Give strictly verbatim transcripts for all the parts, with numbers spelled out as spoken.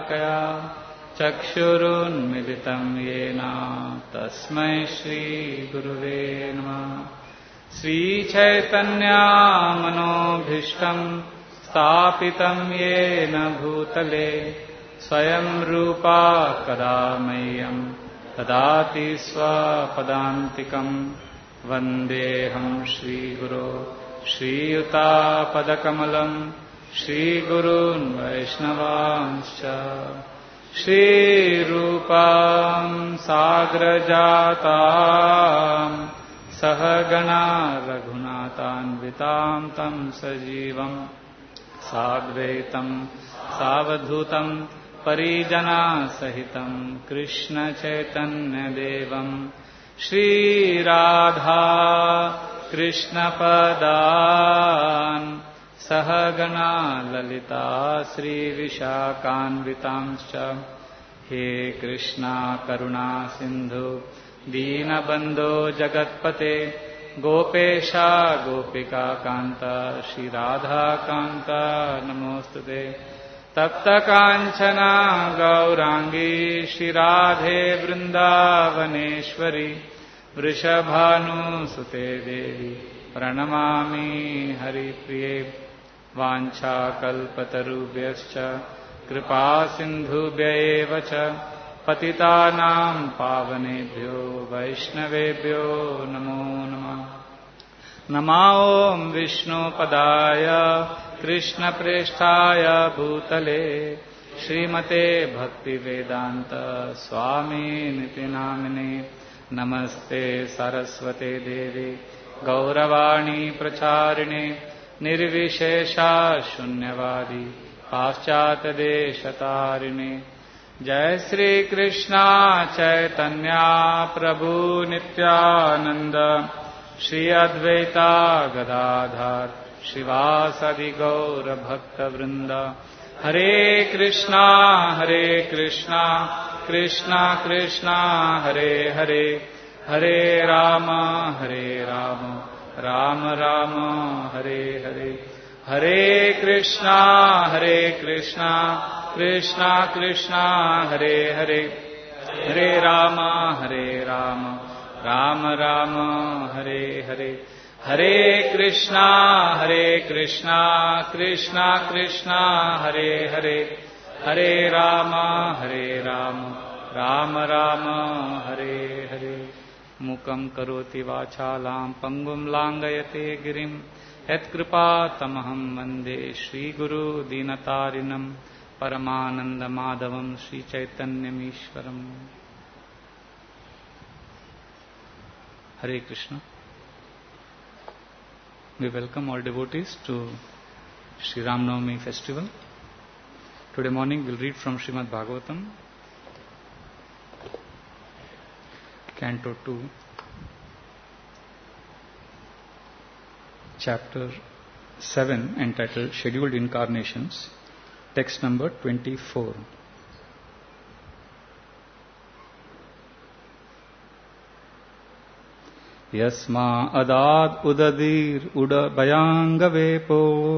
कया चक्षुरुन्मिलितं येन तस्मै श्रीगुरुवे नमः। श्रीचैतन्यमनोभीष्टं स्थापितं येन भूतले स्वयं रूपा कदा मह्यं ददाति स्वपदान्तिकं। वन्देऽहं श्रीगुरो श्रीयुतापदकमलं श्रीगुरून् वैष्णवांश्च। श्रीरूपां साग्रजातां सहगणा रघुनाथान्वितां तं सजीवं साद्वैतं सावधूतं परिजनसहितं कृष्णचैतन्यदेवं श्रीराधा कृष्णपदान् सहगणा ललिता श्रीविशाखान्वितांश्च। हे कृष्णा करुणा सिन्धु दीनबन्धो जगत्पते गोपेशा गोपिका कान्त श्रीराधाकान्त नमोस्तुते। तप्तकाञ्चना गौरांगी श्रीराधे वृन्दावनेश्वरी वृषभानुसुते देवी प्रणमामि हरिप्रिये। वाञ्छाकल्पतरुभ्यश्च कृपा सिन्धुभ्य एव च पतितानां पावनेभ्यो वैष्णवेभ्यो नमो नमः। नमो ॐ विष्णुपदाय कृष्णप्रेष्ठाय भूतले श्रीमते भक्तिवेदान्त स्वामिनिति नामिने। नमस्ते सरस्वते देवे गौरवाणी प्रचारिणे निर्विशेषा शून्यवादी पाश्चात्यदेशतारिणे। जय श्री कृष्णा चैतन्य प्रभु नित्यानंद श्री अद्वैता गदाधर श्रीवासदि गौर भक्तवृंद। हरे कृष्णा हरे कृष्णा कृष्णा कृष्णा हरे हरे हरे राम हरे राम राम राम हरे हरे। हरे कृष्णा हरे कृष्णा कृष्णा कृष्णा हरे हरे हरे राम हरे राम राम राम हरे हरे। हरे कृष्णा हरे कृष्णा कृष्णा कृष्णा हरे हरे हरे राम हरे राम राम राम हरे हरे। मूकं करोति वाचालां पंगुं लांघयते गिरिं यत्कृपातमहं वन्दे श्रीगुरु दीनतारिणं परमानन्दमाधवं श्रीचैतन्यमीश्वरम्। Hare Krishna. We welcome all devotees to Sri Ram Navami festival. Today morning we'll read from Srimad Bhagavatam, Canto two, Chapter seven, entitled Scheduled Incarnations, text number twenty-four. यस्मा अदाद उददीर उड भयांगवेपो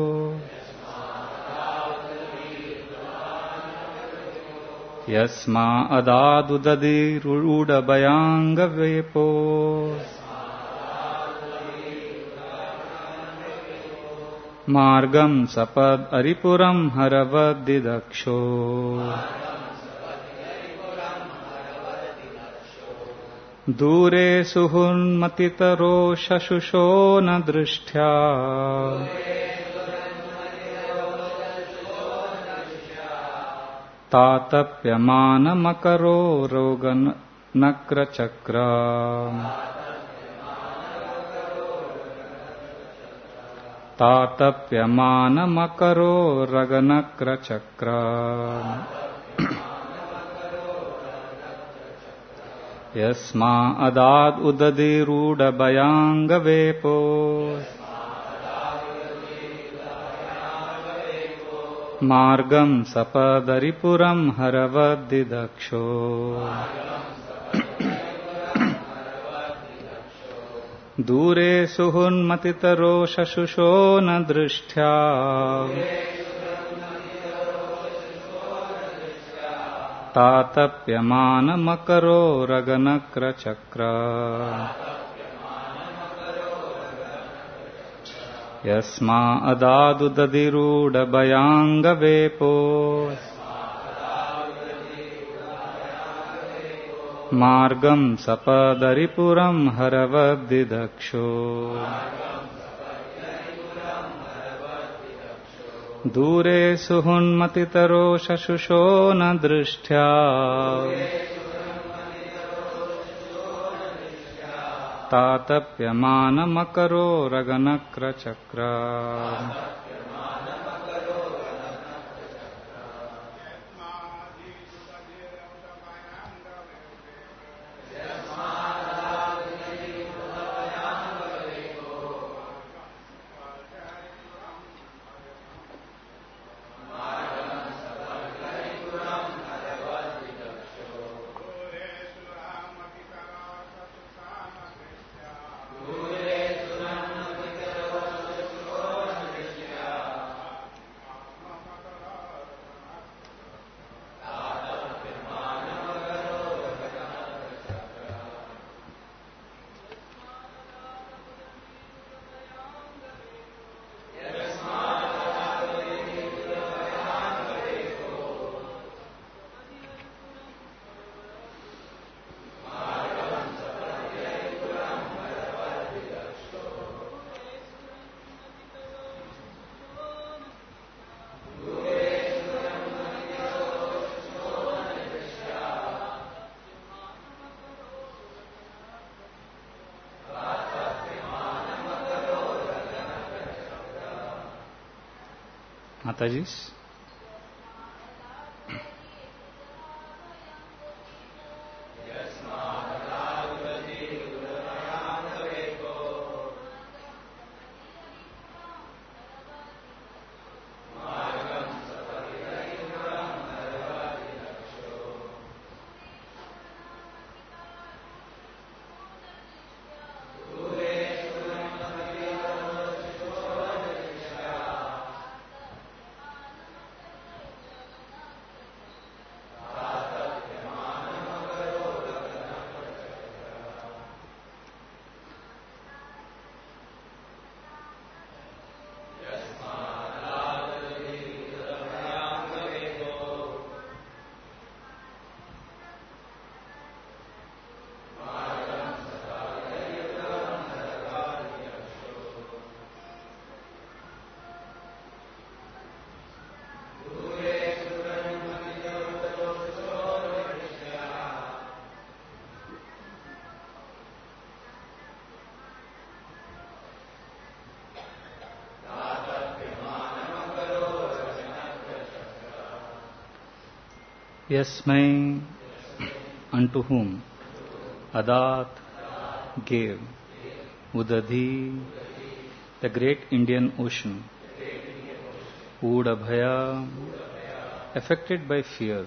यस्मा अदाद उददीर उड भयांगवेपो मार्गम सपद अरिपुरम हरवदिदक्षो दूरे सुहुन्मतितरो शशुषो न दृष्ट्या तातप्यमानमकरो रोगनक्रचक्र तातप्यमानमकरो रगनक्रचक्र यस्मा अदाद उददीरूढ़ भयांगवेपो मार्गम सपदरिपुरम हरवदिदक्षो दूरे सुहुन्मतितरो शशुषो न दृष्ट्या तातप्यमानमकरो रगनक्रचक्र यस्मा अदादु दधिरूढभयाङ्गवेपो मार्गं सपदरिपुरं हरवद्दिदक्षो दूरे सुहुन्मतितरो शशुषो न दृष्ट्या तातप्यमानमकरो रगनक्रचक्र माताजी Yasmai, unto whom Adat gave Udadhi, the great Indian Ocean, Udabhaya, affected by fear,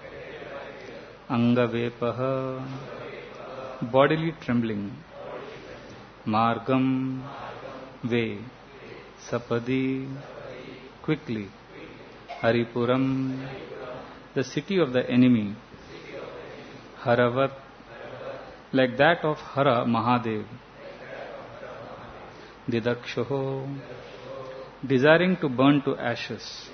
Angavepaha, bodily trembling, Margam, way, Sapadi, quickly, Haripuram, the city of the enemy, Haravat, like that of Hara Mahadev, Didakshoho, desiring to burn to ashes,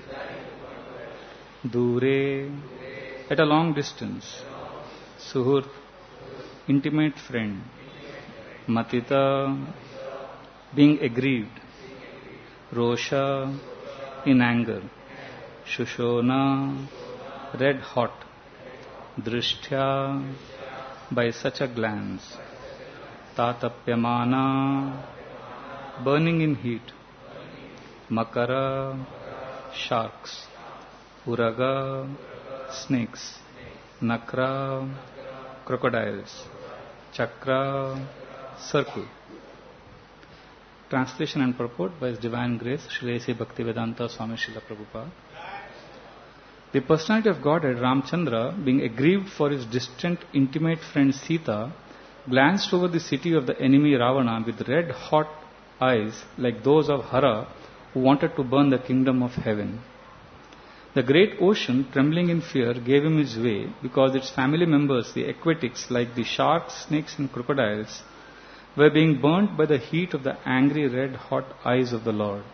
Dure, at a long distance, Suhur, intimate friend, Matita, being aggrieved, Rosha, in anger, Shushona, red hot, Drishtya, by such a glance, Tatapyamana, burning in heat, Makara, sharks, Uraga, snakes, Nakra, crocodiles, Chakra, circle. Translation and purport by His Divine Grace, Srila A C Bhaktivedanta Swami Srila Prabhupada. The personality of Godhead, Ramchandra, being aggrieved for his distant intimate friend Sita, glanced over the city of the enemy Ravana with red hot eyes like those of Hara, who wanted to burn the kingdom of heaven. The great ocean, trembling in fear, gave him his way because its family members, the aquatics like the sharks, snakes and crocodiles, were being burnt by the heat of the angry red-hot eyes of the Lord.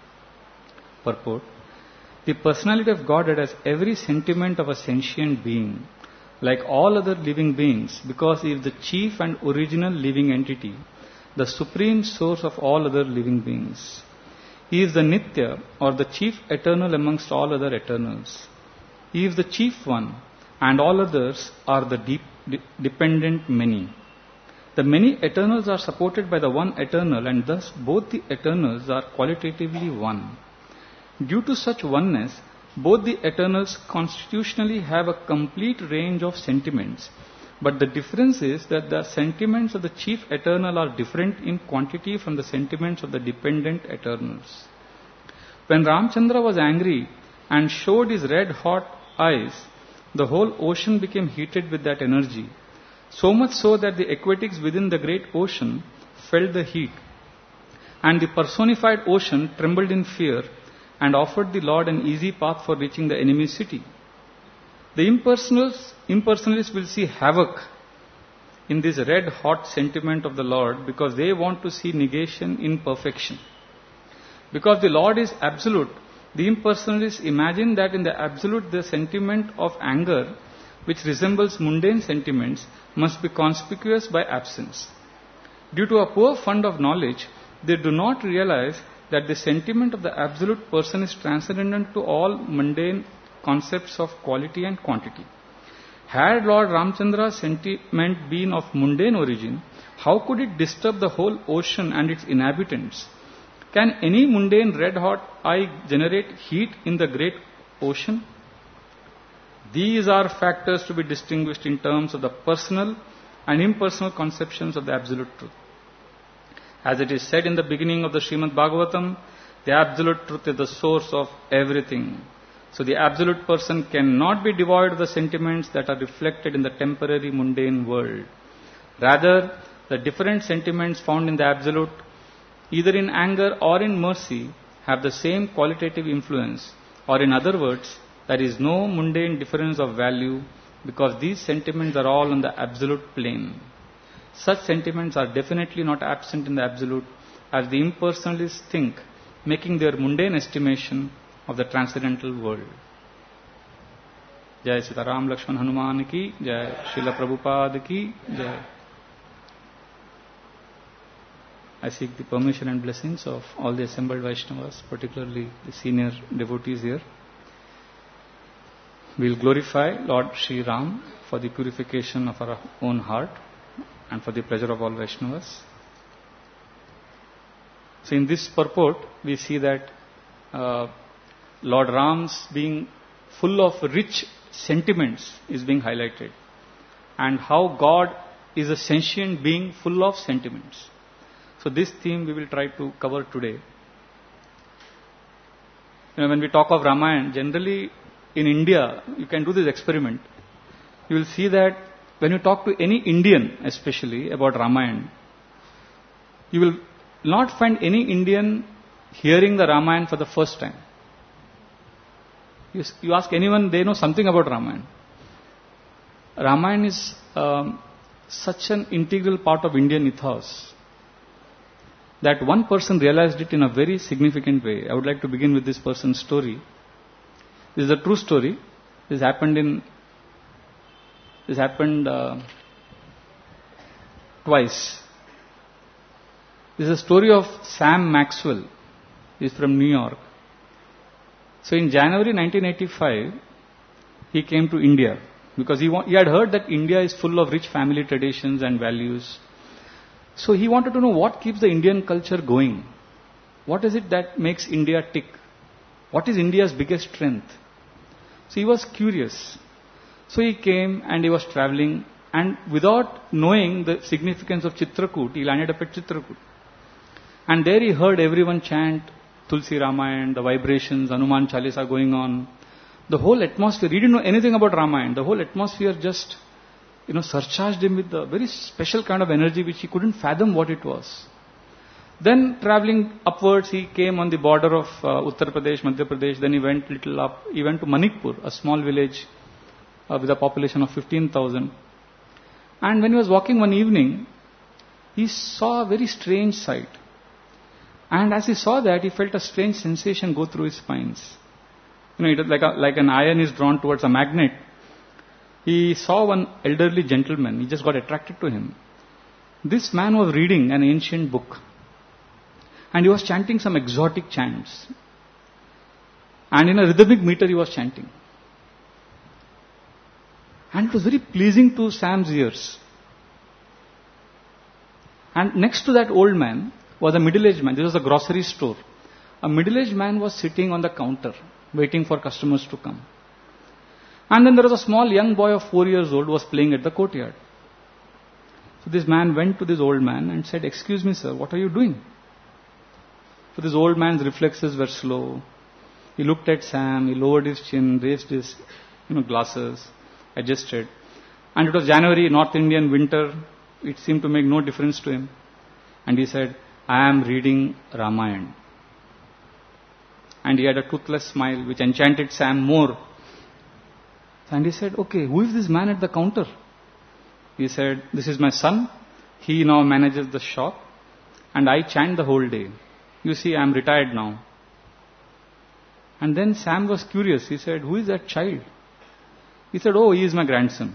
Purport. The personality of Godhead has every sentiment of a sentient being, like all other living beings, because he is the chief and original living entity, the supreme source of all other living beings. He is the Nitya, or the chief eternal amongst all other eternals. He is the chief one, and all others are the deep, de- dependent many. The many eternals are supported by the one eternal, and thus both the eternals are qualitatively one. Due to such oneness, both the eternals constitutionally have a complete range of sentiments, but the difference is that the sentiments of the chief eternal are different in quantity from the sentiments of the dependent eternals. When Ramchandra was angry and showed his red-hot eyes, the whole ocean became heated with that energy, so much so that the aquatics within the great ocean felt the heat, and the personified ocean trembled in fear and offered the Lord an easy path for reaching the enemy city. The impersonalists, impersonalists will see havoc in this red-hot sentiment of the Lord because they want to see negation in perfection. Because the Lord is absolute, the impersonalists imagine that in the absolute the sentiment of anger, which resembles mundane sentiments, must be conspicuous by absence. Due to a poor fund of knowledge, they do not realize that the sentiment of the absolute person is transcendent to all mundane concepts of quality and quantity. Had Lord Ramchandra's sentiment been of mundane origin, how could it disturb the whole ocean and its inhabitants? Can any mundane red-hot eye generate heat in the great ocean? These are factors to be distinguished in terms of the personal and impersonal conceptions of the absolute truth. As it is said in the beginning of the Srimad Bhagavatam, the absolute truth is the source of everything. So the absolute person cannot be devoid of the sentiments that are reflected in the temporary mundane world. Rather, the different sentiments found in the absolute, either in anger or in mercy, have the same qualitative influence, or in other words, there is no mundane difference of value because these sentiments are all on the absolute plane. Such sentiments are definitely not absent in the absolute, as the impersonalists think, making their mundane estimation of the transcendental world. Jai Sitaram Lakshman Hanuman ki, Jai Srila Prabhupada ki, Jai. I seek the permission and blessings of all the assembled Vaishnavas, particularly the senior devotees here. We will glorify Lord Sri Ram for the purification of our own heart and for the pleasure of all Vaishnavas. So in this purport, we see that uh, Lord Ram's being full of rich sentiments is being highlighted, and how God is a sentient being full of sentiments. So this theme we will try to cover today. You know, when we talk of Ramayana, generally in India, you can do this experiment. You will see that when you talk to any Indian, especially about Ramayana, you will not find any Indian hearing the Ramayana for the first time. You, you ask anyone, they know something about Ramayana. Ramayana is um, such an integral part of Indian ethos that one person realized it in a very significant way. I would like to begin with this person's story. This is a true story. This happened in This happened uh, twice. This is a story of Sam Maxwell. He is from New York. So in January nineteen eighty-five, he came to India because he, wa- he had heard that India is full of rich family traditions and values. So he wanted to know what keeps the Indian culture going. What is it that makes India tick? What is India's biggest strength? So he was curious. So he came and he was traveling, and without knowing the significance of Chitrakoot, he landed up at Chitrakoot. And there he heard everyone chant Tulsi Ramayana, the vibrations, Hanuman Chalisa going on. The whole atmosphere, he didn't know anything about Ramayana. The whole atmosphere just, you know, surcharged him with a very special kind of energy which he couldn't fathom what it was. Then traveling upwards, he came on the border of uh, Uttar Pradesh, Madhya Pradesh. Then he went little up. He went to Manikpur, a small village uh, with a population of fifteen thousand. And when he was walking one evening, he saw a very strange sight. And as he saw that, he felt a strange sensation go through his spines. You know, it was like, a, like an iron is drawn towards a magnet. He saw one elderly gentleman. He just got attracted to him. This man was reading an ancient book. And he was chanting some exotic chants. And in a rhythmic meter he was chanting. And it was very pleasing to Sam's ears. And next to that old man was a middle-aged man. This was a grocery store. A middle-aged man was sitting on the counter, waiting for customers to come. And then there was a small young boy of four years old who was playing at the courtyard. So this man went to this old man and said, "Excuse me, sir, what are you doing?" So this old man's reflexes were slow. He looked at Sam, he lowered his chin, raised his you know, glasses, adjusted. And it was January, North Indian winter. It seemed to make no difference to him. And he said, "I am reading Ramayana." And he had a toothless smile which enchanted Sam more. And he said, "Okay, who is this man at the counter?" He said, "This is my son. He now manages the shop. And I chant the whole day. You see, I am retired now." And then Sam was curious. He said, "Who is that child?" He said, "Oh, he is my grandson."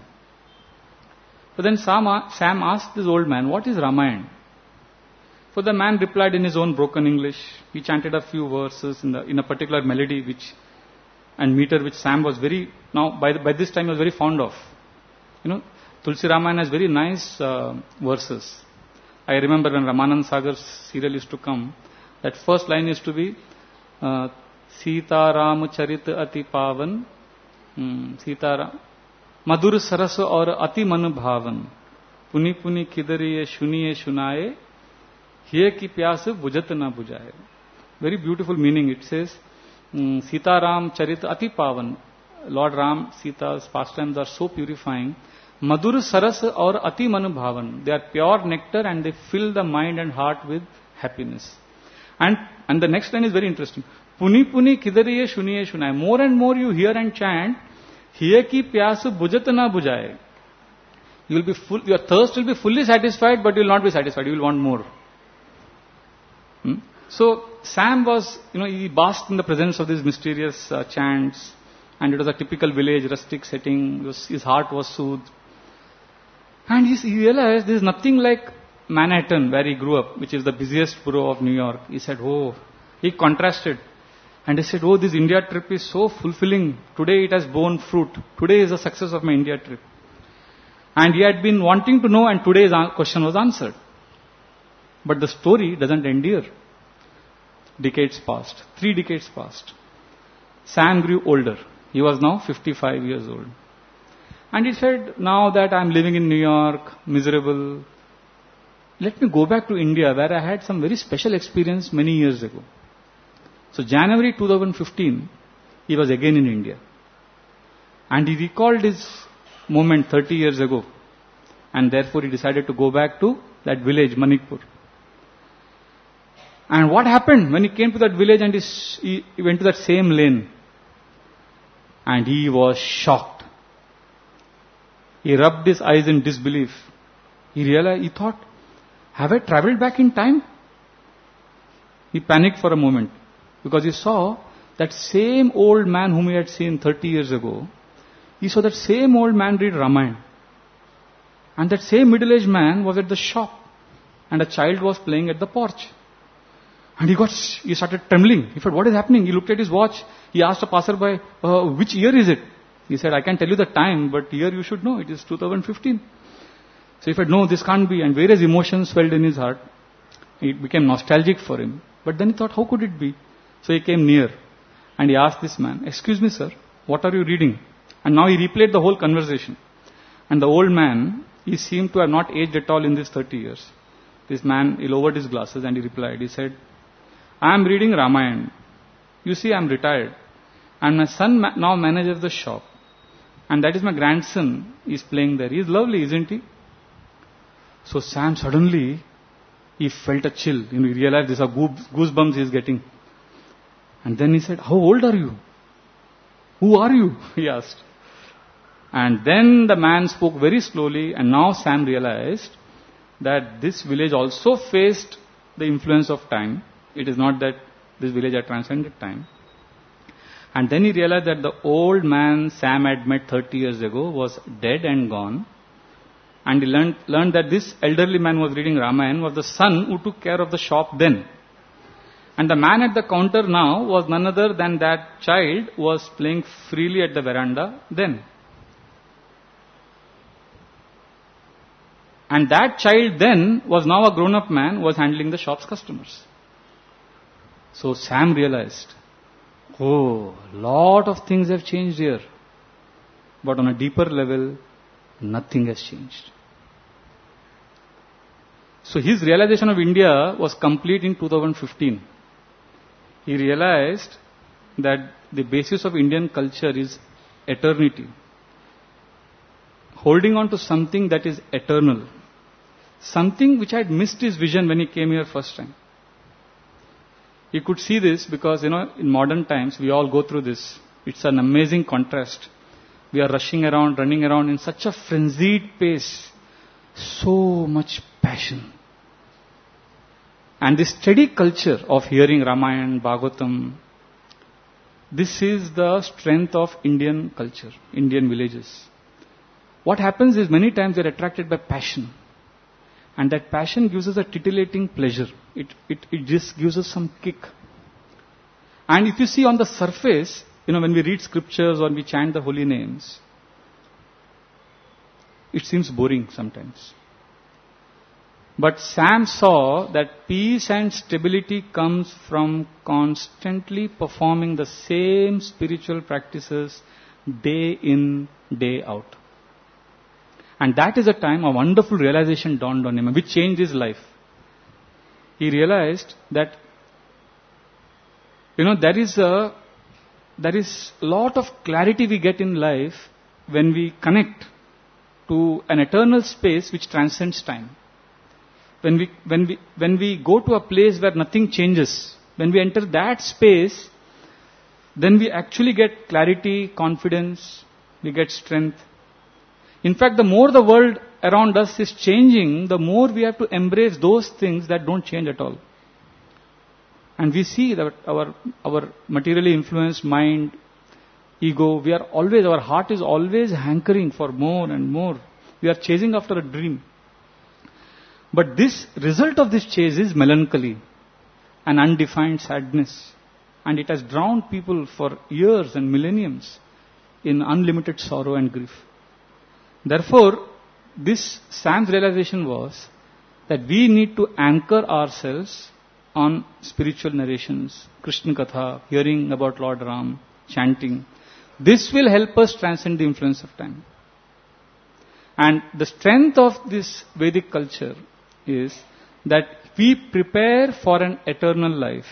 So then Sam, Sam asked this old man, "What is Ramayana?" So the man replied in his own broken English. He chanted a few verses in, the, in a particular melody which and meter which Sam was very, now by, the, by this time he was very fond of. You know, Tulsi Ramayana has very nice uh, verses. I remember when Ramanand Sagar's serial used to come, that first line used to be, uh, Sita Ram Charit Ati Pavan, hmm, Sita Ram, Madhur Saras aur Ati Manu Bhavan, Puni Puni Kidariye Shuniye Shunaye, Hiye ki pyas bujat na bujaye. Very beautiful meaning. It says, um, Sita Ram Charit Ati Pavan, Lord Ram, Sita's pastimes are so purifying. Madhur Saras aur Ati Manu Bhavan, they are pure nectar and they fill the mind and heart with happiness. And and the next line is very interesting. Puni Puni Kidariye Shuniye Shunaye. More and more you hear and chant, Hiye ki pyas bujat na bujaye. You will be full, your thirst will be fully satisfied, but you will not be satisfied. You will want more. Hmm? So Sam was, you know, he basked in the presence of these mysterious uh, chants, and it was a typical village, rustic setting. Was, his heart was soothed. And he, he realized there is nothing like Manhattan, where he grew up, which is the busiest borough of New York. He said, oh, he contrasted. And he said, oh, this India trip is so fulfilling. Today it has borne fruit. Today is the success of my India trip. And he had been wanting to know, and today's question was answered. But the story doesn't end here. Decades passed. Three decades passed. Sam grew older. He was now fifty-five years old. And he said, now that I'm living in New York, miserable, let me go back to India where I had some very special experience many years ago. So January twenty fifteen, he was again in India. And he recalled his moment thirty years ago. And therefore he decided to go back to that village, Manikpur. And what happened when he came to that village and he, he went to that same lane? And he was shocked. He rubbed his eyes in disbelief. He realized, he thought, have I traveled back in time? He panicked for a moment because he saw that same old man whom he had seen thirty years ago. He saw that same old man read Ramayana. And that same middle-aged man was at the shop. And a child was playing at the porch. And he got, he started trembling. He said, what is happening? He looked at his watch. He asked a passerby, uh, which year is it? He said, I can tell you the time, but year you should know. It is two thousand fifteen. So he said, no, this can't be. And various emotions swelled in his heart. It became nostalgic for him. But then he thought, how could it be? So he came near. And he asked this man, excuse me, sir, what are you reading? And now he replayed the whole conversation. And the old man, he seemed to have not aged at all in these thirty years. This man, he lowered his glasses and he replied, he said, I am reading Ramayana. You see, I am retired. And my son ma- now manages the shop. And that is my grandson. He is playing there. He is lovely, isn't he? So Sam suddenly, he felt a chill. You know, he realized these are goosebumps he is getting. And then he said, how old are you? Who are you? He asked. And then the man spoke very slowly, and now Sam realized that this village also faced the influence of time. It is not that this village had transcended time. And then he realized that the old man Sam had met thirty years ago was dead and gone. And he learned, learned that this elderly man who was reading Ramayana was the son who took care of the shop then. And the man at the counter now was none other than that child who was playing freely at the veranda then. And that child then was now a grown-up man who was handling the shop's customers. So Sam realized, oh, lot of things have changed here. But on a deeper level, nothing has changed. So his realization of India was complete in two thousand fifteen. He realized that the basis of Indian culture is eternity. Holding on to something that is eternal. Something which had missed his vision when he came here first time. He could see this because, you know, in modern times, we all go through this. It's an amazing contrast. We are rushing around, running around in such a frenzied pace. So much passion. And this steady culture of hearing Ramayana, Bhagavatam, this is the strength of Indian culture, Indian villages. What happens is many times they are attracted by passion. And that passion gives us a titillating pleasure. It, it, it just gives us some kick. And if you see on the surface, you know, when we read scriptures or we chant the holy names, it seems boring sometimes. But Sam saw that peace and stability comes from constantly performing the same spiritual practices day in, day out. And that is a time a wonderful realization dawned on him, which changed his life. He realized that, you know, there is a, there is a lot of clarity we get in life when we connect to an eternal space which transcends time. When we, when we, when we go to a place where nothing changes, when we enter that space, then we actually get clarity, confidence, we get strength. In fact, the more the world around us is changing, the more we have to embrace those things that don't change at all. And we see that our, our materially influenced mind, ego, we are always, our heart is always hankering for more and more. We are chasing after a dream. But this result of this chase is melancholy, an undefined sadness. And it has drowned people for years and millenniums in unlimited sorrow and grief. Therefore, this Sam's realization was that we need to anchor ourselves on spiritual narrations, Krishna Katha, hearing about Lord Ram, chanting. This will help us transcend the influence of time. And the strength of this Vedic culture is that we prepare for an eternal life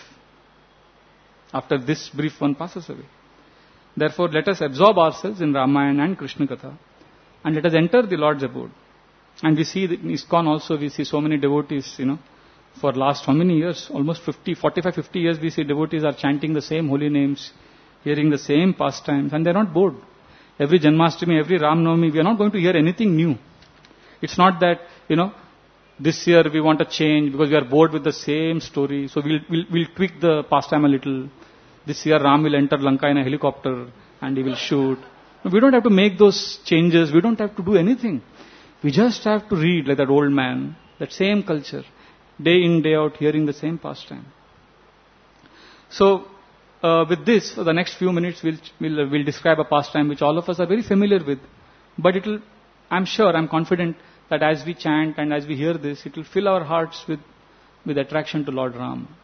after this brief one passes away. Therefore, let us absorb ourselves in Ramayana and Krishna Katha. And let us enter the Lord's abode. And we see that in ISKCON also, we see so many devotees, you know, for last how many years? Almost fifty, forty-five, fifty years we see devotees are chanting the same holy names, hearing the same pastimes, and they are not bored. Every Janmashtami, every Ram Navami, we are not going to hear anything new. It's not that, you know, this year we want a change because we are bored with the same story, so we'll, we'll, we'll tweak the pastime a little. This year Ram will enter Lanka in a helicopter and he will shoot. We don't have to make those changes. We don't have to do anything. We just have to read like that old man, that same culture, day in, day out, hearing the same pastime. So, uh, with this, for the next few minutes, we'll, we'll, we'll describe a pastime which all of us are very familiar with. But it will, I'm sure, I'm confident that as we chant and as we hear this, it will fill our hearts with, with attraction to Lord Ram.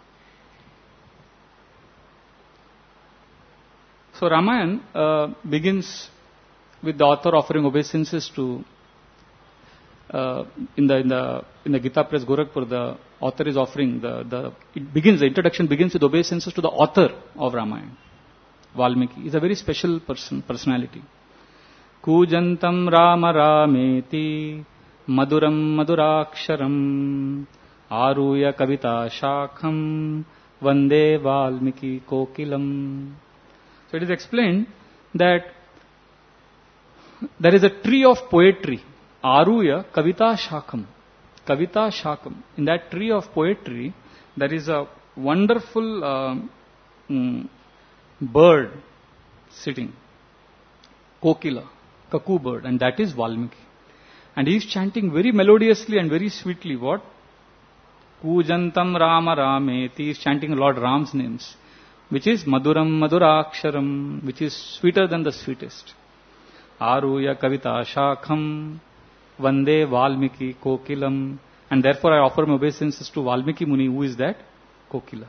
So Ramayana uh, begins with the author offering obeisances to, uh, in the in the in the Gita Press Gorakhpur, the author is offering the the it begins the introduction begins with obeisances to the author of Ramayana, Valmiki. He's a very special person personality. Kujantam Rama Rameti Maduram Maduraksharam Aruya Kavita Shakham Vande Valmiki Kokilam. So it is explained that there is a tree of poetry. Aruya Kavita Shakham. Kavita Shakham. In that tree of poetry, there is a wonderful uh, mm, bird sitting. Kokila. Cuckoo bird. And that is Valmiki. And he is chanting very melodiously and very sweetly. What? Kujantam Rama Rameti. He is chanting Lord Ram's names. Which is Maduram Maduraksharam. Which is sweeter than the sweetest. Aruya Kavita Shakham Vande Valmiki Kokilam. And therefore I offer my obeisances to Valmiki Muni. Who is that? Kokila.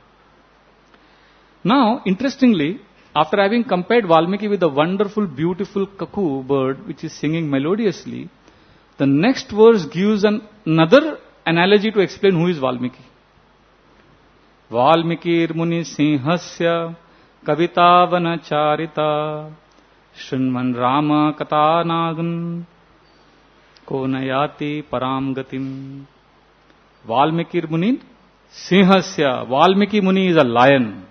Now, interestingly, after having compared Valmiki with the wonderful, beautiful cuckoo bird which is singing melodiously, the next verse gives an, another analogy to explain who is Valmiki. Valmikir Muni Sinhasya Kavitavana Charita Shunman Rama Katanagam Konayati Param Gatim. Valmikir Muni Sinhasya. Valmiki Muni is a lion.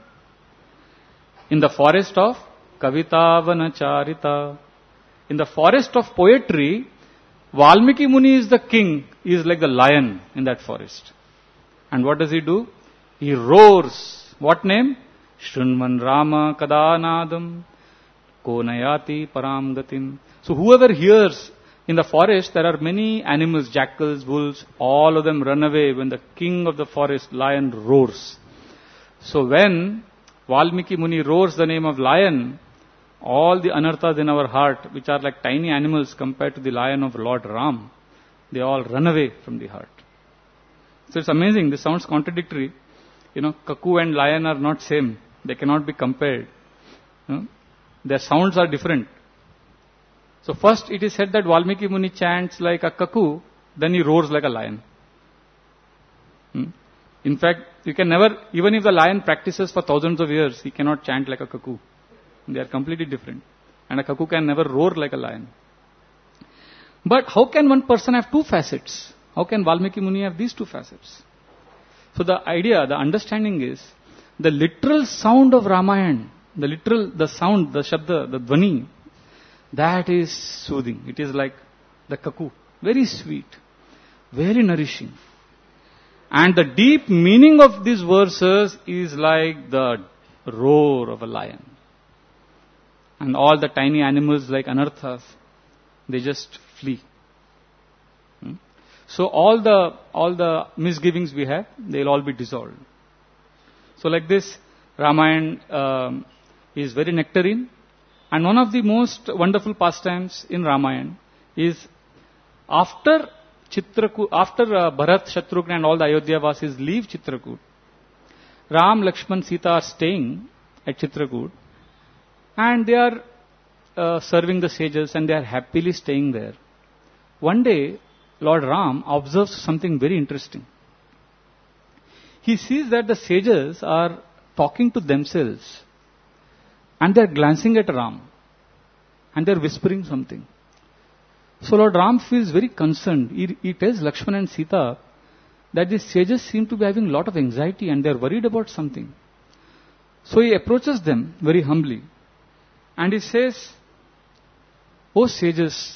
In the forest of Kavitavana Charita. In the forest of poetry, Valmiki Muni is the king. He is like the lion in that forest. And what does he do? He roars. What name? Shunman Rama Kadanadam Konayati Param Gatim. So whoever hears in the forest, there are many animals, jackals, wolves, all of them run away when the king of the forest, lion, roars. So when Valmiki Muni roars the name of lion, all the anarthas in our heart, which are like tiny animals compared to the lion of Lord Ram, they all run away from the heart. So it's amazing. This sounds contradictory. You know, cuckoo and lion are not same. They cannot be compared. You know, their sounds are different. So first it is said that Valmiki Muni chants like a cuckoo, then he roars like a lion. Hmm? In fact, you can never, even if the lion practices for thousands of years, he cannot chant like a cuckoo. They are completely different. And a cuckoo can never roar like a lion. But how can one person have two facets? How can Valmiki Muni have these two facets? So the idea, the understanding is, the literal sound of Ramayana, the literal, the sound, the shabda, the dhvani, that is soothing. It is like the cuckoo. Very sweet. Very nourishing. And the deep meaning of these verses is like the roar of a lion. And all the tiny animals like anarthas, they just flee. Hmm? So all the all the misgivings we have, they'll all be dissolved. So like this, Ramayana um, is very nectarine. And one of the most wonderful pastimes in Ramayana is after Chitrakoot, after uh, Bharat, Shatrugna and all the Ayodhya Vasis leave Chitrakoot, Ram, Lakshman, Sita are staying at Chitrakoot and they are uh, serving the sages and they are happily staying there. One day, Lord Ram observes something very interesting. He sees that the sages are talking to themselves and they are glancing at Ram and they are whispering something. So Lord Ram feels very concerned. He, he tells Lakshman and Sita that these sages seem to be having a lot of anxiety and they are worried about something. So he approaches them very humbly and he says, "O sages,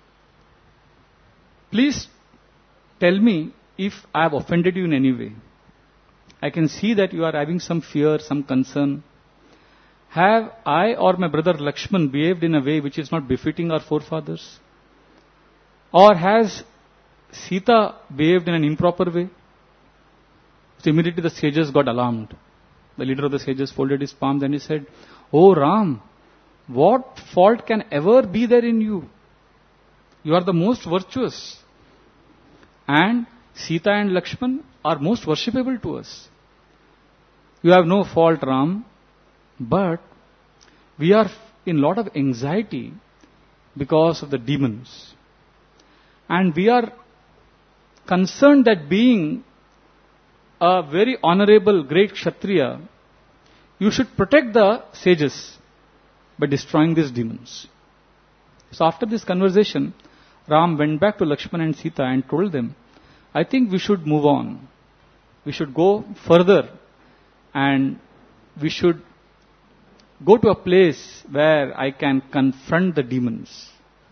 please tell me if I have offended you in any way. I can see that you are having some fear, some concern. Have I or my brother Lakshman behaved in a way which is not befitting our forefathers? Or has Sita behaved in an improper way?" So immediately the sages got alarmed. The leader of the sages folded his palms and he said, "Oh Ram, what fault can ever be there in you? You are the most virtuous. And Sita and Lakshman are most worshipable to us. You have no fault, Ram. But we are in a lot of anxiety because of the demons. And we are concerned that being a very honorable, great Kshatriya, you should protect the sages by destroying these demons." So after this conversation, Ram went back to Lakshman and Sita and told them, "I think we should move on. we should go further and we should go to a place where I can confront the demons.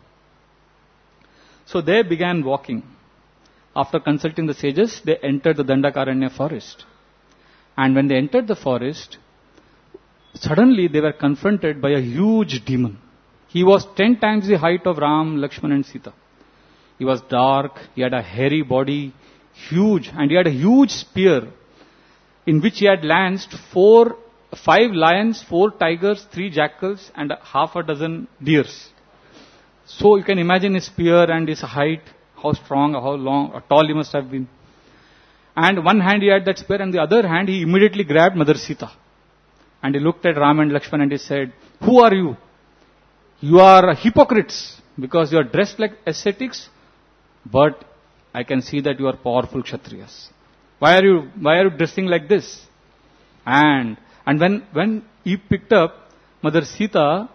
So they began walking. After consulting the sages, they entered the Dandakaranya forest. And when they entered the forest, suddenly they were confronted by a huge demon. He was ten times the height of Ram, Lakshman and Sita. He was dark, he had a hairy body, huge, and he had a huge spear in which he had lanced four, five lions, four tigers, three jackals and half a dozen deers. So you can imagine his spear and his height, how strong, how long, how tall he must have been. And one hand he had that spear and the other hand he immediately grabbed Mother Sita. And he looked at Ram and Lakshman and he said, "Who are you? You are hypocrites because you are dressed like ascetics, but I can see that you are powerful Kshatriyas. Why are you, why are you dressing like this?" And, and when, when he picked up Mother Sita,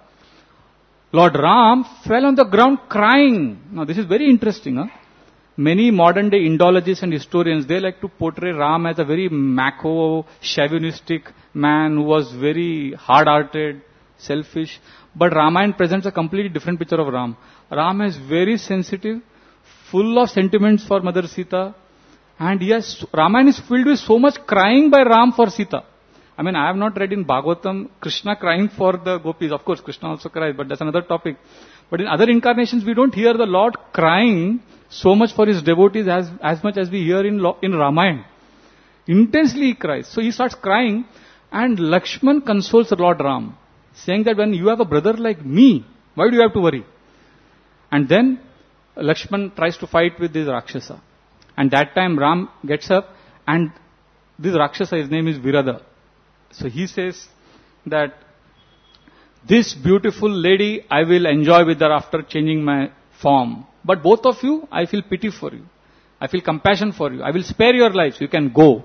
Lord Ram fell on the ground crying. Now this is very interesting. Huh? Many modern day Indologists and historians, they like to portray Ram as a very macho, chauvinistic man who was very hard-hearted, selfish. But Ramayana presents a completely different picture of Ram. Ram is very sensitive, full of sentiments for Mother Sita. And yes, Ramayana is filled with so much crying by Ram for Sita. I mean, I have not read in Bhagavatam Krishna crying for the gopis. Of course, Krishna also cries, but that's another topic. But in other incarnations, we don't hear the Lord crying so much for his devotees as, as much as we hear in, in Ramayana. Intensely he cries. So he starts crying and Lakshman consoles the Lord Ram, saying that when you have a brother like me, why do you have to worry? And then Lakshman tries to fight with this Rakshasa. And that time Ram gets up and this Rakshasa, his name is Virada. So he says that this beautiful lady I will enjoy with her after changing my form. But both of you, I feel pity for you. I feel compassion for you. I will spare your lives. You can go.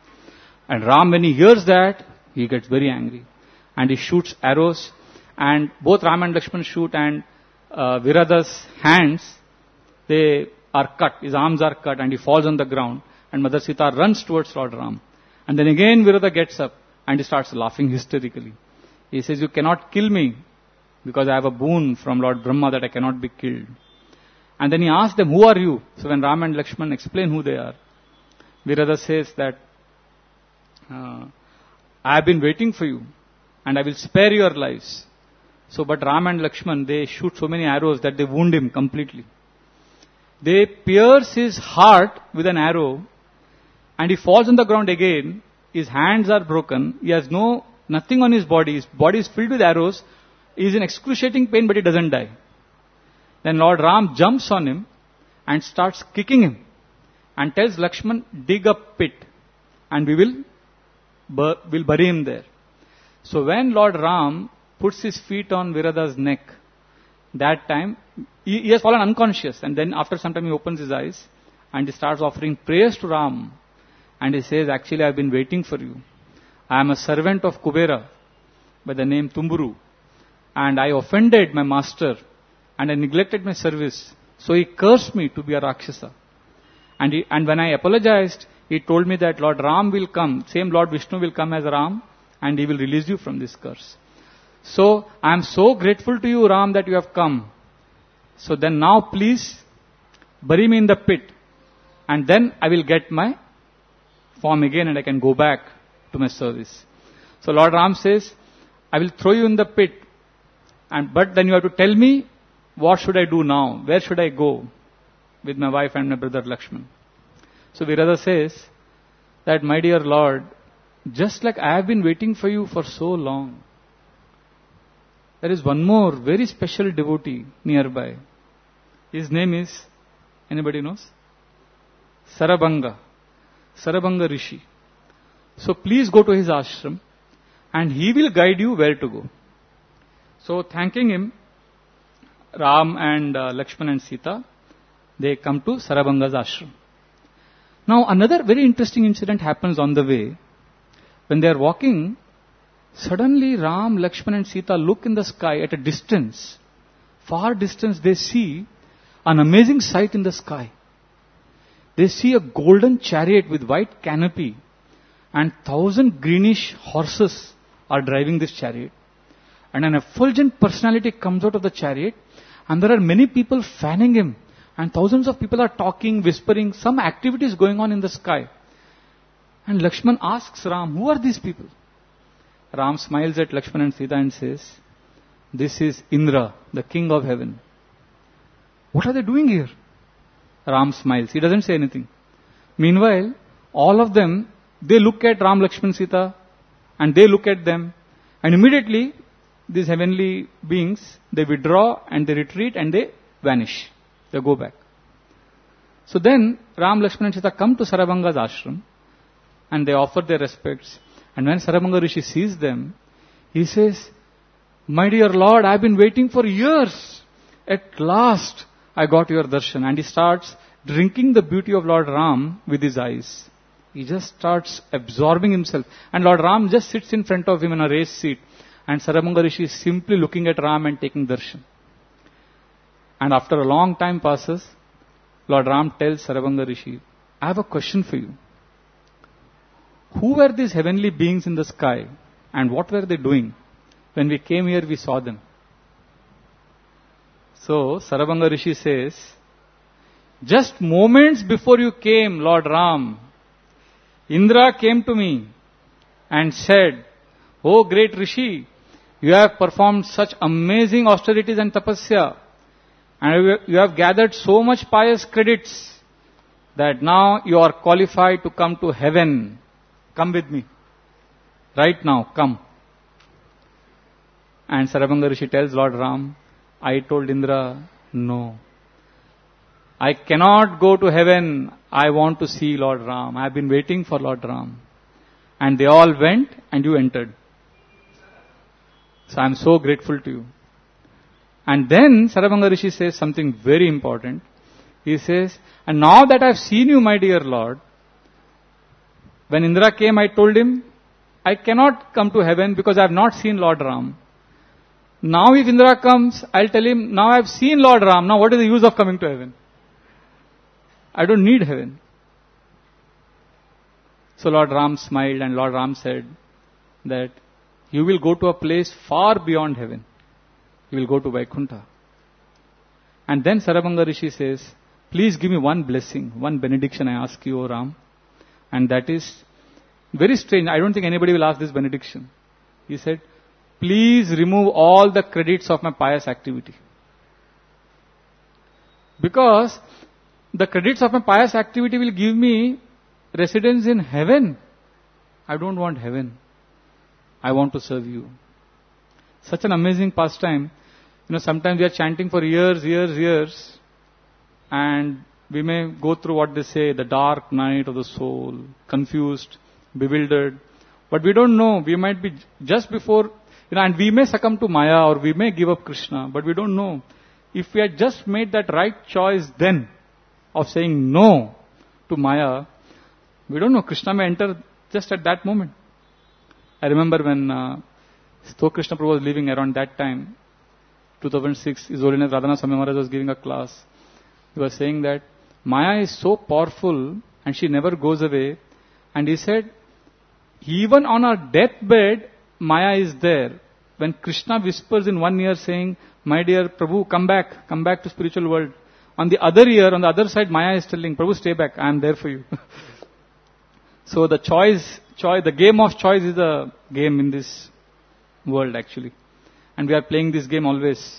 And Ram, when he hears that, he gets very angry. And he shoots arrows. And both Ram and Lakshman shoot and uh, Virada's hands, they are cut. His arms are cut and he falls on the ground. And Mother Sita runs towards Lord Ram. And then again Virada gets up and he starts laughing hysterically. He says, "You cannot kill me because I have a boon from Lord Brahma that I cannot be killed." And then he asks them, "Who are you?" So when Ram and Lakshman explain who they are, Virada says that, uh, "I have been waiting for you and I will spare your lives." So but Ram and Lakshman, they shoot so many arrows that they wound him completely. They pierce his heart with an arrow and he falls on the ground again. His hands are broken. He has no, nothing on his body. His body is filled with arrows. He is in excruciating pain, but he doesn't die. Then Lord Ram jumps on him and starts kicking him and tells Lakshman, "Dig a pit and we will, bur- will bury him there." So when Lord Ram puts his feet on Virada's neck, that time he, he has fallen unconscious, and then after some time he opens his eyes and he starts offering prayers to Ram. And he says, "Actually, I have been waiting for you. I am a servant of Kubera by the name Tumburu. And I offended my master and I neglected my service. So he cursed me to be a Rakshasa. And, he, and when I apologized, he told me that Lord Ram will come, same Lord Vishnu will come as Ram and he will release you from this curse. So I am so grateful to you, Ram, that you have come. So then now please bury me in the pit and then I will get my form again and I can go back to my service." So Lord Ram says, "I will throw you in the pit, and but then you have to tell me what should I do now? Where should I go with my wife and my brother Lakshman?" So Virada says that, "My dear Lord, just like I have been waiting for you for so long, there is one more very special devotee nearby. His name is," anybody knows? Sarabanga. Sarabanga Rishi. So please go to his ashram and he will guide you where to go." So thanking him, Ram and uh, Lakshman and Sita, they come to Sarabanga's ashram. Now another very interesting incident happens on the way. When they are walking, suddenly Ram, Lakshman and Sita look in the sky at a distance. Far distance they see an amazing sight in the sky. They see a golden chariot with white canopy and thousand greenish horses are driving this chariot. And an effulgent personality comes out of the chariot, and there are many people fanning him, and thousands of people are talking, whispering, some activity is going on in the sky. And Lakshman asks Ram, who are these people? Ram smiles at Lakshman and Sita and says, this is Indra, the king of heaven. What are they doing here? Ram smiles. He doesn't say anything. Meanwhile, all of them, they look at Ram, Lakshman, Sita, and they look at them, and immediately these heavenly beings, they withdraw and they retreat and they vanish. They go back. So then, Ram, Lakshman and Sita come to Sarabhanga's ashram, and they offer their respects. And when Sarabhanga Rishi sees them, he says, my dear Lord, I have been waiting for years. At last, I got your darshan. And he starts drinking the beauty of Lord Ram with his eyes. He just starts absorbing himself. And Lord Ram just sits in front of him in a raised seat. And Sarabhanga Rishi is simply looking at Ram and taking darshan. And after a long time passes, Lord Ram tells Sarabhanga Rishi, I have a question for you. Who were these heavenly beings in the sky? And what were they doing? When we came here, we saw them. So, Sarabhanga Rishi says, just moments before you came, Lord Ram, Indra came to me and said, oh great Rishi, you have performed such amazing austerities and tapasya, and you have gathered so much pious credits, that now you are qualified to come to heaven. Come with me. Right now, come. And Sarabhanga Rishi tells Lord Ram, I told Indra, no. I cannot go to heaven. I want to see Lord Ram. I have been waiting for Lord Ram. And they all went and you entered. So I am so grateful to you. And then Sarabhanga Rishi says something very important. He says, and now that I have seen you, my dear Lord, when Indra came, I told him, I cannot come to heaven because I have not seen Lord Ram. Now if Indra comes, I'll tell him, now I have seen Lord Ram, now what is the use of coming to heaven? I don't need heaven. So Lord Ram smiled and Lord Ram said that you will go to a place far beyond heaven. You will go to Vaikuntha. And then Sarabhanga Rishi says, please give me one blessing, one benediction I ask you, O Ram. And that is very strange. I don't think anybody will ask this benediction. He said, please remove all the credits of my pious activity. Because the credits of my pious activity will give me residence in heaven. I don't want heaven. I want to serve you. Such an amazing pastime. You know, sometimes we are chanting for years, years, years. And we may go through what they say, the dark night of the soul, confused, bewildered. But we don't know. We might be just before, you know, and we may succumb to Maya or we may give up Krishna. But we don't know. If we had just made that right choice then of saying no to Maya, we don't know. Krishna may enter just at that moment. I remember when uh, Stok Krishna Prabhu was living around that time, two thousand six, His Holiness Radhanath Swami Maharaj was giving a class. He was saying that Maya is so powerful and she never goes away. And he said, even on our deathbed, Maya is there. When Krishna whispers in one ear saying, my dear Prabhu, come back, come back to spiritual world. On the other ear, on the other side, Maya is telling, Prabhu, stay back, I am there for you. So the choice, choice, the game of choice is a game in this world actually. And we are playing this game always.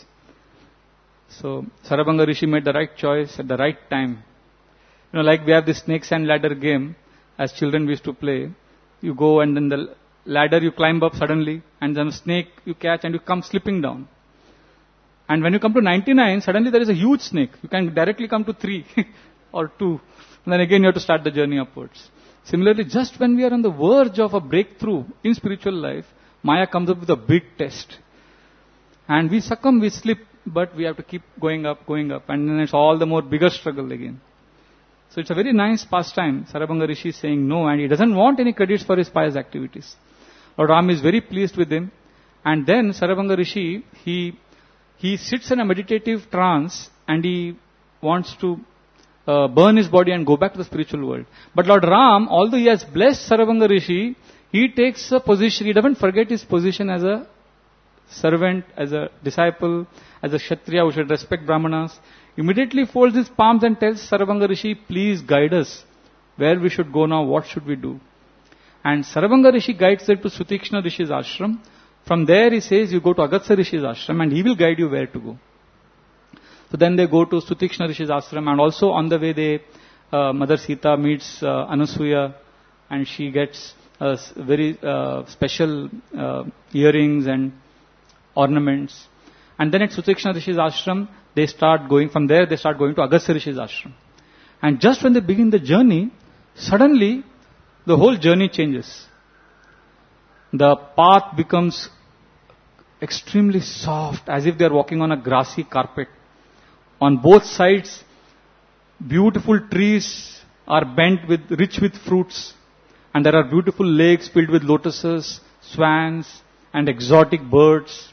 So Sarabhanga Rishi made the right choice at the right time. You know, like we have this snakes and ladder game. As children we used to play. You go and then the ladder you climb up suddenly. And then a snake you catch and you come slipping down. And when you come to ninety-nine, suddenly there is a huge snake. You can directly come to three or two. And then again you have to start the journey upwards. Similarly, just when we are on the verge of a breakthrough in spiritual life, Maya comes up with a big test. And we succumb, we slip, but we have to keep going up, going up. And then it's all the more bigger struggle again. So it's a very nice pastime. Sarabhanga Rishi is saying no, and he doesn't want any credits for his pious activities. Lord Ram is very pleased with him. And then Sarabhanga Rishi, he, he sits in a meditative trance and he wants to uh, burn his body and go back to the spiritual world. But Lord Ram, although he has blessed Sarvanga Rishi, he takes a position, he doesn't forget his position as a servant, as a disciple, as a Kshatriya who should respect Brahmanas. Immediately folds his palms and tells Sarvanga Rishi, please guide us. Where we should go now, what should we do? And Sarvanga Rishi guides them to Sutikshna Rishi's ashram. From there he says, you go to Agatsa Rishi's ashram and he will guide you where to go. So then they go to Sutikshna Rishi's ashram, and also on the way they, uh, Mother Sita meets uh, Anasuya, and she gets uh, very uh, special uh, earrings and ornaments. And then at Sutikshna Rishi's ashram, they start going, from there they start going to Agastya Rishi's ashram. And just when they begin the journey, suddenly the whole journey changes. The path becomes extremely soft, as if they are walking on a grassy carpet. On both sides, beautiful trees are bent with, rich with fruits. And there are beautiful lakes filled with lotuses, swans, and exotic birds.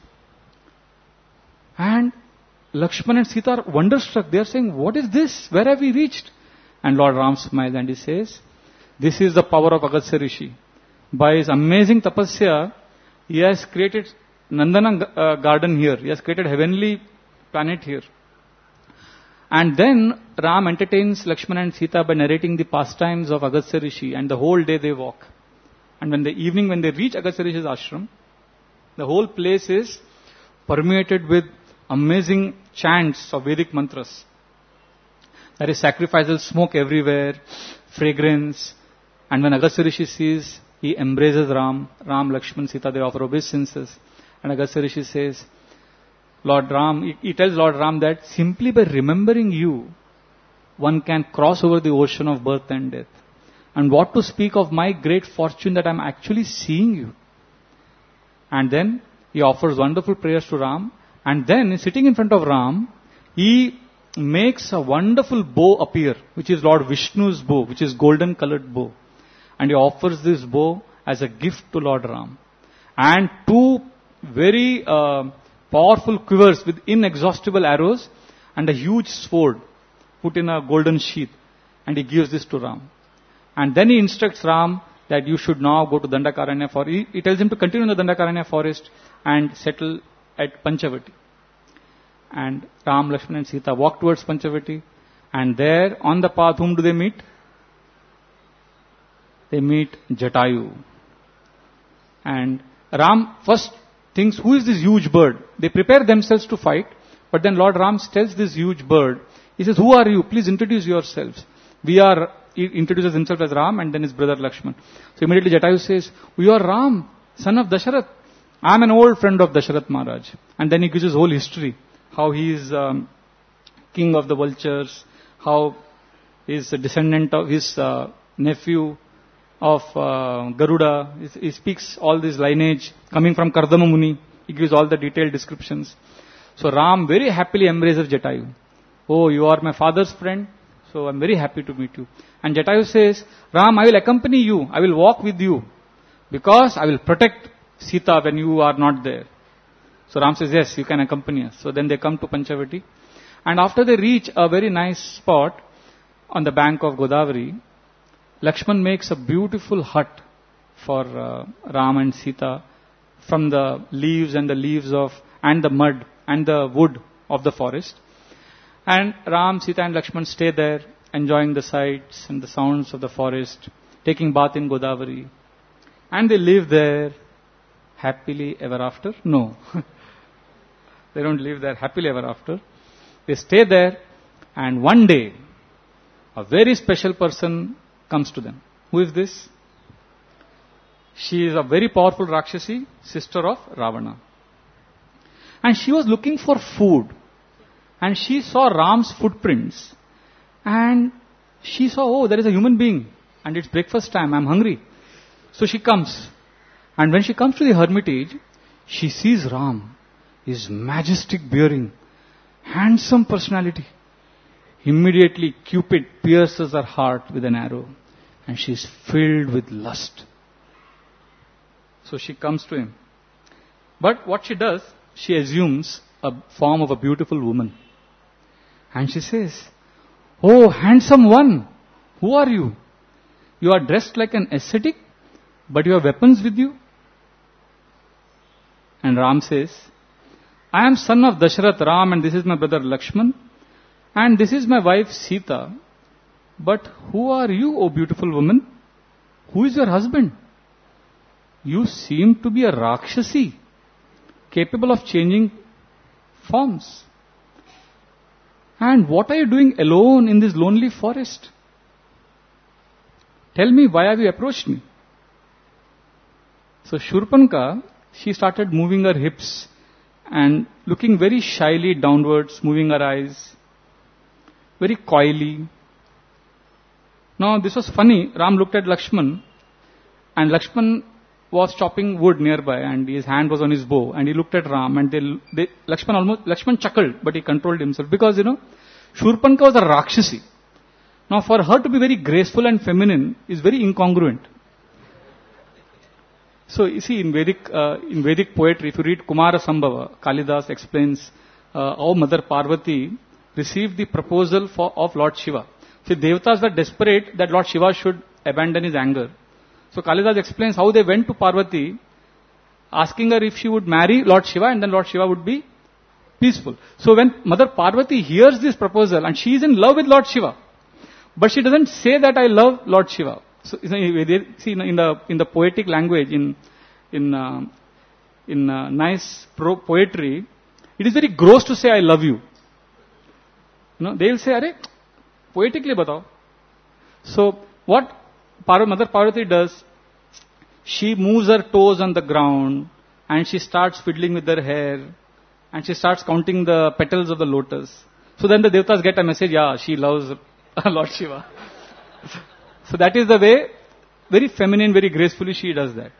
And Lakshman and Sita are wonderstruck. They are saying, what is this? Where have we reached? And Lord Ram smiles and he says, this is the power of Agastya Rishi. By his amazing tapasya, he has created Nandana uh, garden here. He has created heavenly planet here. And then Ram entertains Lakshmana and Sita by narrating the pastimes of Agastya Rishi, and the whole day they walk. And when the evening, when they reach Agastya Rishi's ashram, the whole place is permeated with amazing chants of Vedic mantras. There is sacrificial smoke everywhere, fragrance. And when Agastya Rishi sees, he embraces Ram. Ram, Lakshman, Sita, they offer obeisances. And Agastya Rishi says, Lord Ram, he, he tells Lord Ram that simply by remembering you, one can cross over the ocean of birth and death. And what to speak of my great fortune that I am actually seeing you. And then he offers wonderful prayers to Ram. And then, sitting in front of Ram, he makes a wonderful bow appear, which is Lord Vishnu's bow, which is golden colored bow. And he offers this bow as a gift to Lord Ram. And two very uh, powerful quivers with inexhaustible arrows and a huge sword put in a golden sheath. And he gives this to Ram. And then he instructs Ram that you should now go to Dandakaranya forest. He, he tells him to continue in the Dandakaranya forest and settle at Panchavati. And Ram, Lakshman and Sita walk towards Panchavati. And there on the path, whom do they meet? They meet Jatayu. And Ram first thinks, who is this huge bird? They prepare themselves to fight. But then Lord Ram tells this huge bird, he says, who are you? Please introduce yourselves. We are, he introduces himself as Ram and then his brother Lakshman. So immediately Jatayu says, we are Ram, son of Dasharath. I am an old friend of Dasharath Maharaj. And then he gives his whole history. How he is um, king of the vultures. How he is a descendant of his uh, nephew of uh, Garuda. He, he speaks all this lineage coming from Kardama Muni. He gives all the detailed descriptions. So Ram very happily embraces Jatayu. Oh, you are my father's friend. So I am very happy to meet you. And Jatayu says, Ram, I will accompany you. I will walk with you. Because I will protect Sita when you are not there. So Ram says, yes, you can accompany us. So then they come to Panchavati. And after they reach a very nice spot on the bank of Godavari, Lakshman makes a beautiful hut for uh, Ram and Sita from the leaves and the leaves of, and the mud and the wood of the forest. And Ram, Sita and Lakshman stay there, enjoying the sights and the sounds of the forest, taking bath in Godavari. And they live there happily ever after? No. They don't live there happily ever after. They stay there, and one day, a very special person comes to them. Who is this? She is a very powerful Rakshasi, sister of Ravana. And she was looking for food. And she saw Ram's footprints. And she saw, oh, there is a human being. And it's breakfast time, I'm hungry. So she comes. And when she comes to the hermitage, she sees Ram, his majestic bearing, handsome personality. Immediately Cupid pierces her heart with an arrow. And she is filled with lust. So she comes to him. But what she does, she assumes a form of a beautiful woman. And she says, Oh, handsome one, who are you? You are dressed like an ascetic, but you have weapons with you. And Ram says, I am son of Dasharath Ram, and this is my brother Lakshman, and this is my wife Sita. But who are you, O beautiful woman? Who is your husband? You seem to be a Rakshasi, capable of changing forms. And what are you doing alone in this lonely forest? Tell me, why have you approached me? So Shurpanka, she started moving her hips and looking very shyly downwards, moving her eyes, very coyly. Now this was funny. Ram looked at Lakshman, and Lakshman was chopping wood nearby, and his hand was on his bow, and he looked at Ram, and they, they, Lakshman almost, Lakshman chuckled, but he controlled himself, because, you know, Shurpanka was a Rakshasi. Now for her to be very graceful and feminine is very incongruent. So you see, in Vedic, uh, in Vedic poetry, if you read Kumara Sambhava, Kalidas explains uh, how Mother Parvati received the proposal for, of Lord Shiva. See, Devatas were desperate that Lord Shiva should abandon his anger. So Kalidas explains how they went to Parvati, asking her if she would marry Lord Shiva, and then Lord Shiva would be peaceful. So when Mother Parvati hears this proposal, and she is in love with Lord Shiva, but she doesn't say that I love Lord Shiva. So see, in the in the poetic language, in in uh, in uh, nice pro poetry, it is very gross to say I love you. You know, they'll say, "Arey, poetically batao." So what Par- Mother Parvati does, she moves her toes on the ground, and she starts fiddling with her hair, and she starts counting the petals of the lotus. So then the Devatas get a message, yeah, she loves Lord Shiva. So that is the way, very feminine, very gracefully she does that.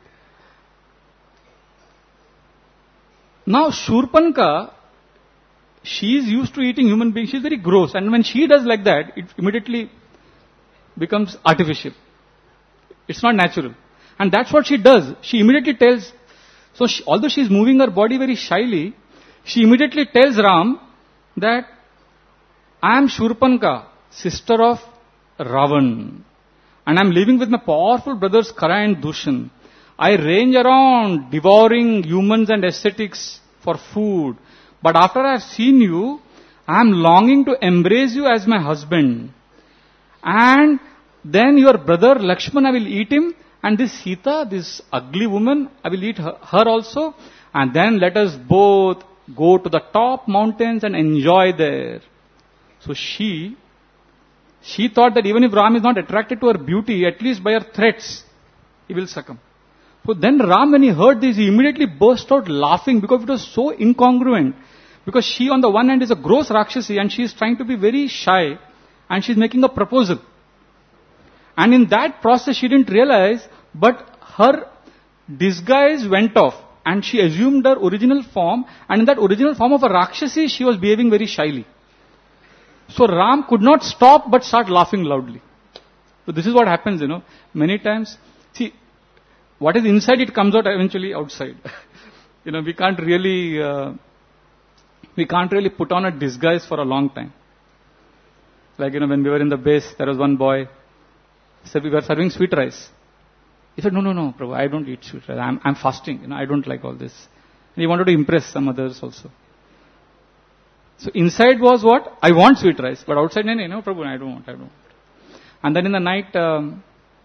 Now Shurpanka, she is used to eating human beings, she is very gross, and when she does like that, it immediately becomes artificial. It's not natural. And that's what she does. She immediately tells, so she, although she is moving her body very shyly, she immediately tells Ram that I am Shurpanka, sister of Ravan, and I am living with my powerful brothers Kara and Dushan. I range around devouring humans and ascetics for food. But after I have seen you, I am longing to embrace you as my husband. And then your brother Lakshman, I will eat him, and this Sita, this ugly woman, I will eat her, her also, and then let us both go to the top mountains and enjoy there. So she, she thought that even if Ram is not attracted to her beauty, at least by her threats, he will succumb. So then Ram, when he heard this, he immediately burst out laughing, because it was so incongruent. Because she on the one hand is a gross Rakshasi, and she is trying to be very shy, and she is making a proposal. And in that process she didn't realize, but her disguise went off, and she assumed her original form, and in that original form of a Rakshasi, she was behaving very shyly. So Ram could not stop but start laughing loudly. So this is what happens, you know, many times. See, what is inside, it comes out eventually outside. You know, we can't really, uh, we can't really put on a disguise for a long time. Like, you know, when we were in the base, there was one boy, so we were serving sweet rice. He said, no, no, no, Prabhu, I don't eat sweet rice. I'm, I'm fasting, you know, I don't like all this. And he wanted to impress some others also. So inside was what? I want sweet rice. But outside, no, no, no, Prabhu, I don't want, I don't want. And then in the night, um,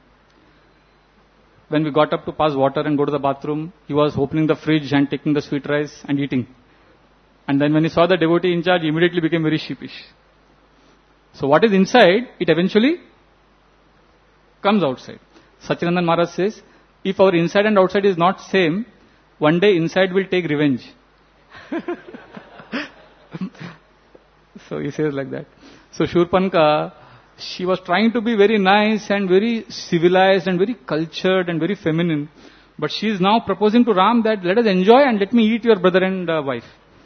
when we got up to pass water and go to the bathroom, he was opening the fridge and taking the sweet rice and eating. And then when he saw the devotee in charge, he immediately became very sheepish. So what is inside, it eventually comes outside. Sachidanand Maharaj says, if our inside and outside is not same, one day inside will take revenge. So he says like that. So Shurpanka, she was trying to be very nice and very civilized and very cultured and very feminine. But she is now proposing to Ram that let us enjoy and let me eat your brother and uh, wife.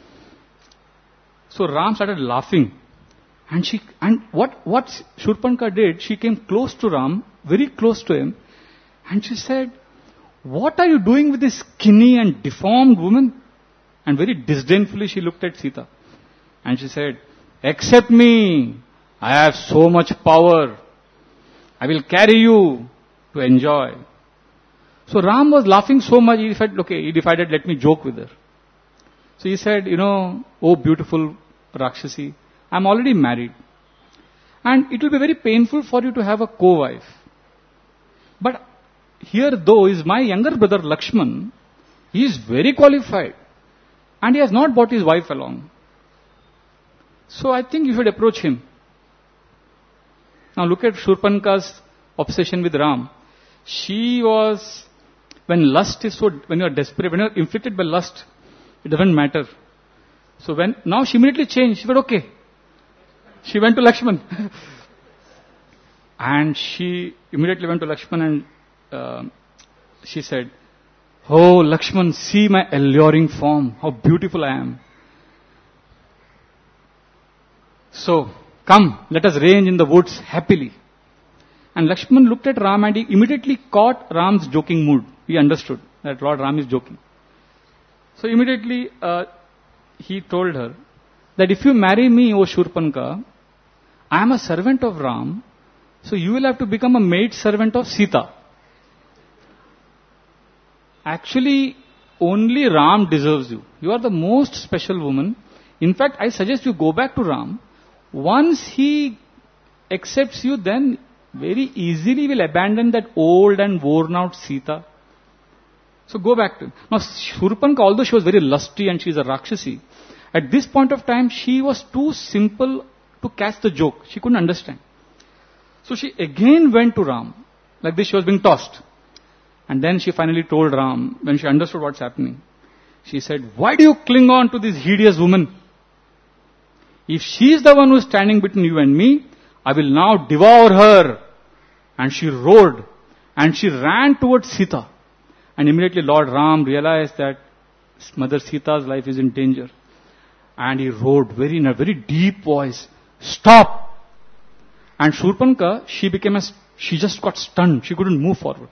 So Ram started laughing. And she, and what, what Shurpanka did, she came close to Ram, very close to him, and she said, what are you doing with this skinny and deformed woman? And very disdainfully she looked at Sita. And she said, accept me. I have so much power. I will carry you to enjoy. So Ram was laughing so much, he said, okay, he decided, let me joke with her. So he said, you know, oh beautiful Rakshasi, I'm already married. And it will be very painful for you to have a co-wife. But here though is my younger brother Lakshman. He is very qualified. And he has not brought his wife along. So I think you should approach him. Now look at Shurpanka's obsession with Ram. She was, when lust is so, when you are desperate, when you are inflicted by lust, it doesn't matter. So when, now she immediately changed. She said, okay. She went to Lakshman. And she immediately went to Lakshman and uh, she said, oh Lakshman, see my alluring form, how beautiful I am. So, come, let us range in the woods happily. And Lakshman looked at Ram and he immediately caught Ram's joking mood. He understood that Lord Ram is joking. So immediately uh, he told her that if you marry me, O Shurpanka, I am a servant of Ram, so you will have to become a maid servant of Sita. Actually, only Ram deserves you. You are the most special woman. In fact, I suggest you go back to Ram. Once he accepts you, then very easily will abandon that old and worn out Sita. So go back to him. Now Shurpanka, although she was very lusty and she is a Rakshasi, at this point of time she was too simple to catch the joke. She couldn't understand. So she again went to Ram. Like this she was being tossed. And then she finally told Ram, when she understood what's happening, she said, why do you cling on to this hideous woman? If she is the one who is standing between you and me, I will now devour her. And she rode and she ran towards Sita. And immediately Lord Ram realized that Mother Sita's life is in danger. And he rode very in a very deep voice, stop! And Shurpanka, she became a, she just got stunned. She couldn't move forward.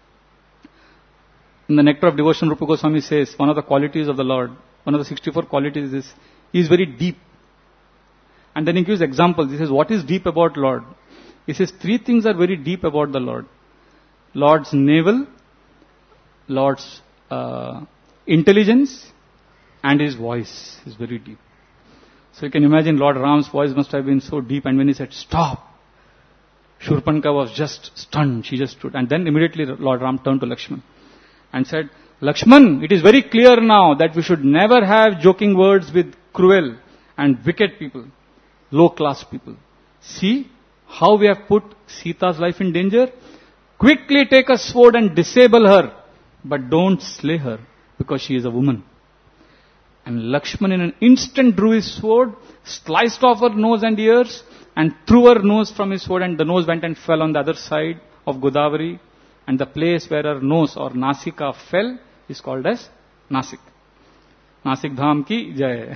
In the Nectar of Devotion, Rupa Goswami says, one of the qualities of the Lord, one of the sixty-four qualities is, he is very deep. And then he gives examples. He says, what is deep about Lord? He says, three things are very deep about the Lord. Lord's navel, Lord's uh, intelligence, and his voice is very deep. So you can imagine Lord Ram's voice must have been so deep, and when he said, stop, Shurpanka was just stunned. She just stood. And then immediately Lord Ram turned to Lakshman and said, Lakshman, it is very clear now that we should never have joking words with cruel and wicked people, low-class people. See how we have put Sita's life in danger? Quickly take a sword and disable her, but don't slay her because she is a woman. And Lakshman in an instant drew his sword, sliced off her nose and ears, and threw her nose from his sword, and the nose went and fell on the other side of Godavari. And the place where her nose or Nasika fell is called as Nasik. Nasik Dham ki jai.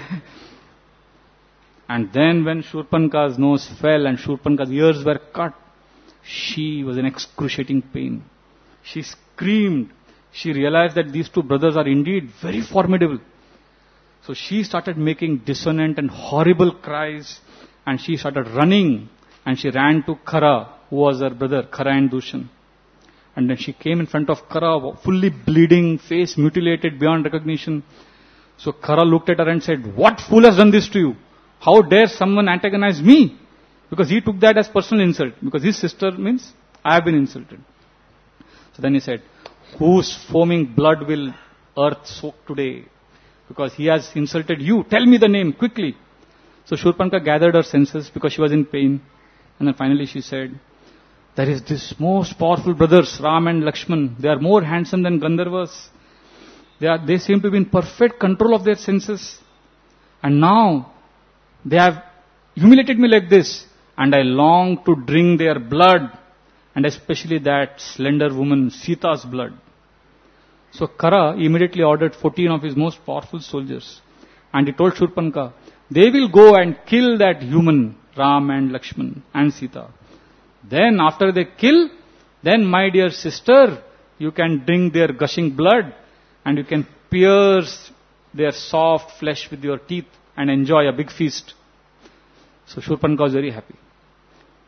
And then when Shurpanka's nose fell and Shurpanka's ears were cut, she was in excruciating pain. She screamed. She realized that these two brothers are indeed very formidable. So she started making dissonant and horrible cries, and she started running, and she ran to Khara, who was her brother, Khara and Dushan. And then she came in front of Khara, fully bleeding, face mutilated beyond recognition. So Khara looked at her and said, what fool has done this to you? How dare someone antagonize me? Because he took that as personal insult. Because his sister means, I have been insulted. So then he said, whose foaming blood will earth soak today? Because he has insulted you. Tell me the name, quickly. So Shurpanka gathered her senses because she was in pain. And then finally she said, there is this most powerful brothers, Ram and Lakshman. They are more handsome than Gandharvas. They are, they seem to be in perfect control of their senses. And now, they have humiliated me like this. And I long to drink their blood. And especially that slender woman, Sita's blood. So Khara immediately ordered fourteen of his most powerful soldiers. And he told Shurpanka, they will go and kill that human, Ram and Lakshman and Sita. Then after they kill, then my dear sister, you can drink their gushing blood and you can pierce their soft flesh with your teeth and enjoy a big feast. So Shurpanka was very happy.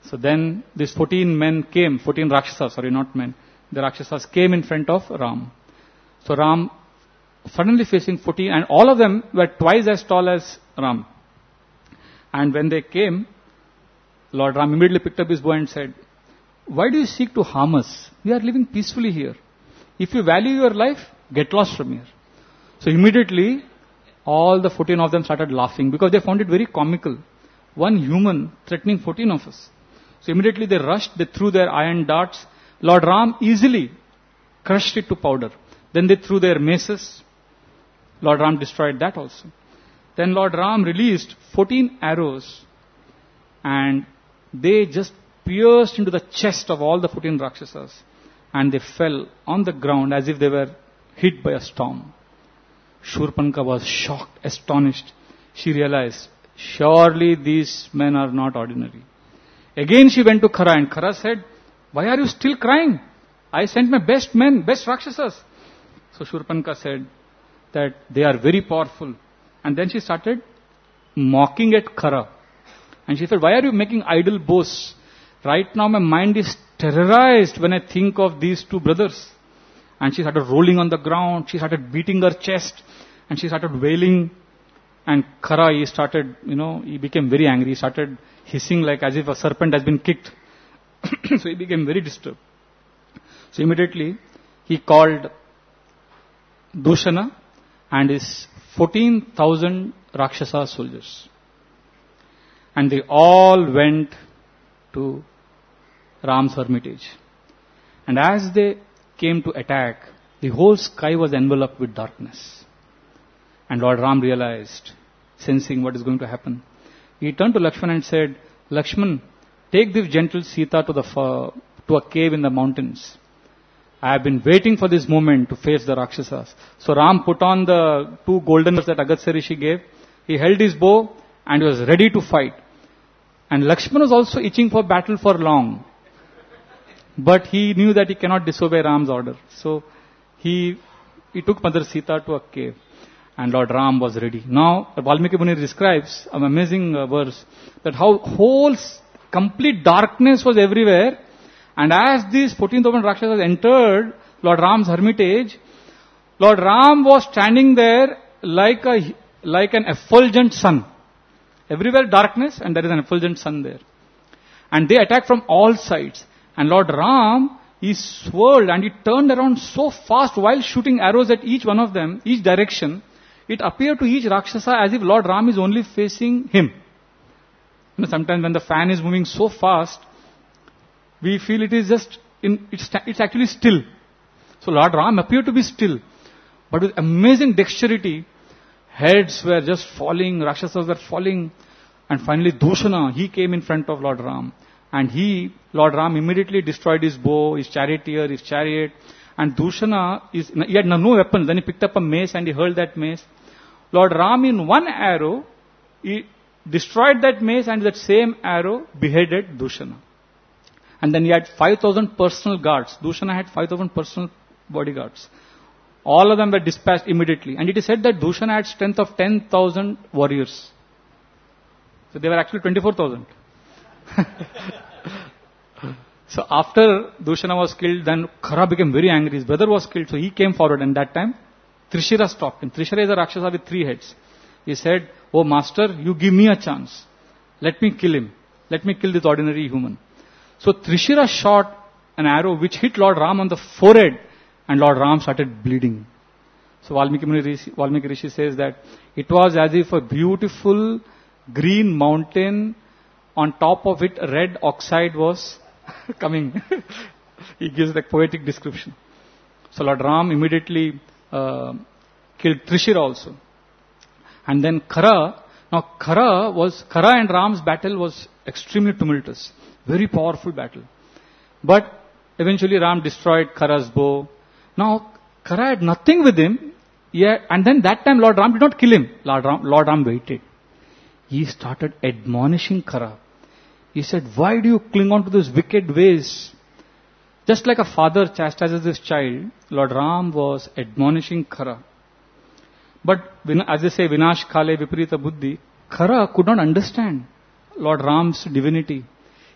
So then these fourteen men came, fourteen Rakshasas, sorry, not men. The Rakshasas came in front of Ram. So Ram suddenly facing fourteen, and all of them were twice as tall as Ram. And when they came, Lord Ram immediately picked up his bow and said, "Why do you seek to harm us? We are living peacefully here. If you value your life, get lost from here." So immediately, all the fourteen of them started laughing because they found it very comical. One human threatening fourteen of us. So immediately they rushed, they threw their iron darts. Lord Ram easily crushed it to powder. Then they threw their maces. Lord Ram destroyed that also. Then Lord Ram released fourteen arrows, and they just pierced into the chest of all the fourteen Rakshasas, and they fell on the ground as if they were hit by a storm. Shurpanka was shocked, astonished. She realized, surely these men are not ordinary. Again she went to Khara, and Khara said, "Why are you still crying? I sent my best men, best Rakshasas." So Shurpanka said that they are very powerful. And then she started mocking at Khara. And she said, "Why are you making idle boasts? Right now my mind is terrorized when I think of these two brothers." And she started rolling on the ground. She started beating her chest. And she started wailing. And Khara, he started, you know, he became very angry. He started hissing like as if a serpent has been kicked. So he became very disturbed. So immediately he called Dushana and his fourteen thousand Rakshasa soldiers. And they all went to Ram's hermitage. And as they came to attack, the whole sky was enveloped with darkness. And Lord Ram realized, sensing what is going to happen, he turned to Lakshman and said, "Lakshman, take this gentle Sita to the far, to a cave in the mountains. I have been waiting for this moment to face the Rakshasas." So Ram put on the two golden birds that Agastya Rishi gave. He held his bow and he was ready to fight. And Lakshman was also itching for battle for long. But he knew that he cannot disobey Ram's order. So he, he took Mother Sita to a cave. And Lord Ram was ready. Now, Valmiki Muni describes an amazing uh, verse that how whole complete darkness was everywhere. And as these fourteen thousand Rakshasas entered Lord Ram's hermitage, Lord Ram was standing there like a like an effulgent sun. Everywhere darkness, and there is an effulgent sun there. And they attacked from all sides. And Lord Ram, he swirled and he turned around so fast while shooting arrows at each one of them, each direction. It appeared to each Rakshasa as if Lord Ram is only facing him. You know, sometimes when the fan is moving so fast, we feel it is just, in, it's, it's actually still. So Lord Ram appeared to be still. But with amazing dexterity, heads were just falling, Rakshasas were falling. And finally Dushana, he came in front of Lord Ram. And he, Lord Ram immediately destroyed his bow, his charioteer, his chariot. And Dushana, is, he had no weapons. Then he picked up a mace and he hurled that mace. Lord Ram in one arrow, he destroyed that mace and that same arrow beheaded Dushana. And then he had five thousand personal guards. Dushana had five thousand personal bodyguards. All of them were dispatched immediately. And it is said that Dushana had strength of ten thousand warriors. So they were actually twenty-four thousand. So after Dushana was killed, then Khara became very angry. His brother was killed, so he came forward. And that time, Trishira stopped him. Trishira is a Rakshasa with three heads. He said, "Oh master, you give me a chance. Let me kill him. Let me kill this ordinary human." So Trishira shot an arrow which hit Lord Ram on the forehead, and Lord Ram started bleeding. So Valmiki Rishi, Valmiki Rishi says that it was as if a beautiful green mountain, on top of it red oxide was coming. He gives the poetic description. So Lord Ram immediately uh, killed Trishira also. And then Khara, now Khara was, Khara and Ram's battle was extremely tumultuous. Very powerful battle. But eventually Ram destroyed Khara's bow. Now Khara had nothing with him. Yeah, and then that time Lord Ram did not kill him. Lord Ram, Lord Ram waited. He started admonishing Khara. He said, "Why do you cling on to those wicked ways?" Just like a father chastises his child, Lord Ram was admonishing Khara. But as they say, Vinash Khale Viparita Buddhi, Khara could not understand Lord Ram's divinity.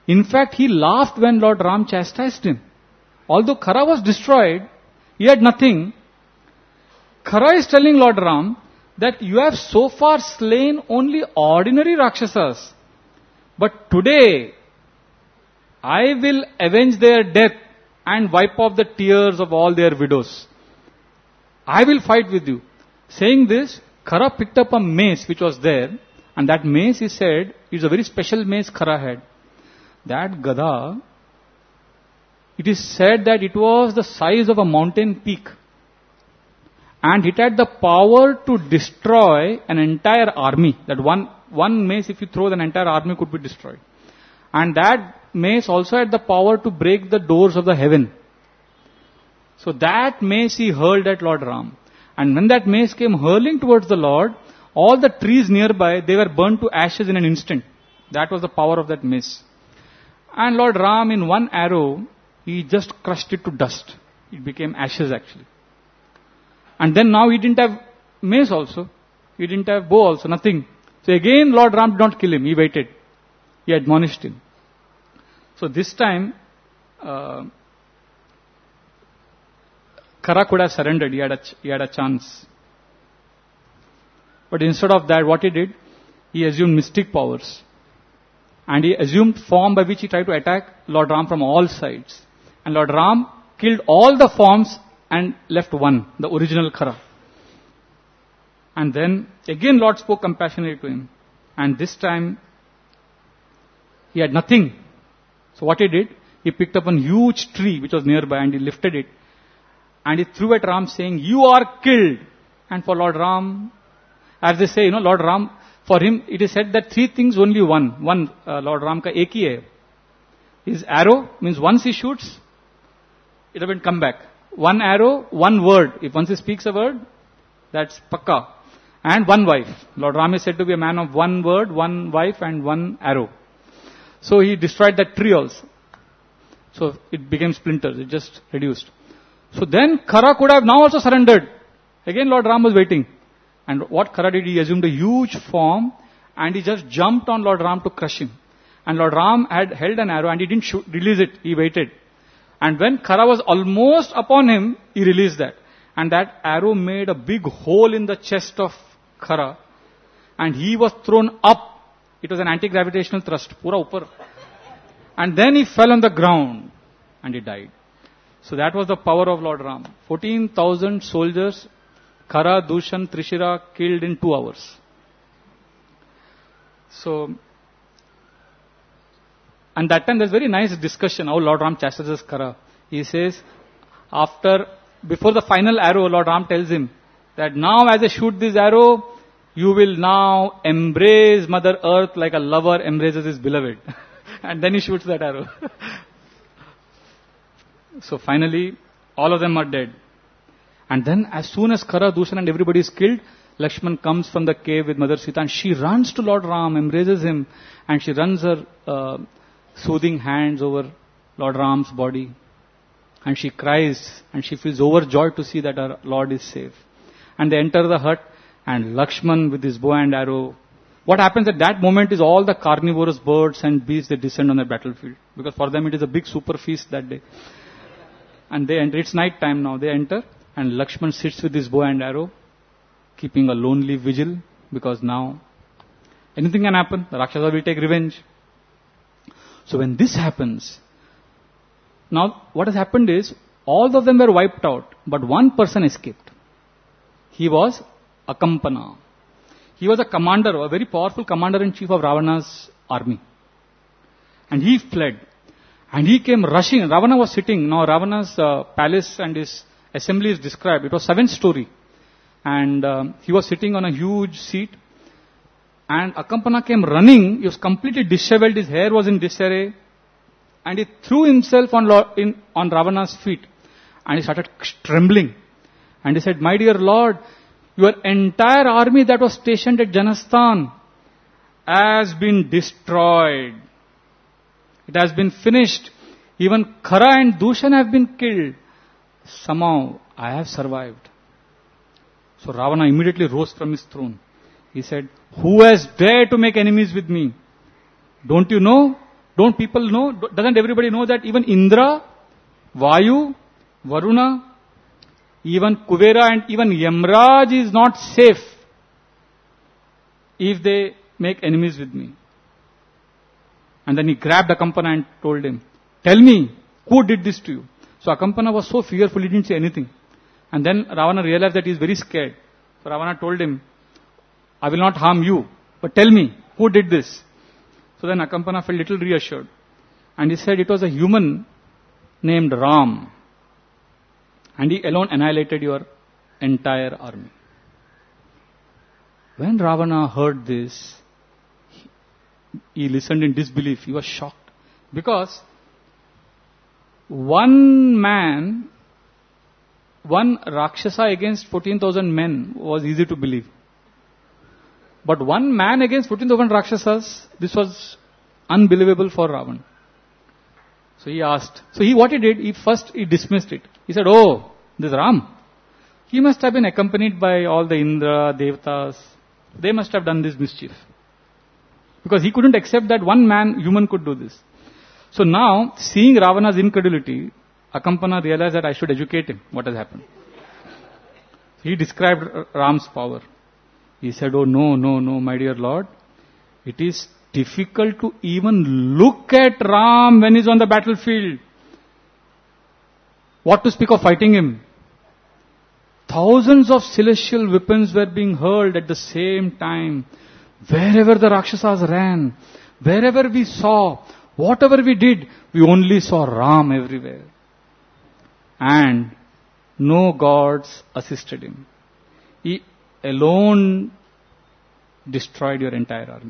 In fact, he laughed when Lord Ram chastised him. Although Khara was destroyed, he had nothing. Khara is telling Lord Ram that you have so far slain only ordinary Rakshasas. But today, I will avenge their death and wipe off the tears of all their widows. I will fight with you. Saying this, Khara picked up a mace which was there, and that mace, he said, is a very special mace Khara had. That Gada, it is said that it was the size of a mountain peak. And it had the power to destroy an entire army. That one, one mace, if you throw, an entire army could be destroyed. And that mace also had the power to break the doors of the heaven. So that mace he hurled at Lord Ram. And when that mace came hurling towards the Lord, all the trees nearby, they were burnt to ashes in an instant. That was the power of that mace. And Lord Ram, in one arrow, he just crushed it to dust. It became ashes actually. And then now he didn't have mace also. He didn't have bow also, nothing. So again Lord Ram did not kill him. He waited. He admonished him. So this time, uh, Khara could have surrendered. He had, a ch- he had a chance. But instead of that, what he did, he assumed mystic powers. And he assumed form by which he tried to attack Lord Ram from all sides. And Lord Ram killed all the forms and left one, the original Khara. And then again Lord spoke compassionately to him. And this time he had nothing. So what he did, he picked up a huge tree which was nearby and he lifted it. And he threw at Ram saying, you are killed. And for Lord Ram, as they say, you know, Lord Ram, for him it is said that three things only one. One, uh, Lord Ram ka ek hi hai. His arrow means once he shoots, it will come back. One arrow, one word. If once he speaks a word, that's pakka. And one wife. Lord Ram is said to be a man of one word, one wife and one arrow. So he destroyed that tree also. So it became splinters. It just reduced. So then Khara could have now also surrendered. Again Lord Ram was waiting. And what Khara did, he assumed a huge form and he just jumped on Lord Ram to crush him. And Lord Ram had held an arrow and he didn't shoot, release it. He waited. And when Khara was almost upon him, he released that. And that arrow made a big hole in the chest of Khara. And he was thrown up. It was an anti-gravitational thrust. Pura upar. And then he fell on the ground. And he died. So that was the power of Lord Ram. fourteen thousand soldiers, Khara, Dushan, Trishira killed in two hours. So, and that time there's very nice discussion how Lord Ram chastises Khara. He says, after, before the final arrow, Lord Ram tells him that now as I shoot this arrow, you will now embrace Mother Earth like a lover embraces his beloved. And then he shoots that arrow. So finally, all of them are dead. And then as soon as Khara, Dushan and everybody is killed, Lakshman comes from the cave with Mother Sita and she runs to Lord Ram, embraces him, and she runs her uh, soothing hands over Lord Ram's body. And she cries and she feels overjoyed to see that her Lord is safe. And they enter the hut and Lakshman with his bow and arrow. What happens at that moment is all the carnivorous birds and beasts, they descend on the battlefield. Because for them it is a big super feast that day. And they enter, it's night time now, they enter and Lakshman sits with his bow and arrow, keeping a lonely vigil because now anything can happen. The Rakshasa will take revenge. So when this happens, now what has happened is all of them were wiped out, but one person escaped. He was Akampana. He was a commander, a very powerful commander-in-chief of Ravana's army. And he fled. And he came rushing. Ravana was sitting. Now Ravana's uh, palace and his assembly is described. It was seventh story. And um, he was sitting on a huge seat. And Akampana came running. He was completely disheveled. His hair was in disarray. And he threw himself on, Lord, in, on Ravana's feet. And he started trembling. And he said, my dear Lord, your entire army that was stationed at Janasthan has been destroyed. It has been finished. Even Khara and Dushan have been killed. Somehow I have survived. So Ravana immediately rose from his throne. He said, who has dared to make enemies with me? Don't you know Don't people know, doesn't everybody know that even Indra, Vayu, Varuna, even Kuvera and even Yamraj is not safe if they make enemies with me. And then he grabbed Akampana and told him, tell me, who did this to you? So Akampana was so fearful, he didn't say anything. And then Ravana realized that he is very scared. So Ravana told him, I will not harm you, but tell me, who did this? So then Akampana felt little reassured. And he said, it was a human named Ram. And he alone annihilated your entire army. When Ravana heard this, he, he listened in disbelief. He was shocked. Because one man, one Rakshasa against fourteen thousand men was easy to believe. But one man against fourteen thousand Rakshasas, this was unbelievable for Ravan. So he asked. So he, what he did, he first, he dismissed it. He said, oh, this Ram, he must have been accompanied by all the Indra, Devatas. They must have done this mischief. Because he couldn't accept that one man, human, could do this. So now, seeing Ravana's incredulity, Akampana realized that I should educate him what has happened. He described Ram's power. He said, oh no, no, no, my dear Lord. It is difficult to even look at Ram when he's on the battlefield. What to speak of fighting him? Thousands of celestial weapons were being hurled at the same time. Wherever the Rakshasas ran, wherever we saw, whatever we did, we only saw Ram everywhere. And no gods assisted him. He alone destroyed your entire army.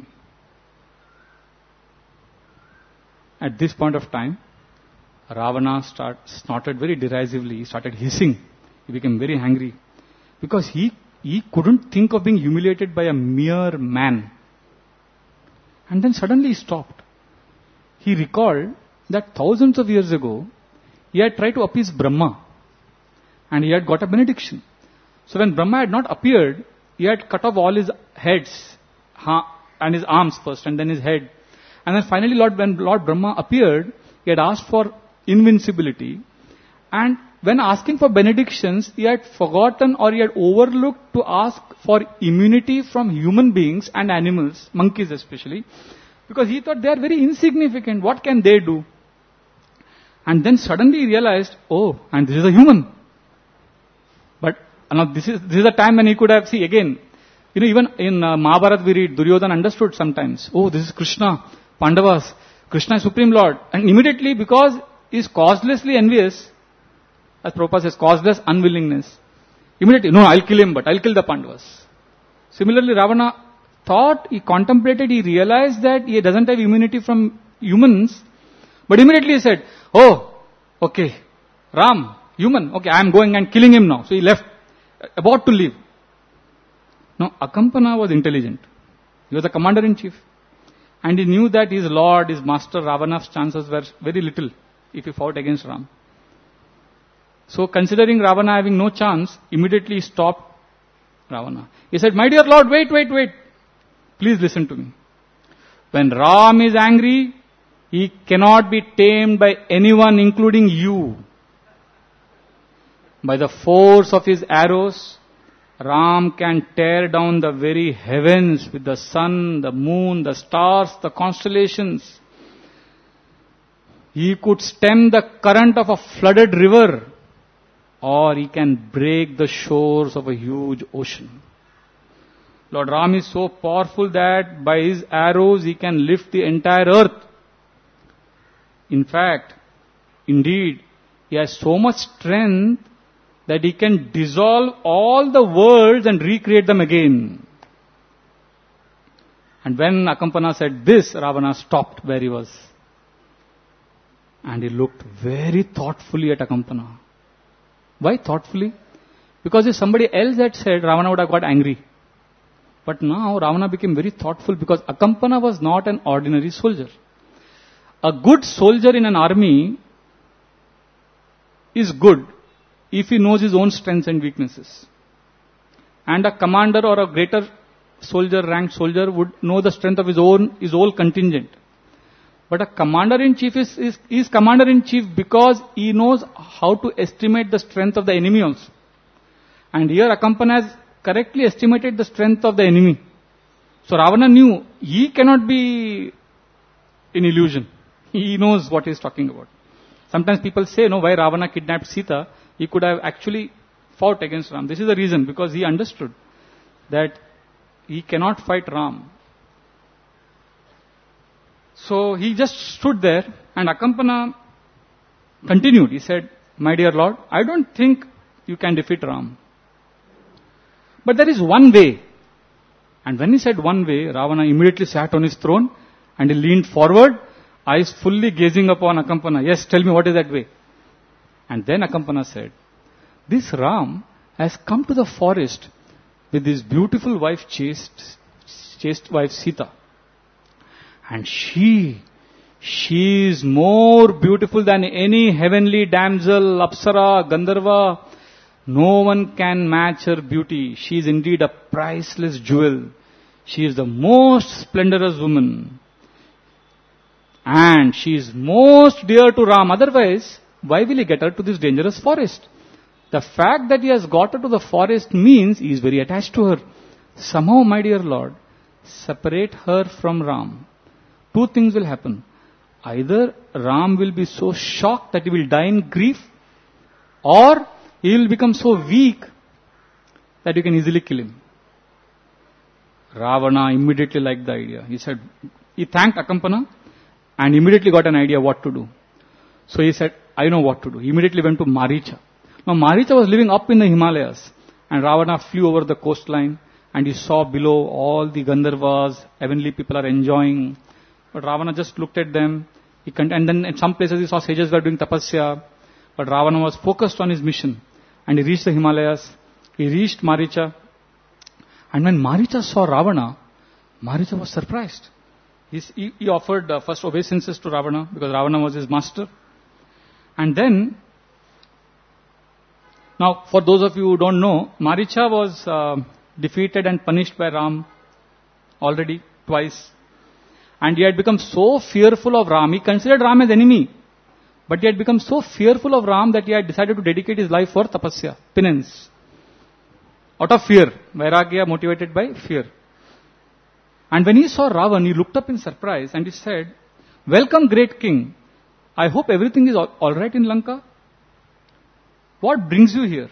At this point of time, Ravana start, snorted very derisively. He started hissing. He became very angry. Because he, he couldn't think of being humiliated by a mere man. And then suddenly he stopped. He recalled that thousands of years ago, he had tried to appease Brahma. And he had got a benediction. So when Brahma had not appeared, he had cut off all his heads and his arms first and then his head. And then finally Lord, when Lord Brahma appeared, he had asked for invincibility. And when asking for benedictions, he had forgotten or he had overlooked to ask for immunity from human beings and animals, monkeys especially. Because he thought they are very insignificant. What can they do? And then suddenly he realized, oh, and this is a human. But now this is this is a time when he could have, see again, you know, even in uh, Mahabharata we read, Duryodhana understood sometimes, oh, this is Krishna, Pandavas, Krishna is Supreme Lord. And immediately, because he is causelessly envious, as Prabhupada says, causeless unwillingness, immediately, no, I'll kill him, but I'll kill the Pandavas. Similarly, Ravana thought, he contemplated, he realized that he doesn't have immunity from humans, but immediately he said, oh, okay, Ram, human, okay, I am going and killing him now. So he left, about to leave. Now, Akampana was intelligent. He was the commander-in-chief. And he knew that his lord, his master, Ravana's chances were very little if he fought against Ram. So considering Ravana having no chance, immediately he stopped Ravana. He said, my dear lord, wait, wait, wait. Please listen to me. When Ram is angry, he cannot be tamed by anyone, including you. By the force of his arrows, Ram can tear down the very heavens with the sun, the moon, the stars, the constellations. He could stem the current of a flooded river, or he can break the shores of a huge ocean. Lord Ram is so powerful that by his arrows he can lift the entire earth. In fact, indeed, he has so much strength that he can dissolve all the worlds and recreate them again. And when Akampana said this, Ravana stopped where he was. And he looked very thoughtfully at Akampana. Why thoughtfully? Because if somebody else had said, Ravana would have got angry. But now Ravana became very thoughtful because Akampana was not an ordinary soldier. A good soldier in an army is good if he knows his own strengths and weaknesses. And a commander or a greater soldier, ranked soldier, would know the strength of his own, his whole contingent. But a commander-in-chief is, is, is commander-in-chief because he knows how to estimate the strength of the enemy also. And here Akampana has correctly estimated the strength of the enemy. So Ravana knew he cannot be in illusion. He knows what he is talking about. Sometimes people say, no, why Ravana kidnapped Sita? He could have actually fought against Ram. This is the reason, because he understood that he cannot fight Ram. So he just stood there, and Akampana continued. He said, my dear Lord, I don't think you can defeat Ram. But there is one way. And when he said one way, Ravana immediately sat on his throne and he leaned forward, eyes fully gazing upon Akampana. Yes, tell me, what is that way? And then Akampana said, this Ram has come to the forest with his beautiful wife, chaste, chaste wife Sita. And she, she is more beautiful than any heavenly damsel, Apsara, Gandharva. No one can match her beauty. She is indeed a priceless jewel. She is the most splendorous woman. And she is most dear to Ram. Otherwise, why will he get her to this dangerous forest? The fact that he has got her to the forest means he is very attached to her. Somehow, my dear Lord, separate her from Ram. Two things will happen. Either Ram will be so shocked that he will die in grief, or he will become so weak that you can easily kill him. Ravana immediately liked the idea. He said, he thanked Akampana and immediately got an idea what to do. So he said, I know what to do. He immediately went to Maricha. Now Maricha was living up in the Himalayas, and Ravana flew over the coastline and he saw below all the Gandharvas, heavenly people are enjoying. But Ravana just looked at them. He con- and then in some places he saw sages were doing tapasya. But Ravana was focused on his mission. And he reached the Himalayas. He reached Maricha. And when Maricha saw Ravana, Maricha was surprised. He's, he, he offered uh, first obeisances to Ravana because Ravana was his master. And then, now for those of you who don't know, Maricha was uh, defeated and punished by Ram already twice. And he had become so fearful of Ram. He considered Ram as enemy. But he had become so fearful of Ram that he had decided to dedicate his life for tapasya, penance. Out of fear. Vairagya motivated by fear. And when he saw Ravan, he looked up in surprise and he said, welcome, great king. I hope everything is all right in Lanka. What brings you here?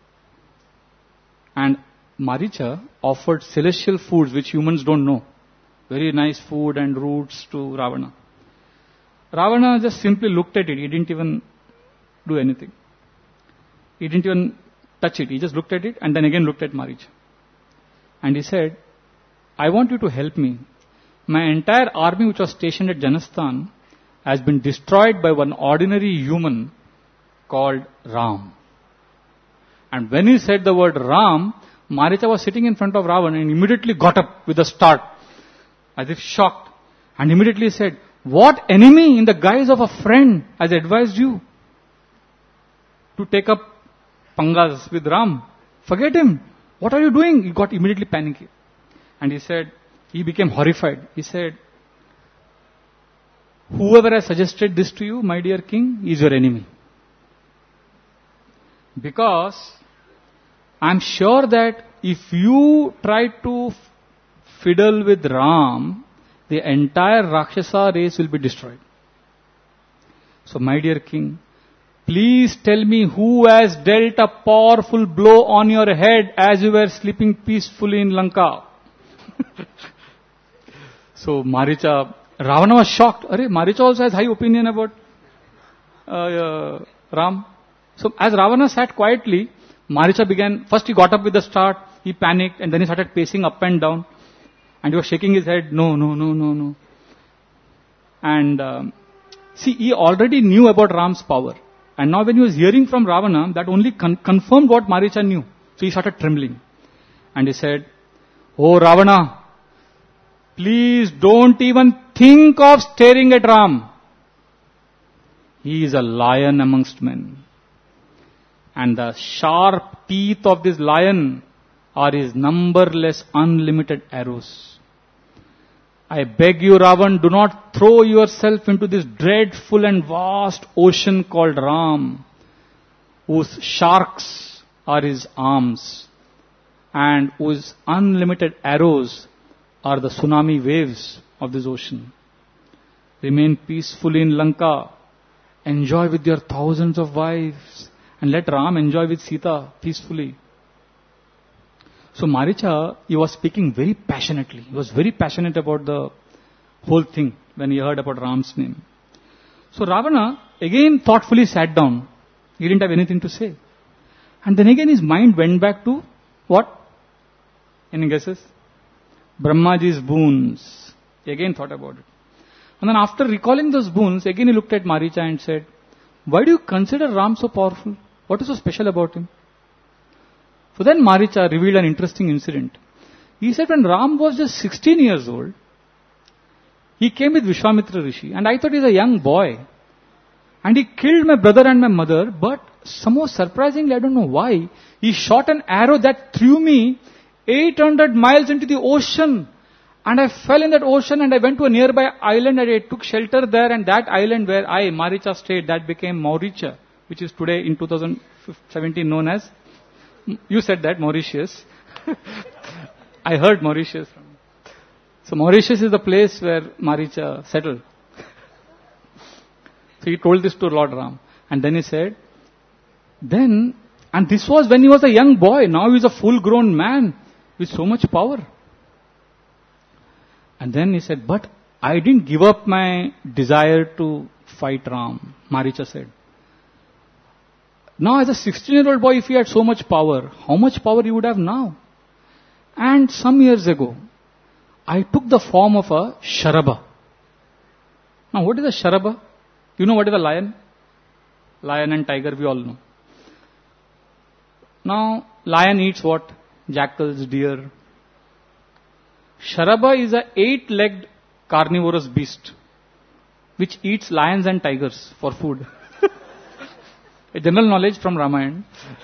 And Maricha offered celestial foods which humans don't know. Very nice food and roots to Ravana. Ravana just simply looked at it. He didn't even do anything. He didn't even touch it. He just looked at it and then again looked at Maricha. And he said, I want you to help me. My entire army which was stationed at Janasthan has been destroyed by one ordinary human called Ram. And when he said the word Ram, Maricha was sitting in front of Ravana and immediately got up with a start, as if shocked, and immediately said, what enemy in the guise of a friend has advised you to take up pangas with Ram? Forget him. What are you doing? He got immediately panicky. And he said, he became horrified. He said, whoever has suggested this to you, my dear king, is your enemy. Because I am sure that if you try to fiddle with Ram, the entire Rakshasa race will be destroyed. So my dear king, please tell me who has dealt a powerful blow on your head as you were sleeping peacefully in Lanka. So Maricha, Ravana was shocked. Arey, Maricha also has high opinion about uh, uh, Ram. So as Ravana sat quietly, Maricha began, first he got up with a start, he panicked and then he started pacing up and down. And he was shaking his head, no, no, no, no, no. And um, see, he already knew about Ram's power. And now when he was hearing from Ravana, that only con- confirmed what Maricha knew. So he started trembling. And he said, oh Ravana, please don't even think of staring at Ram. He is a lion amongst men. And the sharp teeth of this lion are his numberless unlimited arrows. I beg you, Ravan, do not throw yourself into this dreadful and vast ocean called Ram, whose sharks are his arms, and whose unlimited arrows are the tsunami waves of this ocean. Remain peacefully in Lanka, enjoy with your thousands of wives, and let Ram enjoy with Sita peacefully. So Maricha, he was speaking very passionately. He was very passionate about the whole thing when he heard about Ram's name. So Ravana again thoughtfully sat down. He didn't have anything to say. And then again his mind went back to what? Any guesses? Brahmaji's boons. He again thought about it. And then after recalling those boons, again he looked at Maricha and said, why do you consider Ram so powerful? What is so special about him? So then Maricha revealed an interesting incident. He said when Ram was just sixteen years old, he came with Vishwamitra Rishi, and I thought he's a young boy. And he killed my brother and my mother, but somehow surprisingly, I don't know why, he shot an arrow that threw me eight hundred miles into the ocean. And I fell in that ocean and I went to a nearby island and I took shelter there, and that island where I, Maricha, stayed, that became Mauritius, which is today in two thousand seventeen known as, you said that, Mauritius. I heard Mauritius. So Mauritius is the place where Maricha settled. So he told this to Lord Ram. And then he said, then, and this was when he was a young boy, now he is a full grown man with so much power. And then he said, but I didn't give up my desire to fight Ram, Maricha said. Now as a sixteen-year-old boy, if he had so much power, how much power he would have now? And some years ago, I took the form of a Sharaba. Now what is a Sharaba? You know what is a lion? Lion and tiger, we all know. Now, lion eats what? Jackals, deer. Sharaba is a eight-legged carnivorous beast which eats lions and tigers for food. A general knowledge from Ramayana.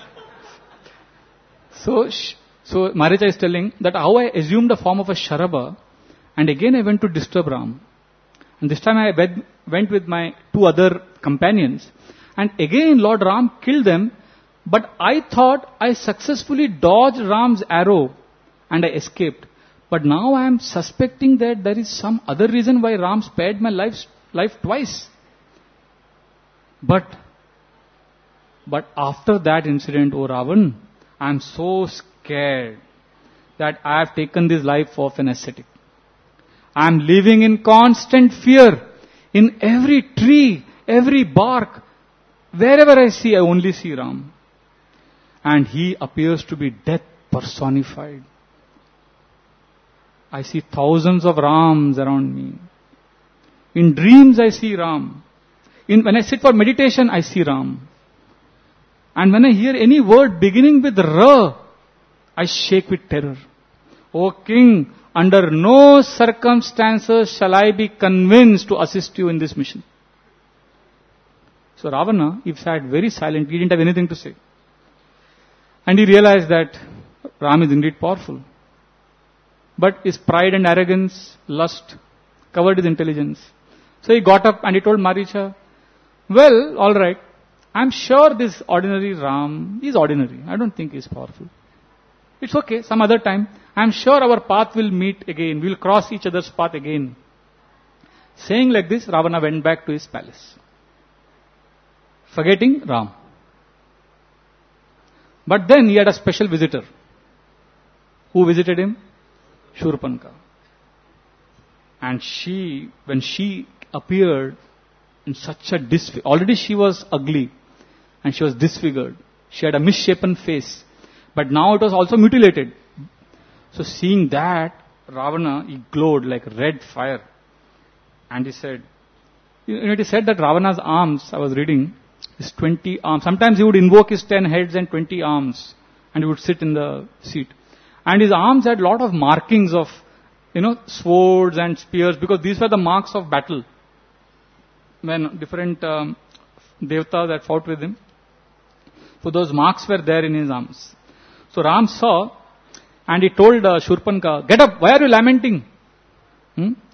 So, so Maricha is telling that how I assumed the form of a Sharaba, and again I went to disturb Ram. And this time I went with my two other companions, and again Lord Ram killed them, but I thought I successfully dodged Ram's arrow and I escaped. But now I am suspecting that there is some other reason why Ram spared my life, life twice. But But after that incident, O Ravan, I am so scared that I have taken this life of an ascetic. I am living in constant fear. In every tree, every bark, wherever I see, I only see Ram. And he appears to be death personified. I see thousands of Rams around me. In dreams I see Ram. In, when I sit for meditation, I see Ram. And when I hear any word beginning with Ra, I shake with terror. O king, under no circumstances shall I be convinced to assist you in this mission. So Ravana, he sat very silent. He didn't have anything to say. And he realized that Ram is indeed powerful. But his pride and arrogance, lust, covered his intelligence. So he got up and he told Maricha, well, all right. I'm sure this ordinary Ram is ordinary. I don't think he's powerful. It's okay, some other time. I'm sure our path will meet again. We'll cross each other's path again. Saying like this, Ravana went back to his palace, forgetting Ram. But then he had a special visitor. Who visited him? Shurpanka. And she, when she appeared in such a disfigure, already she was ugly and she was disfigured. She had a misshapen face, but now it was also mutilated. So seeing that, Ravana, he glowed like red fire. And he said, you know, it is said that Ravana's arms, I was reading, his twenty arms. Sometimes he would invoke his ten heads and twenty arms, and he would sit in the seat. And his arms had a lot of markings of, you know, swords and spears, because these were the marks of battle. When different um, devatas had fought with him. So those marks were there in his arms. So Ram saw, and he told uh, Shurpanka, get up, why are you lamenting? Hmm?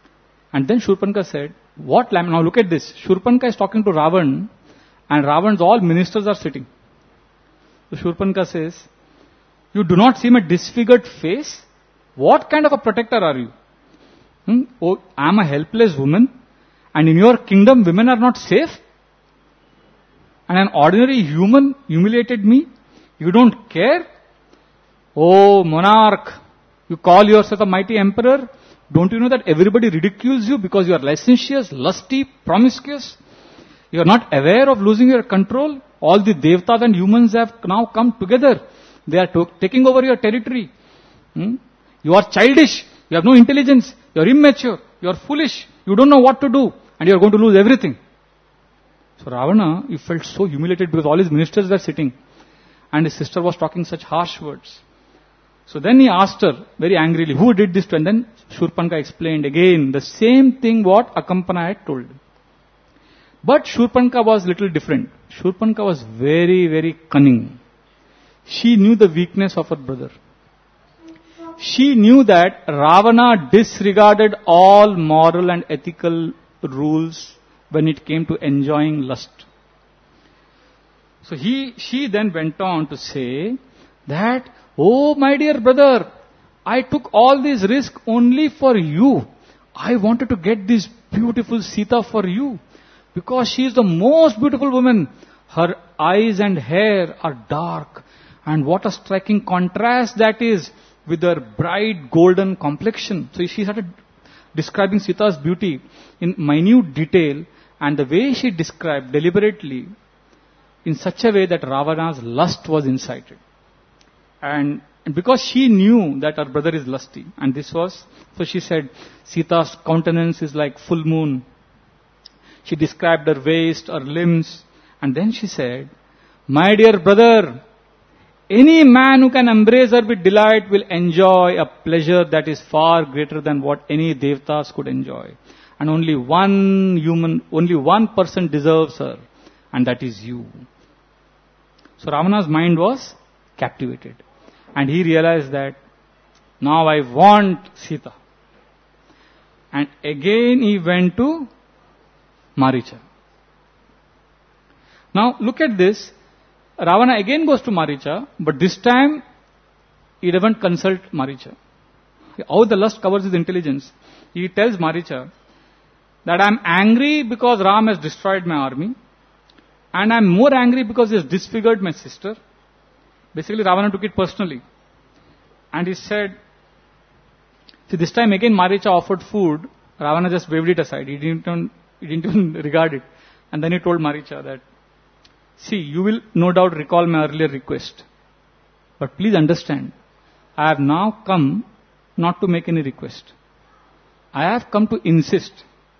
And then Shurpanka said, what lamp? Now look at this. Shurpanka is talking to Ravan, and Ravan's all ministers are sitting. So Shurpanka says, you do not see my disfigured face? What kind of a protector are you? Hmm? Oh, I am a helpless woman, and in your kingdom women are not safe? And an ordinary human humiliated me? You don't care? Oh, monarch, you call yourself a mighty emperor? Don't you know that everybody ridicules you because you are licentious, lusty, promiscuous? You are not aware of losing your control? All the devtas and humans have now come together. They are to- taking over your territory. Hmm? You are childish. You have no intelligence. You are immature. You are foolish. You don't know what to do. And you are going to lose everything. So Ravana, he felt so humiliated because all his ministers were sitting. And his sister was talking such harsh words. So then he asked her very angrily, who did this to? And then Shurpanka explained again the same thing what Akampana had told. But Shurpanka was little different. Shurpanka was very, very cunning. She knew the weakness of her brother. She knew that Ravana disregarded all moral and ethical rules when it came to enjoying lust. So he, she then went on to say that, oh my dear brother, I took all this risk only for you. I wanted to get this beautiful Sita for you because she is the most beautiful woman. Her eyes and hair are dark, and what a striking contrast that is with her bright golden complexion. So she started describing Sita's beauty in minute detail, and the way she described deliberately in such a way that Ravana's lust was incited. And, and because she knew that her brother is lusty, and this was, so she said, Sita's countenance is like full moon. She described her waist, her limbs, and then she said, my dear brother, any man who can embrace her with delight will enjoy a pleasure that is far greater than what any devtas could enjoy. And only one human, only one person deserves her, and that is you. So Ravana's mind was captivated. And he realized that, now I want Sita. And again he went to Maricha. Now look at this. Ravana again goes to Maricha, but this time he doesn't consult Maricha. How the lust covers his intelligence. He tells Maricha that I am angry because Ram has destroyed my army, and I am more angry because he has disfigured my sister. Basically Ravana took it personally. And he said, see, this time again Maricha offered food. Ravana just waved it aside. He didn't even, he didn't even regard it. And then he told Maricha that, see, you will no doubt recall my earlier request. But please understand, I have now come not to make any request. I have come to insist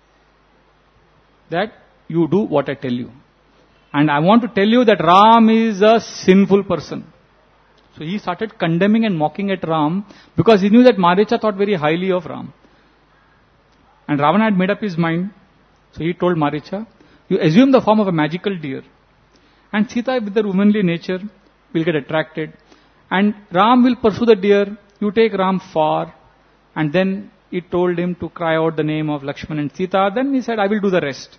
that you do what I tell you. And I want to tell you that Ram is a sinful person. So he started condemning and mocking at Ram because he knew that Maricha thought very highly of Ram. And Ravana had made up his mind. So he told Maricha, you assume the form of a magical deer. And Sita, with her womanly nature, will get attracted. And Ram will pursue the deer. You take Ram far. And then he told him to cry out the name of Lakshman and Sita. Then he said, I will do the rest.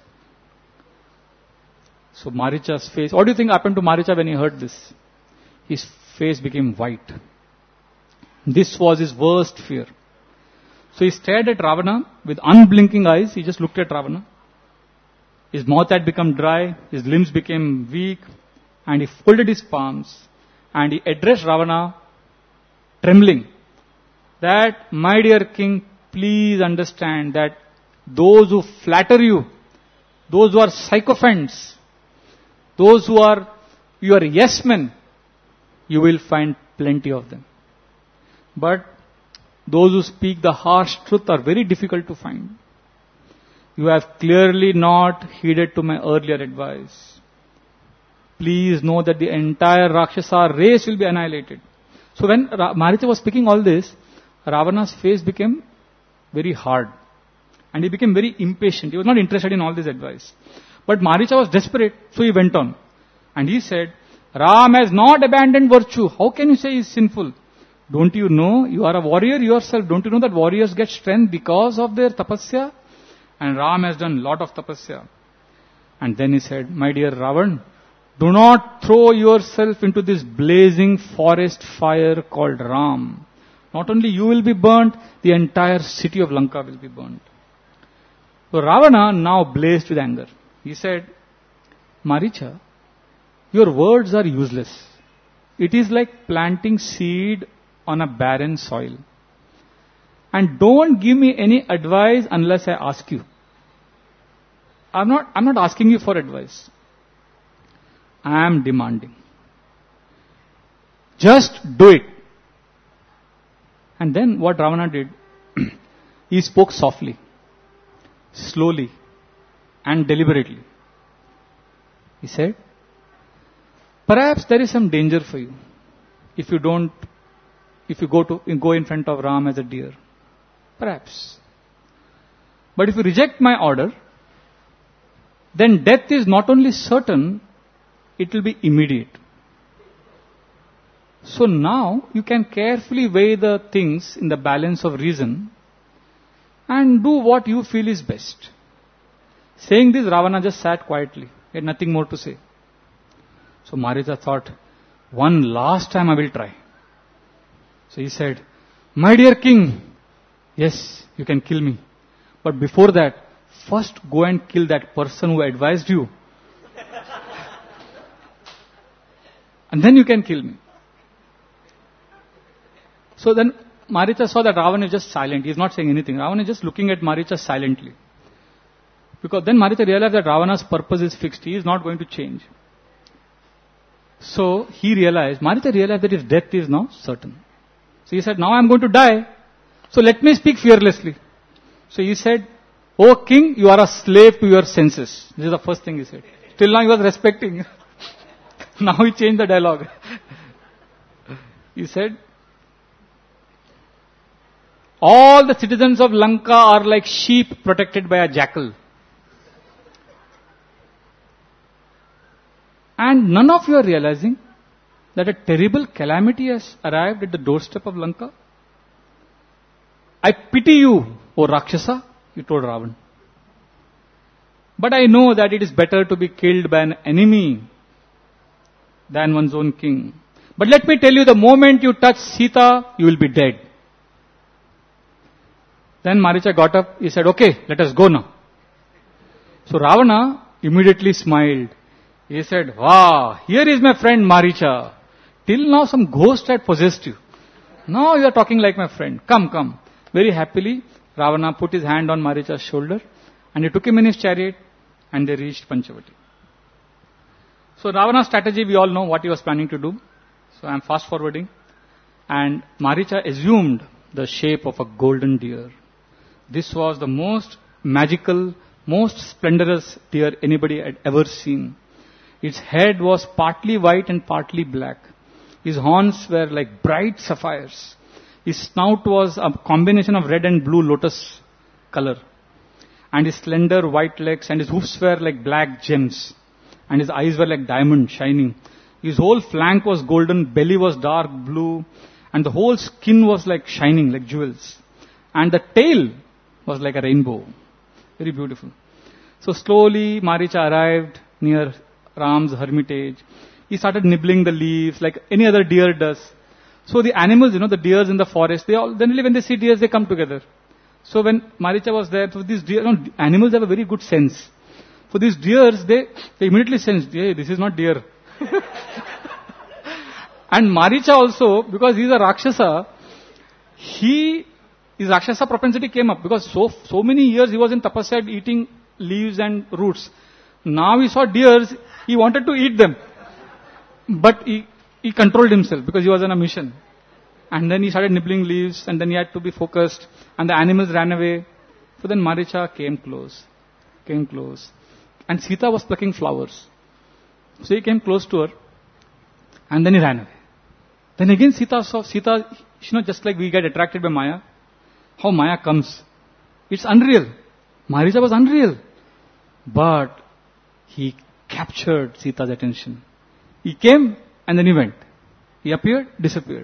So Maricha's face, what do you think happened to Maricha when he heard this? His face became white. This was his worst fear. So he stared at Ravana with unblinking eyes. He just looked at Ravana. His mouth had become dry, his limbs became weak, and he folded his palms and he addressed Ravana, trembling, that, my dear king, please understand that those who flatter you, those who are sycophants, those who are your yes men, you will find plenty of them. But those who speak the harsh truth are very difficult to find. You have clearly not heeded to my earlier advice. Please know that the entire Rakshasa race will be annihilated. So when Ra- Maricha was speaking all this, Ravana's face became very hard. And he became very impatient. He was not interested in all this advice. But Maricha was desperate, so he went on. And he said, Ram has not abandoned virtue. How can you say he is sinful? Don't you know? You are a warrior yourself. Don't you know that warriors get strength because of their tapasya? and Ram has done lot of tapasya. And then he said, my dear Ravan, do not throw yourself into this blazing forest fire called Ram. Not only you will be burnt, the entire city of Lanka will be burnt. So Ravana now blazed with anger. He said, Maricha, your words are useless. It is like planting seed on a barren soil. And don't give me any advice unless I ask you. I'm not, I'm not asking you for advice. I am demanding. Just do it. And then what Ravana did, he spoke softly, slowly, and deliberately. He said, perhaps there is some danger for you if you don't, if you go to go in front of Ram as a deer. Perhaps. But if you reject my order, then death is not only certain, it will be immediate. So now you can carefully weigh the things in the balance of reason and do what you feel is best. Saying this, Ravana just sat quietly. He had nothing more to say. So Maricha thought, one last time I will try. So he said, my dear king, yes, you can kill me. But before that, first go and kill that person who advised you. And then you can kill me. So then Maricha saw that Ravana is just silent. He is not saying anything. Ravana is just looking at Maricha silently. Because then Maricha realized that Ravana's purpose is fixed. He is not going to change. So he realized, Maricha realized that his death is now certain. So he said, now I am going to die. So let me speak fearlessly. So he said, O king, you are a slave to your senses. This is the first thing he said. Till now he was respecting. Now he changed the dialogue. He said, all the citizens of Lanka are like sheep protected by a jackal. And none of you are realizing that a terrible calamity has arrived at the doorstep of Lanka. I pity you, O Rakshasa, he told Ravan. But I know that it is better to be killed by an enemy than one's own king. But let me tell you, the moment you touch Sita, you will be dead. Then Maricha got up, he said, okay, let us go now. So Ravana immediately smiled. He said, wow, here is my friend Maricha. Till now some ghost had possessed you. Now you are talking like my friend. Come, come. Very happily, Ravana put his hand on Maricha's shoulder and he took him in his chariot and they reached Panchavati. So Ravana's strategy, we all know what he was planning to do. So I am fast forwarding. And Maricha assumed the shape of a golden deer. This was the most magical, most splendorous deer anybody had ever seen. Its head was partly white and partly black. His horns were like bright sapphires. His snout was a combination of red and blue lotus color. And his slender white legs and his hoofs were like black gems. And his eyes were like diamond shining. His whole flank was golden, belly was dark blue. And the whole skin was like shining, like jewels. And the tail was like a rainbow. Very beautiful. So slowly Maricha arrived near Ram's hermitage. He started nibbling the leaves like any other deer does. So the animals, you know, the deers in the forest, they all, generally when they see deers, they come together. So when Maricha was there, so these deer, you know, animals have a very good sense. For these deers, they, they immediately sensed, hey, this is not deer. And Maricha also, because he is a Rakshasa, he, his Rakshasa propensity came up because so, so many years he was in tapasya eating leaves and roots. Now he saw deers, he wanted to eat them. But he, he controlled himself because he was on a mission. And then he started nibbling leaves and then he had to be focused and the animals ran away. So then Maricha came close, came close. And Sita was plucking flowers. So he came close to her and then he ran away. Then again Sita saw, Sita, you know, just like we get attracted by Maya, how Maya comes. It's unreal. Maricha was unreal. But he captured Sita's attention. He came and then he went. He appeared, disappeared.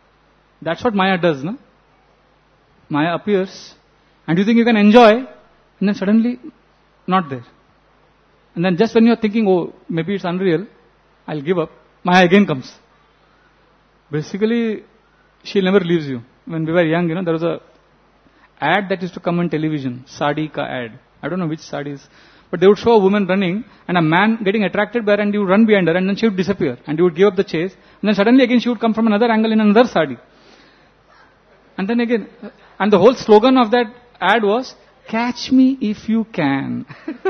That's what Maya does, no? Maya appears and you think you can enjoy And then suddenly, not there. And then just when you're thinking, oh, maybe it's unreal, I'll give up, Maya again comes. Basically, she never leaves you. When we were young, you know, there was a ad that used to come on television, Sadi ka ad. I don't know which sadi is. But they would show a woman running and a man getting attracted by her, and he would run behind her and then she would disappear and he would give up the chase. And then suddenly again she would come from another angle in another sadi. And then again, and the whole slogan of that ad was, catch me if you can.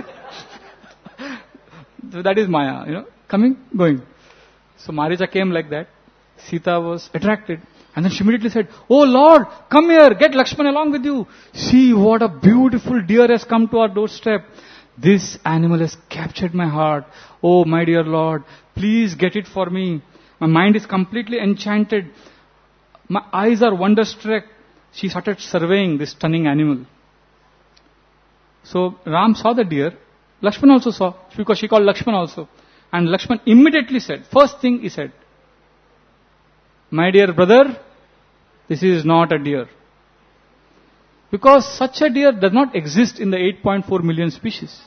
So that is Maya, you know, coming, going. So Maricha came like that. Sita was attracted. And then she immediately said, oh Lord, come here, get Lakshman along with you. See what a beautiful deer has come to our doorstep. This animal has captured my heart. Oh my dear Lord, please get it for me. My mind is completely enchanted. My eyes are wonderstruck. She started surveying this stunning animal. So Ram saw the deer. Lakshman also saw, because she called Lakshman also. And Lakshman immediately said, first thing he said, my dear brother, this is not a deer. Because such a deer does not exist in the eight point four million species.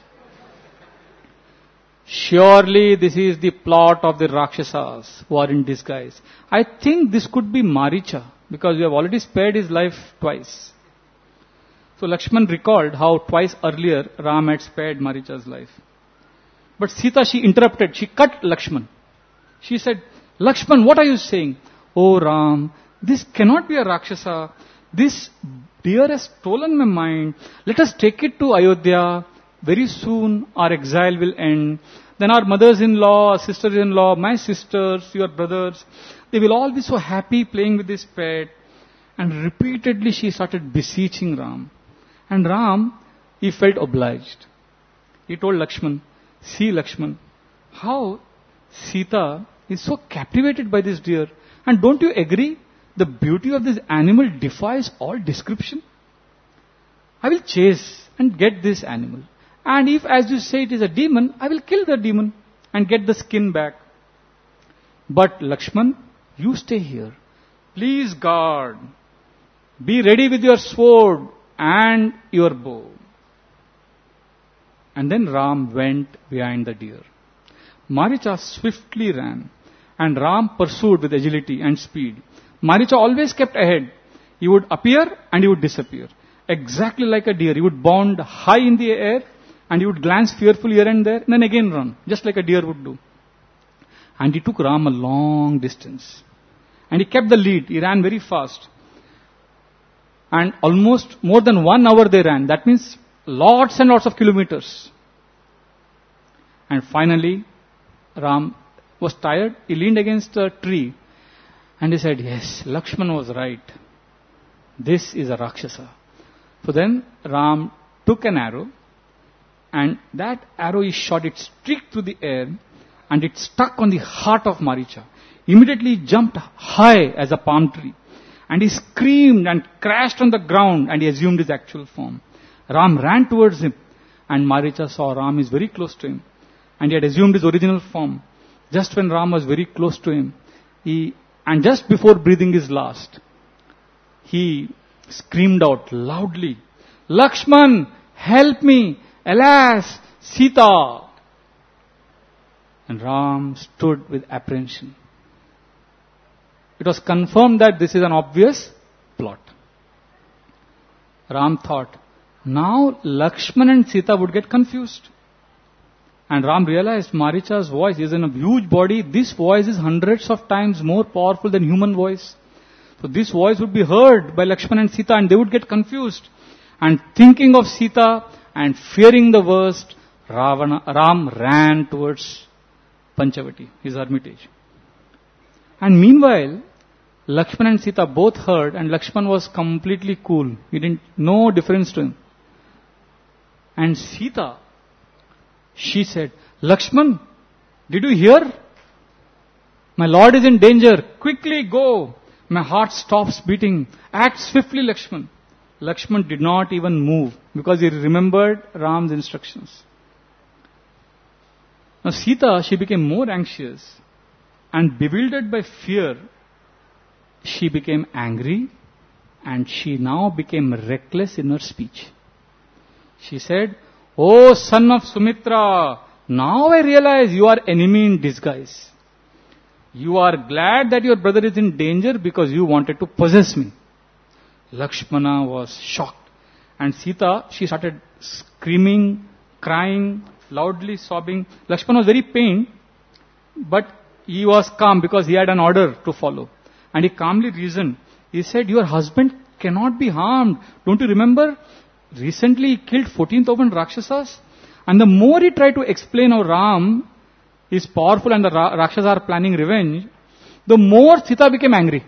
Surely this is the plot of the Rakshasas who are in disguise. I think this could be Maricha, because we have already spared his life twice. So Lakshman recalled how twice earlier Ram had spared Maricha's life. But Sita, she interrupted, she cut Lakshman. She said, Lakshman, what are you saying? Oh Ram, this cannot be a Rakshasa. This deer has stolen my mind. Let us take it to Ayodhya. Very soon our exile will end. Then our mothers-in-law, our sisters-in-law, my sisters, your brothers, they will all be so happy playing with this pet. And repeatedly she started beseeching Ram. And Ram, he felt obliged. He told Lakshman, see Lakshman, how Sita is so captivated by this deer. And don't you agree? The beauty of this animal defies all description. I will chase and get this animal. And if, as you say, it is a demon, I will kill the demon and get the skin back. But Lakshman, you stay here. Please guard. Be ready with your sword and your bow. And then Ram went behind the deer. Maricha swiftly ran, and Ram pursued with agility and speed. Maricha always kept ahead. He would appear and he would disappear. Exactly like a deer. He would bound high in the air and he would glance fearfully here and there and then again run, just like a deer would do. And he took Ram a long distance. And he kept the lead. He ran very fast. And almost more than one hour they ran. That means lots and lots of kilometers. And finally, Ram was tired. He leaned against a tree. And he said, yes, Lakshman was right. This is a Rakshasa. So then Ram took an arrow. And that arrow he shot, it streaked through the air. And it stuck on the heart of Maricha. Immediately he jumped high as a palm tree. And he screamed and crashed on the ground. And he assumed his actual form. Ram ran towards him. And Maricha saw Ram is very close to him. And he had assumed his original form. Just when Ram was very close to him, he, and just before breathing his last, he screamed out loudly, Lakshman, help me! Alas, Sita! And Ram stood with apprehension. It was confirmed that this is an obvious plot. Ram thought, now Lakshman and Sita would get confused. And Ram realized Maricha's voice is in a huge body. This voice is hundreds of times more powerful than human voice. So this voice would be heard by Lakshman and Sita and they would get confused. And thinking of Sita and fearing the worst, Ravana, Ram ran towards Panchavati, his hermitage. And meanwhile, Lakshman and Sita both heard and Lakshman was completely cool. He didn't, no difference to him. And Sita, she said, Lakshman, did you hear? My lord is in danger. Quickly go. My heart stops beating. Act swiftly, Lakshman. Lakshman did not even move because he remembered Ram's instructions. Now Sita, she became more anxious and bewildered by fear. She became angry and she now became reckless in her speech. She said, "Oh son of Sumitra, now I realize you are enemy in disguise. You are glad that your brother is in danger because you wanted to possess me." Lakshmana was shocked. And Sita, she started screaming, crying, loudly sobbing. Lakshmana was very pained, but he was calm because he had an order to follow. And he calmly reasoned. He said, "Your husband cannot be harmed. Don't you remember? Recently he killed fourteen thousand Rakshasas." And the more he tried to explain how Ram is powerful and the Ra- Rakshasas are planning revenge, the more Sita became angry.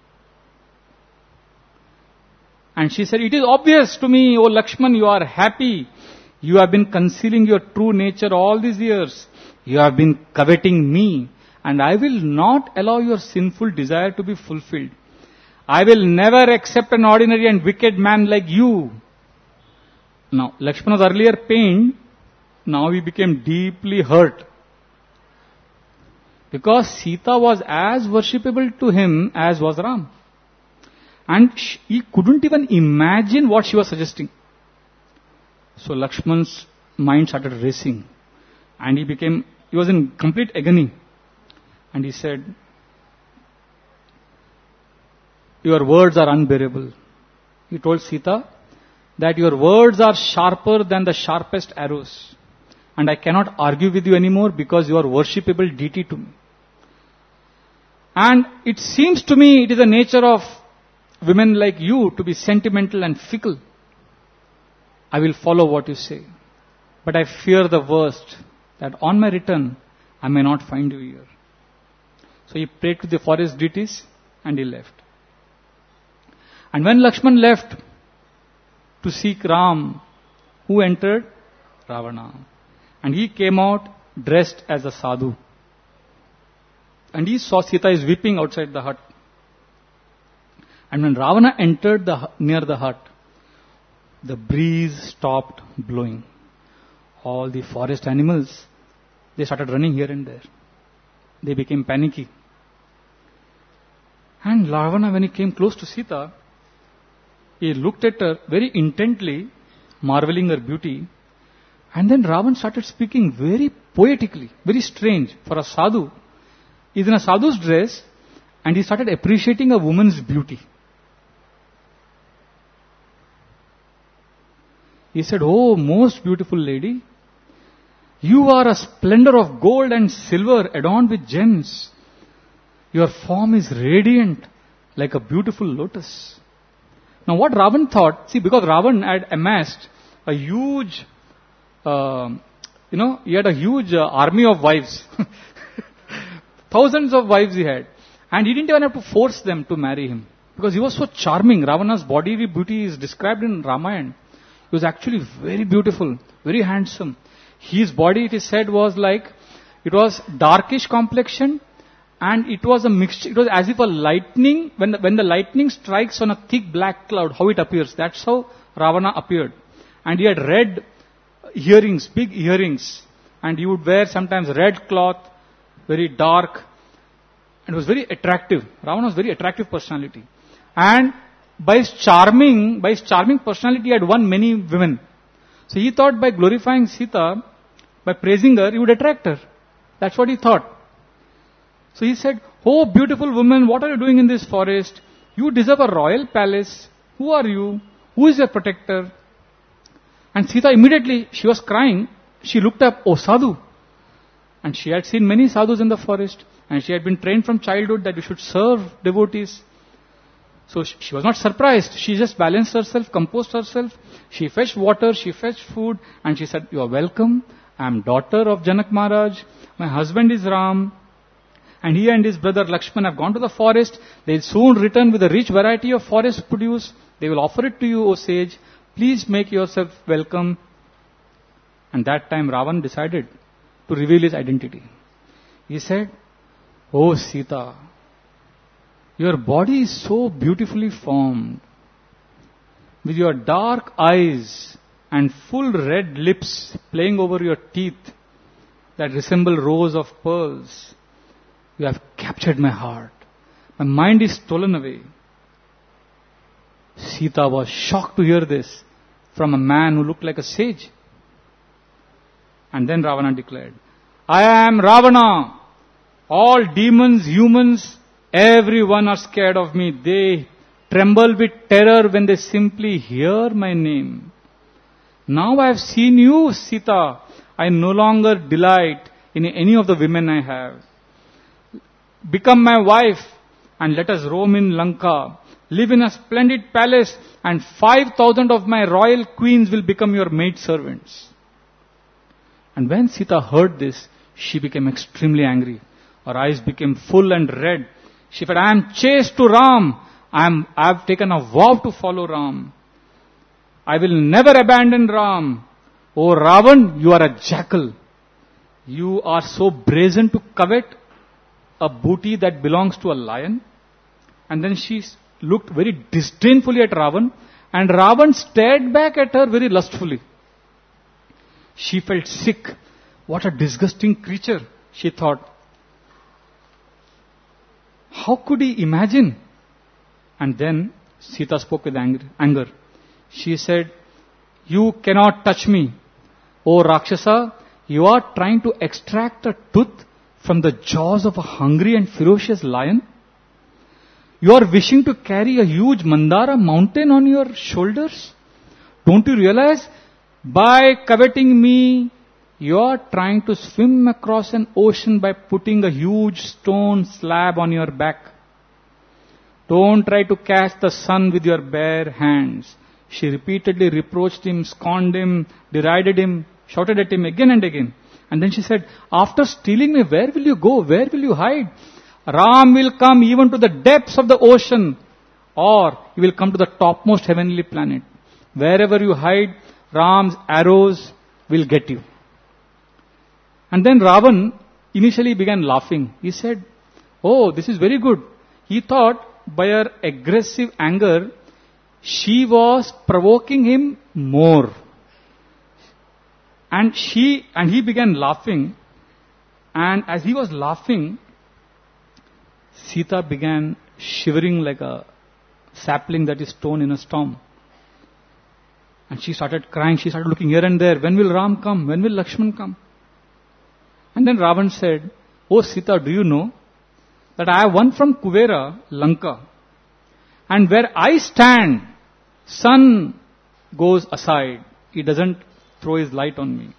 And she said, "It is obvious to me, O Lakshman, you are happy. You have been concealing your true nature all these years. You have been coveting me. And I will not allow your sinful desire to be fulfilled. I will never accept an ordinary and wicked man like you." Now, Lakshmana was earlier pained. Now he became deeply hurt. Because Sita was as worshipable to him as was Ram. And he couldn't even imagine what she was suggesting. So Lakshman's mind started racing. And he became, he was in complete agony. And he said, "Your words are unbearable." He told Sita that your words are sharper than the sharpest arrows. And I cannot argue with you anymore because you are worshipable deity to me. And it seems to me it is the nature of women like you to be sentimental and fickle. I will follow what you say. But I fear the worst, that on my return, I may not find you here. So he prayed to the forest deities and he left. And when Lakshman left to seek Ram, who entered? Ravana. And he came out dressed as a sadhu. And he saw Sita is weeping outside the hut. And when Ravana entered the near the hut, the breeze stopped blowing. All the forest animals, they started running here and there. They became panicky. And Ravana, when he came close to Sita, he looked at her very intently, marveling her beauty. And then Ravana started speaking very poetically, very strange. For a sadhu, he's in a sadhu's dress, and he started appreciating a woman's beauty. He said, "Oh, most beautiful lady, you are a splendor of gold and silver adorned with gems. Your form is radiant like a beautiful lotus." Now what Ravan thought, see, because Ravan had amassed a huge, uh, you know, he had a huge uh, army of wives. Thousands of wives he had. And he didn't even have to force them to marry him. Because he was so charming. Ravana's bodily beauty is described in Ramayana. He was actually very beautiful, very handsome. His body, it is said, was like, it was darkish complexion, and it was a mixture, it was as if a lightning, when the, when the lightning strikes on a thick black cloud, how it appears. That's how Ravana appeared. And he had red earrings, big earrings, and he would wear sometimes red cloth, very dark, and was very attractive. Ravana was very attractive personality. And by his charming, by his charming personality, he had won many women. So he thought by glorifying Sita, by praising her, he would attract her. That's what he thought. So he said, "Oh, beautiful woman, what are you doing in this forest? You deserve a royal palace. Who are you? Who is your protector?" And Sita immediately, she was crying. She looked up, "Oh, sadhu." And she had seen many sadhus in the forest. And she had been trained from childhood that you should serve devotees. So she, she was not surprised. She just balanced herself, composed herself. She fetched water, she fetched food. And she said, "You are welcome. I am daughter of Janak Maharaj. My husband is Ram. And he and his brother Lakshman have gone to the forest. They will soon return with a rich variety of forest produce. They will offer it to you, O sage. Please make yourself welcome." And that time Ravan decided to reveal his identity. He said, "Oh Sita, your body is so beautifully formed. With your dark eyes and full red lips playing over your teeth that resemble rows of pearls, you have captured my heart. My mind is stolen away." Sita was shocked to hear this. from a man who looked like a sage. And then Ravana declared, I am Ravana. All demons, humans, everyone are scared of me. They tremble with terror when they simply hear my name. Now I have seen you, Sita. I no longer delight in any of the women I have. Become my wife and let us roam in Lanka. Live in a splendid palace and five thousand of my royal queens will become your maidservants. And when Sita heard this, she became extremely angry. Her eyes became full and red. She said, I am chaste to Ram. I am, I have taken a vow to follow Ram. I will never abandon Ram. O Ravan, you are a jackal. You are so brazen to covet a booty that belongs to a lion. And then she looked very disdainfully at Ravan, and Ravan stared back at her very lustfully. She felt sick. What a disgusting creature, she thought. How could he imagine? And then Sita spoke with anger. anger. She said, you cannot touch me. O Rakshasa, you are trying to extract a tooth from the jaws of a hungry and ferocious lion? You are wishing to carry a huge Mandara mountain on your shoulders? Don't you realize, by coveting me, you are trying to swim across an ocean by putting a huge stone slab on your back. Don't try to catch the sun with your bare hands. She repeatedly reproached him, scorned him, derided him, shouted at him again and again. And then she said, after stealing me, where will you go? Where will you hide? Ram will come even to the depths of the ocean, or he will come to the topmost heavenly planet. Wherever you hide, Ram's arrows will get you. And then Ravan initially began laughing. He said, oh, this is very good. He thought by her aggressive anger, she was provoking him more. And she, and he began laughing. And as he was laughing, Sita began shivering like a sapling that is torn in a storm. And she started crying. She started looking here and there. When will Ram come? When will Lakshman come? And then Ravan said, oh Sita, do you know that I have won from Kuvera, Lanka. And where I stand, sun goes aside. He doesn't throw his light on me.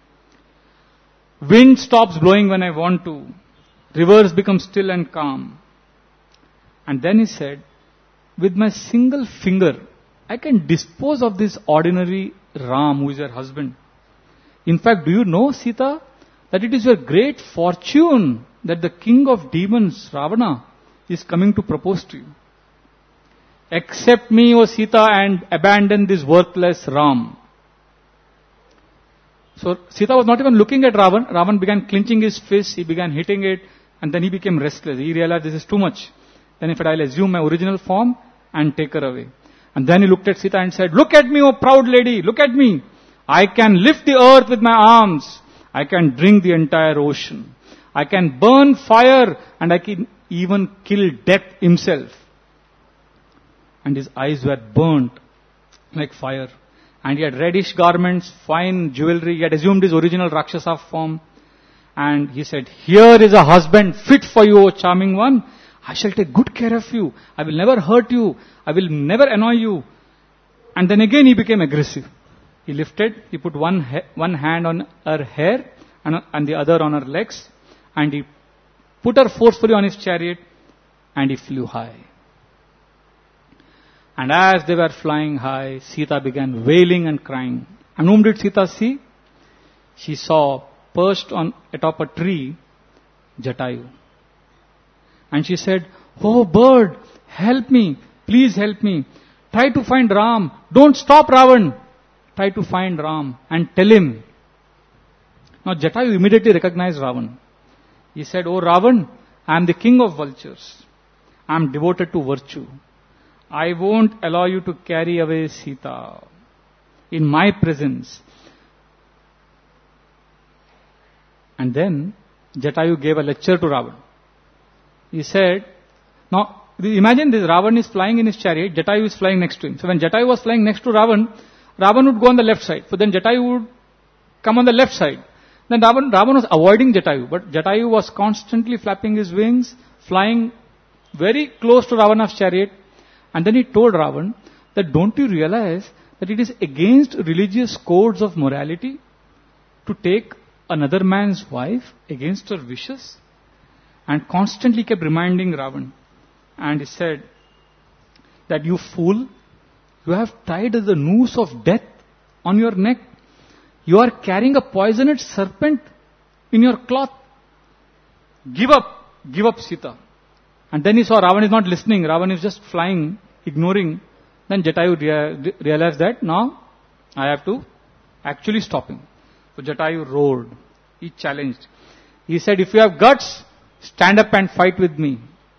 Wind stops blowing when I want to. Rivers become still and calm. And then he said, with my single finger, I can dispose of this ordinary Ram who is your husband. In fact, do you know, Sita, that it is your great fortune that the king of demons, Ravana, is coming to propose to you. Accept me, O Sita, and abandon this worthless Ram. So Sita was not even looking at Ravan. Ravan began clenching his fist, he began hitting it, and then he became restless. He realized this is too much. Then he said, I'll assume my original form and take her away. And then he looked at Sita and said, look at me, O proud lady, look at me. I can lift the earth with my arms. I can drink the entire ocean. I can burn fire, and I can even kill death himself. And his eyes were burnt like fire. And he had reddish garments, fine jewelry. He had assumed his original Rakshasa form. And he said, here is a husband fit for you, O charming one. I shall take good care of you. I will never hurt you. I will never annoy you. And then again he became aggressive. He lifted, he put one ha- one hand on her hair and, and the other on her legs. And he put her forcefully on his chariot and he flew high. And as they were flying high, Sita began wailing and crying. And whom did Sita see? She saw perched on atop a tree, Jatayu. And she said, oh bird, help me, please help me. Try to find Ram. Don't stop Ravan. Try to find Ram and tell him. Now Jatayu immediately recognized Ravan. He said, oh Ravan, I am the king of vultures. I am devoted to virtue. I won't allow you to carry away Sita in my presence. And then Jatayu gave a lecture to Ravan. He said, now imagine this, Ravan is flying in his chariot, Jatayu is flying next to him. So when Jatayu was flying next to Ravan, Ravan would go on the left side. So then Jatayu would come on the left side. Then Ravan, Ravan was avoiding Jatayu, but Jatayu was constantly flapping his wings, flying very close to Ravana's chariot. And then he told Ravan that don't you realize that it is against religious codes of morality to take another man's wife against her wishes? And constantly kept reminding Ravan. And he said that you fool, you have tied the noose of death on your neck. You are carrying a poisoned serpent in your cloth. Give up, give up Sita. And then he saw Ravan is not listening. Ravan is just flying, ignoring. Then Jatayu rea- realized that now I have to actually stop him. So Jatayu roared. He challenged. He said, if you have guts, stand up and fight with me.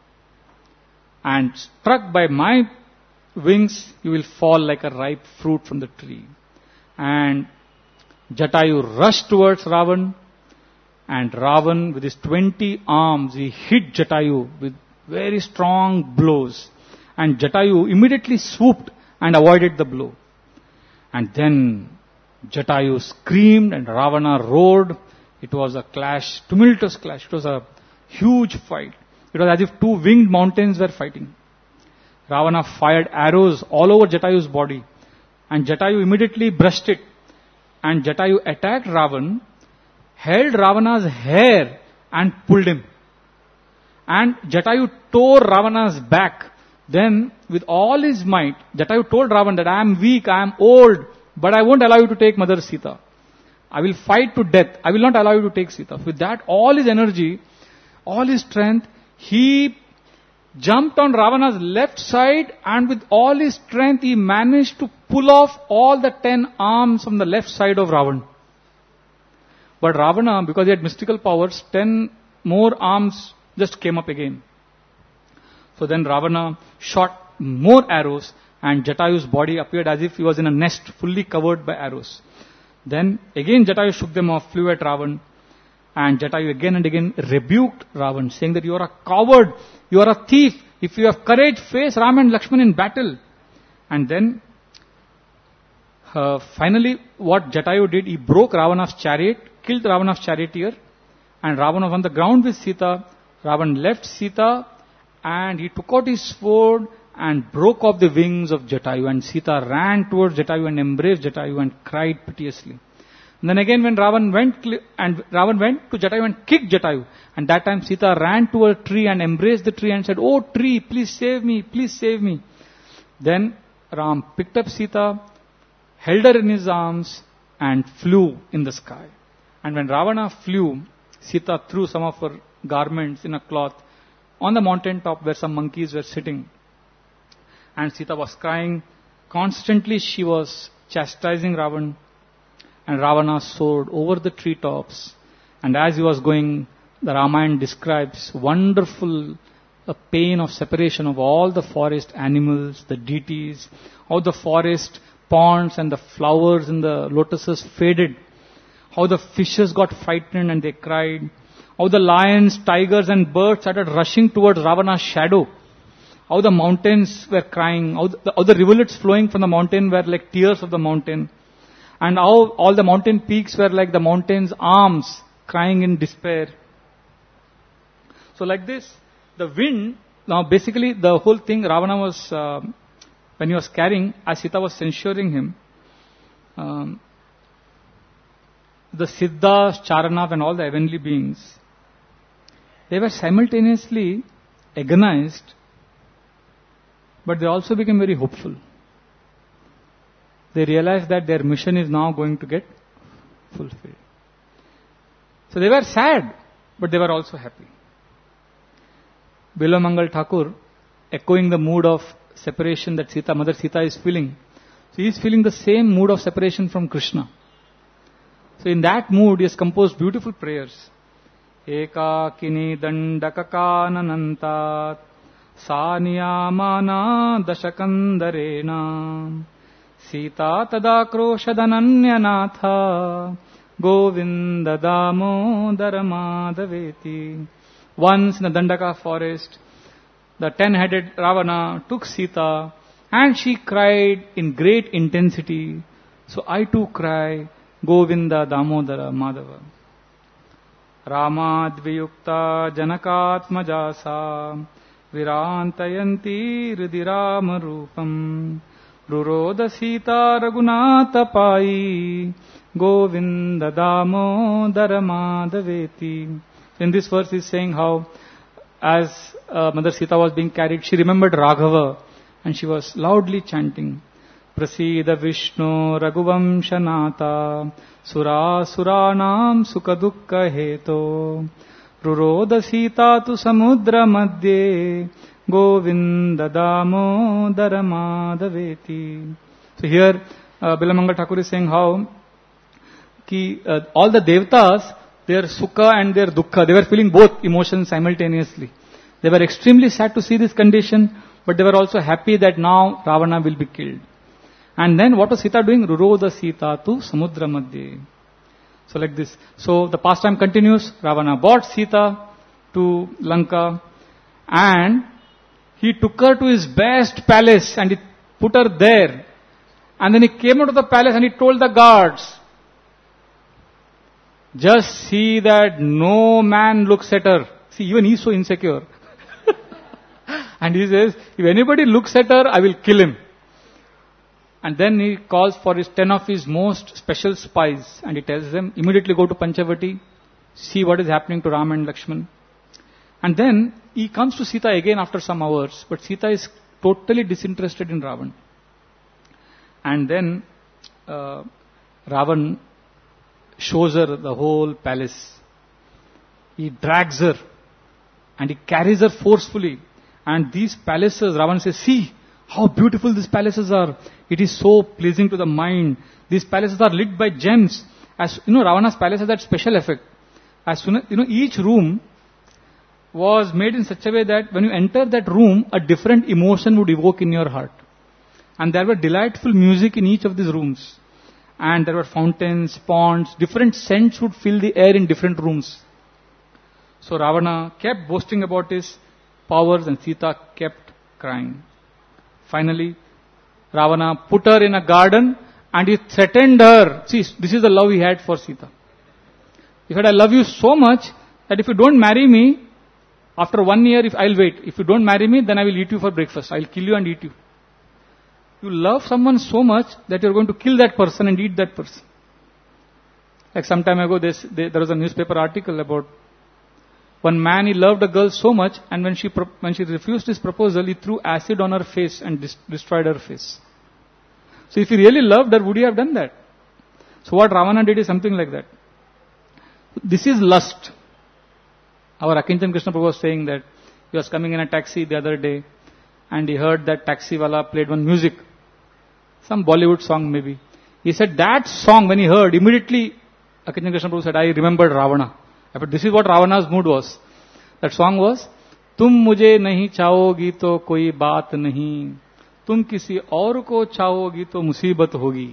And struck by my wings, you will fall like a ripe fruit from the tree. And Jatayu rushed towards Ravan. And Ravan, with his twenty arms, he hit Jatayu with very strong blows. And Jatayu immediately swooped and avoided the blow. And then Jatayu screamed and Ravana roared. It was a clash, tumultuous clash. It was a huge fight. It was as if two winged mountains were fighting. Ravana fired arrows all over Jatayu's body. And Jatayu immediately brushed it. And Jatayu attacked Ravan, held Ravana's hair and pulled him. And Jatayu tore Ravana's back. Then, with all his might, Jatayu told Ravan that I am weak, I am old, but I won't allow you to take Mother Sita. I will fight to death. I will not allow you to take Sita. With that, all his energy, all his strength, he jumped on Ravana's left side, and with all his strength, he managed to pull off all the ten arms from the left side of Ravan. But Ravana, because he had mystical powers, ten more arms just came up again. So then Ravana shot more arrows, and Jatayu's body appeared as if he was in a nest fully covered by arrows. Then again Jatayu shook them off, flew at Ravan, and Jatayu again and again rebuked Ravan, saying that you are a coward, you are a thief. If you have courage, face Ram and Lakshman in battle. And then uh, finally what Jatayu did, he broke Ravana's chariot, killed Ravana's charioteer, and Ravana was on the ground with Sita. Ravan left Sita, and he took out his sword and broke off the wings of Jatayu. And Sita ran towards Jatayu and embraced Jatayu and cried piteously. And then again when Ravan went, and Ravan went to Jatayu and kicked Jatayu. And that time Sita ran to a tree and embraced the tree and said, "Oh tree, please save me, please save me." Then Ram picked up Sita, held her in his arms, and flew in the sky. And when Ravana flew, Sita threw some of her garments in a cloth on the mountain top where some monkeys were sitting. And Sita was crying. Constantly she was chastising Ravan. And Ravana soared over the treetops. And as he was going, the Ramayana describes wonderful a pain of separation of all the forest animals, the deities, how the forest ponds and the flowers and the lotuses faded, how the fishes got frightened and they cried, how the lions, tigers and birds started rushing towards Ravana's shadow, how the mountains were crying, how the, how the rivulets flowing from the mountain were like tears of the mountain, and how all the mountain peaks were like the mountain's arms crying in despair. So like this, the wind, now basically the whole thing Ravana was, uh, when he was carrying, as Sita was censuring him, um, the Siddhas, Charanav and all the heavenly beings, they were simultaneously agonized, but they also became very hopeful. They realized that their mission is now going to get fulfilled. So they were sad, but they were also happy. Bilomangal Thakur, echoing the mood of separation that Sita, Mother Sita is feeling. So he is feeling the same mood of separation from Krishna. So in that mood he has composed beautiful prayers. Ekakini dandakakananantat saniyamana dashakandarena Sita tadakroshadananyanatha Govinda damodara madhaveti. Once in the Dandaka forest, the ten-headed Ravana took Sita and she cried in great intensity, So I too cry, Govinda Damodara Madhava. Ramadviyukta Janakatmajasa Virantayanti Hridirama Rupam Ruroda Sita Raghunatha Pai Govinda Damodara Madhaveti. In this verse he is saying how as uh, Mother Sita was being carried, she remembered Raghava and she was loudly chanting Prasida Vishnu Raghuvamshanata Sura Suranam Sukha Dukkha Heto Ruroda Sita tu Samudra Madhye Govinda Damodara Madhaveti. So here uh, Bilamanga Thakur is saying how ki, uh, all the Devatas, their Sukha and their Dukkha, they were feeling both emotions simultaneously. They were extremely sad to see this condition, but they were also happy that now Ravana will be killed. And then what was Sita doing? Ruroda Sita tu Samudra Madhye. So like this. So the pastime continues. Ravana brought Sita to Lanka and he took her to his best palace and he put her there. And then he came out of the palace and he told the guards, just see that no man looks at her. See, even he is so insecure. And he says, if anybody looks at her, I will kill him. And then he calls for his ten of his most special spies and he tells them, immediately go to Panchavati, see what is happening to Ram and Lakshman. And then he comes to Sita again after some hours, but Sita is totally disinterested in Ravan. And then uh, Ravan shows her the whole palace. He drags her and he carries her forcefully. And these palaces, Ravan says, see how beautiful these palaces are. It is so pleasing to the mind. These palaces are lit by gems. As you know, Ravana's palace has that special effect. As soon as, you know, each room was made in such a way that when you enter that room, a different emotion would evoke in your heart. And there were delightful music in each of these rooms. And there were fountains, ponds, different scents would fill the air in different rooms. So Ravana kept boasting about his powers and Sita kept crying. Finally, Ravana put her in a garden and he threatened her. See, this is the love he had for Sita. He said, I love you so much that if you don't marry me, after one year, if I'll wait. If you don't marry me, then I will eat you for breakfast. I'll kill you and eat you. You love someone so much that you're going to kill that person and eat that person. Like some time ago, this, they, there was a newspaper article about one man, he loved a girl so much, and when she pro- when she refused his proposal, he threw acid on her face and dis- destroyed her face. So if he really loved her, would he have done that? So what Ravana did is something like that. This is lust. Our Akinchan Krishna Prabhu was saying that he was coming in a taxi the other day, and he heard that taxi wala played one music, some Bollywood song maybe. He said that song when he heard, immediately Akinchan Krishna Prabhu said, I remembered Ravana. But this is what Ravana's mood was. That song was, तुम मुझे नहीं चाहोगी तो कोई बात नहीं, तुम किसी और को चाहोगी तो मुसीबत होगी.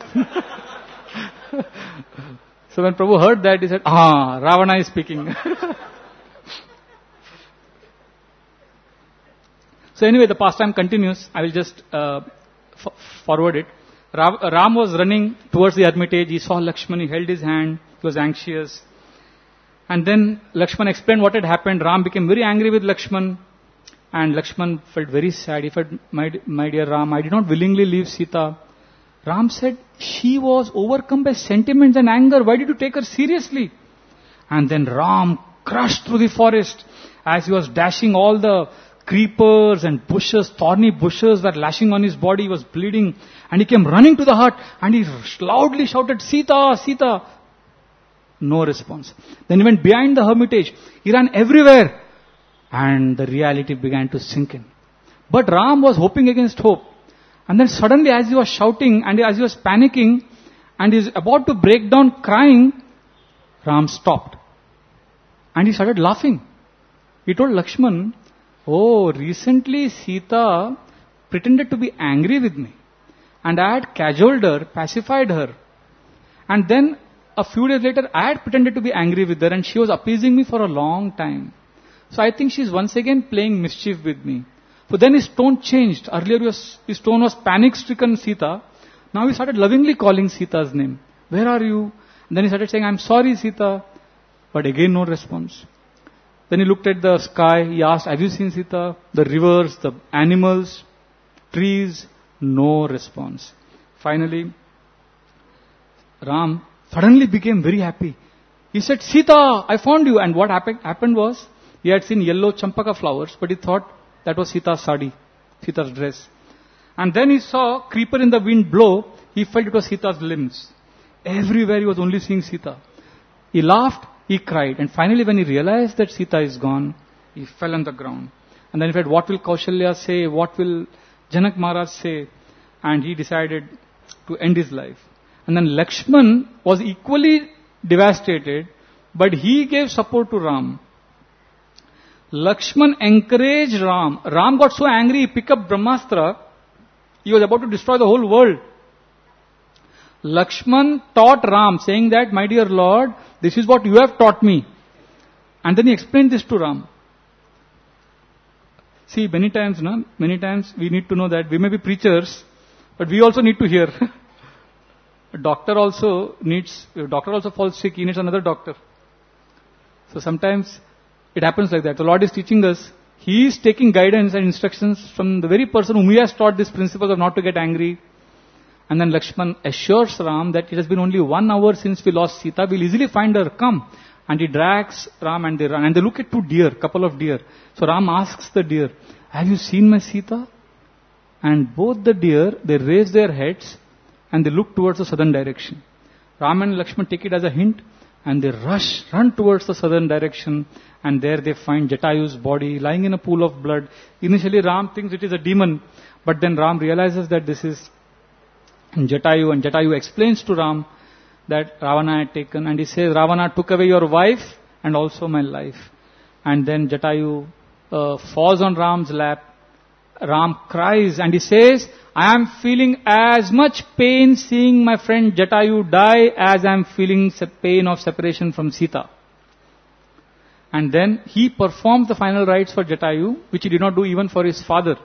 So when Prabhu heard that, he said, ah, Ravana is speaking. So anyway, the pastime continues. I will just uh, f- forward it. Ra- Ram was running towards the hermitage. He saw Lakshman. He held his hand. He was anxious. And then Lakshman explained what had happened. Ram became very angry with Lakshman. And Lakshman felt very sad. He said, my, my dear Ram, I did not willingly leave Sita. Ram said, she was overcome by sentiments and anger. Why did you take her seriously? And then Ram crashed through the forest as he was dashing. All the creepers and bushes, thorny bushes were lashing on his body. He was bleeding. And he came running to the hut and he loudly shouted, Sita, Sita. No response. Then he went behind the hermitage. He ran everywhere. And the reality began to sink in. But Ram was hoping against hope. And then suddenly as he was shouting and as he was panicking and he was about to break down crying, Ram stopped. And he started laughing. He told Lakshman, oh, recently Sita pretended to be angry with me. And I had cajoled her, pacified her. And then a few days later, I had pretended to be angry with her and she was appeasing me for a long time. So I think she's once again playing mischief with me. So then his tone changed. Earlier was, his tone was panic-stricken Sita. Now he started lovingly calling Sita's name. Where are you? And then he started saying, I'm sorry, Sita. But again, no response. Then he looked at the sky. He asked, have you seen Sita? The rivers, the animals, trees, no response. Finally, Ram suddenly became very happy. He said, Sita, I found you. And what happened, happened was, he had seen yellow champaka flowers, but he thought that was Sita's sari, Sita's dress. And then he saw creeper in the wind blow. He felt it was Sita's limbs. Everywhere he was only seeing Sita. He laughed, he cried. And finally when he realized that Sita is gone, he fell on the ground. And then he said, what will Kaushalya say? What will Janak Maharaj say? And he decided to end his life. And then Lakshman was equally devastated, but he gave support to Ram. Lakshman encouraged Ram. Ram got so angry, he picked up Brahmastra. He was about to destroy the whole world. Lakshman taught Ram, saying that, my dear Lord, this is what you have taught me. And then he explained this to Ram. See, many times, no? many times we need to know that we may be preachers, but we also need to hear. A doctor also needs, if a doctor also falls sick, he needs another doctor. So sometimes it happens like that. The Lord is teaching us. He is taking guidance and instructions from the very person whom he has taught these principles of not to get angry. And then Lakshman assures Ram that it has been only one hour since we lost Sita. We'll easily find her. Come. And he drags Ram and they run. And they look at two deer, couple of deer. So Ram asks the deer, have you seen my Sita? And both the deer, they raise their heads and they look towards the southern direction. Ram and Lakshman take it as a hint and they rush, run towards the southern direction. And there they find Jatayu's body lying in a pool of blood. Initially Ram thinks it is a demon. But then Ram realizes that this is Jatayu. And Jatayu explains to Ram that Ravana had taken. And he says, Ravana took away your wife and also my life. And then Jatayu uh, falls on Ram's lap. Ram cries and he says, I am feeling as much pain seeing my friend Jatayu die as I am feeling pain of separation from Sita. And then he performs the final rites for Jatayu, which he did not do even for his father.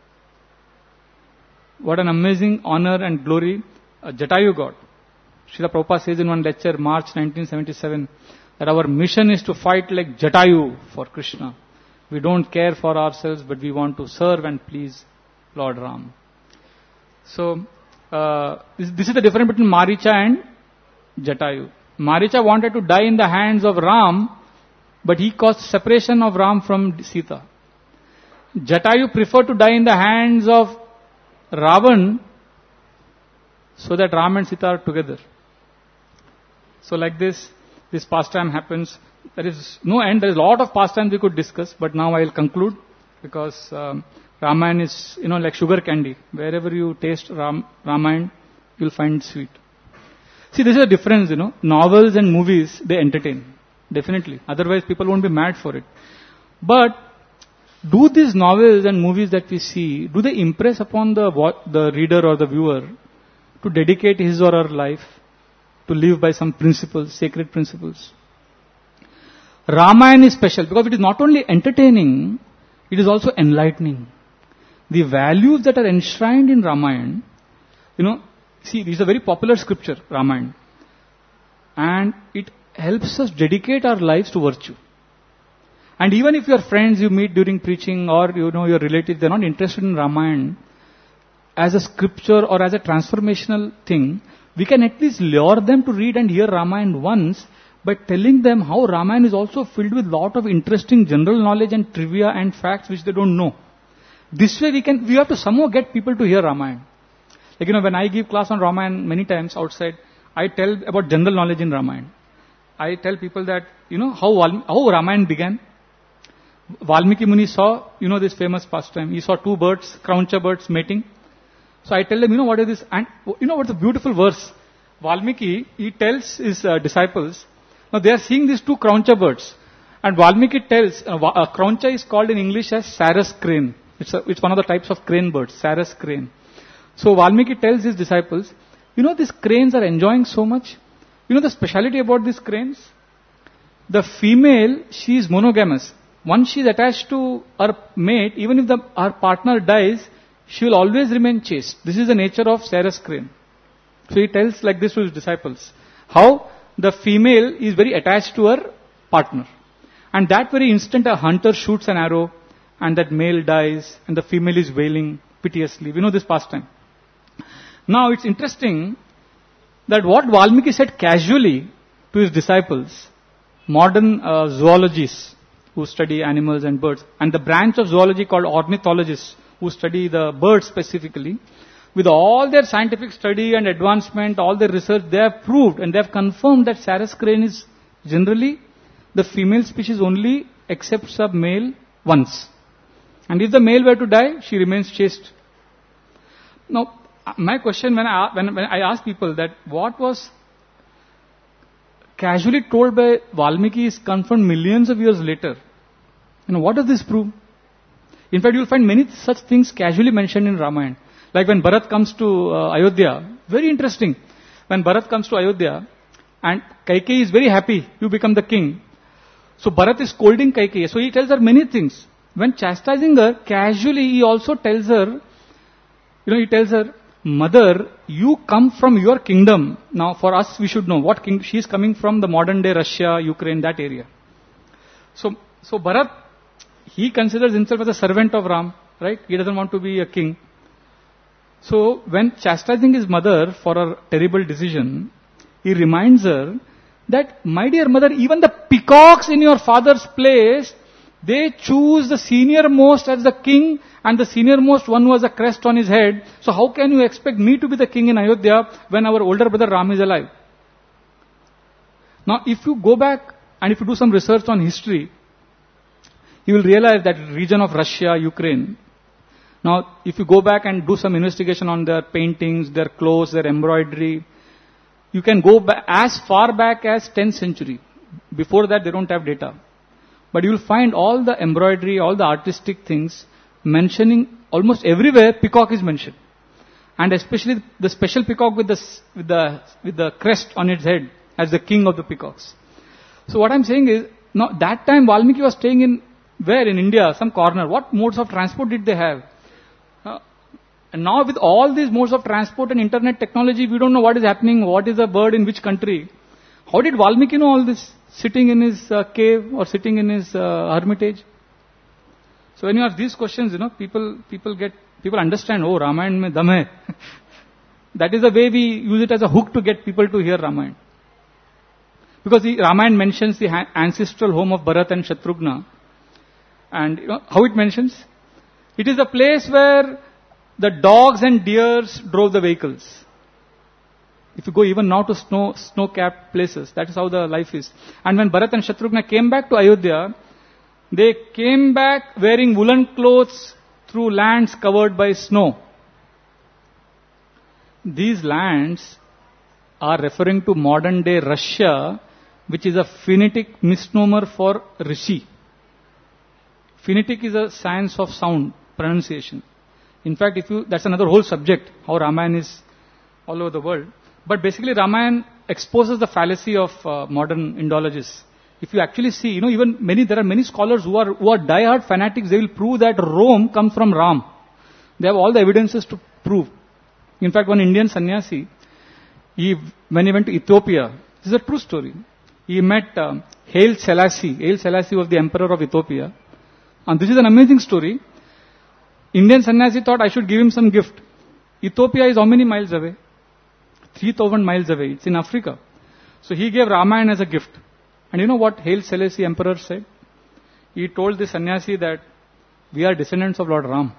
What an amazing honor and glory uh, Jatayu got. Srila Prabhupada says in one lecture, March nineteen seventy-seven, that our mission is to fight like Jatayu for Krishna. We don't care for ourselves, but we want to serve and please Lord Ram. So, uh, this, this is the difference between Maricha and Jatayu. Maricha wanted to die in the hands of Ram, but he caused separation of Ram from Sita. Jatayu preferred to die in the hands of Ravan so that Ram and Sita are together. So like this, this pastime happens. There is no end. There is a lot of pastimes we could discuss, but now I will conclude because um, Ramayana is, you know, like sugar candy. Wherever you taste Ram, Ramayana, you will find sweet. See, this is a difference, you know. Novels and movies, they entertain. Definitely. Otherwise, people won't be mad for it. But do these novels and movies that we see, do they impress upon the the reader or the viewer to dedicate his or her life to live by some principles, sacred principles? Ramayana is special because it is not only entertaining, it is also enlightening. The values that are enshrined in Ramayana, you know, see, this is a very popular scripture, Ramayana. And it helps us dedicate our lives to virtue. And even if your friends you meet during preaching or, you know, your relatives, they're not interested in Ramayana as a scripture or as a transformational thing, we can at least lure them to read and hear Ramayana once by telling them how Ramayana is also filled with lot of interesting general knowledge and trivia and facts which they don't know. This way we can, we have to somehow get people to hear Ramayana. Like, you know, when I give class on Ramayana many times outside, I tell about general knowledge in Ramayana. I tell people that, you know, how, how Ramayana began. Valmiki Muni saw, you know, this famous pastime. He saw two birds, Krauncha birds mating. So I tell them, you know, what is this? And you know what's a beautiful verse? Valmiki, he tells his uh, disciples, now they are seeing these two Krauncha birds. And Valmiki tells, uh, uh, Krauncha is called in English as Sarus crane. It's, a, it's one of the types of crane birds, Sarus crane. So Valmiki tells his disciples, you know, these cranes are enjoying so much. You know the speciality about these cranes? The female, she is monogamous. Once she is attached to her mate, even if the, her partner dies, she will always remain chaste. This is the nature of Sarus crane. So he tells like this to his disciples, how the female is very attached to her partner. And that very instant a hunter shoots an arrow and that male dies and the female is wailing piteously. We know this pastime. Now it's interesting that what Valmiki said casually to his disciples, modern uh, zoologists who study animals and birds, and the branch of zoology called ornithologists who study the birds specifically, with all their scientific study and advancement, all their research, they have proved and they have confirmed that Sarus crane is generally the female species only accepts a male once. And if the male were to die, she remains chaste. Now, my question when I, when, when I ask people that what was casually told by Valmiki is confirmed millions of years later. You know, what does this prove? In fact, you will find many such things casually mentioned in Ramayana. Like when Bharat comes to uh, Ayodhya, very interesting. When Bharat comes to Ayodhya, and Kaikeyi is very happy, you become the king. So Bharat is scolding Kaikeyi. So he tells her many things. When chastising her, casually he also tells her, you know, he tells her, Mother, you come from your kingdom. Now for us, we should know what king, she is coming from the modern day Russia, Ukraine, that area. So, so Bharat, he considers himself as a servant of Ram, right? He doesn't want to be a king. So when chastising his mother for her terrible decision, he reminds her that, my dear mother, even the peacocks in your father's place, they choose the senior most as the king and the senior most one who has a crest on his head. So how can you expect me to be the king in Ayodhya when our older brother Ram is alive? Now if you go back and if you do some research on history, you will realize that region of Russia, Ukraine. Now if you go back and do some investigation on their paintings, their clothes, their embroidery, you can go back as far back as tenth century. Before that they don't have data. But you will find all the embroidery, all the artistic things mentioning almost everywhere peacock is mentioned. And especially the special peacock with the, with the, with the crest on its head as the king of the peacocks. So what I'm saying is, now that time Valmiki was staying in, where in India, some corner. What modes of transport did they have? Uh, and now with all these modes of transport and internet technology, we don't know what is happening, what is a bird in which country. How did Valmiki know all this? Sitting in his uh, cave or sitting in his uh, hermitage? So when you ask these questions, you know, people people get, people understand, oh, Ramayana mein dam hai. That is the way we use it as a hook to get people to hear Ramayana. Because the Ramayana mentions the ha- ancestral home of Bharat and Shatrughna. And you know, how it mentions? It is a place where the dogs and deers drove the vehicles. If you go even now to snow, snow-capped places, that is how the life is. And when Bharat and Shatrughna came back to Ayodhya, they came back wearing woolen clothes through lands covered by snow. These lands are referring to modern day Russia, which is a phonetic misnomer for Rishi. Phonetic is a science of sound, pronunciation. In fact, if you, that's another whole subject, how Ramayana is all over the world. But basically Ramayana exposes the fallacy of uh, modern Indologists. If you actually see, you know, even many, there are many scholars who are, who are die-hard fanatics, they will prove that Rome comes from Ram. They have all the evidences to prove. In fact, one Indian sannyasi, he, when he went to Ethiopia, this is a true story. He met uh, Haile Selassie. Haile Selassie was the emperor of Ethiopia. And this is an amazing story. Indian sannyasi thought I should give him some gift. Ethiopia is how many miles away? three thousand miles away. It's in Africa. So he gave Ramayana as a gift. And you know what Haile Selassie emperor said? He told the sannyasi that we are descendants of Lord Ram.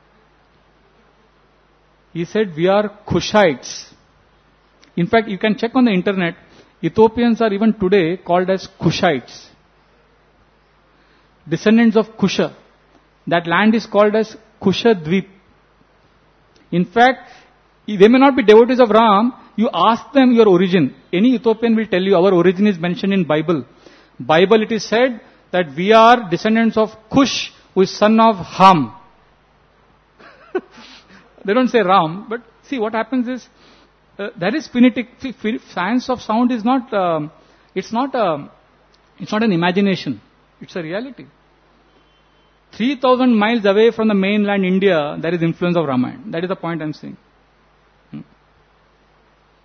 He said we are Kushites. In fact, you can check on the internet. Ethiopians are even today called as Kushites. Descendants of Kusha. That land is called as Kusha Dweep. In fact, they may not be devotees of Ram. You ask them your origin. Any Ethiopian will tell you our origin is mentioned in Bible. Bible it is said that we are descendants of Kush, who is son of Ham. They don't say Ram, but see what happens is, uh, that is phonetic. See, science of sound is not, um, it's not a, it's not an imagination. It's a reality. three thousand miles away from the mainland India, there is influence of Ramayana. That is the point I am saying. Hmm.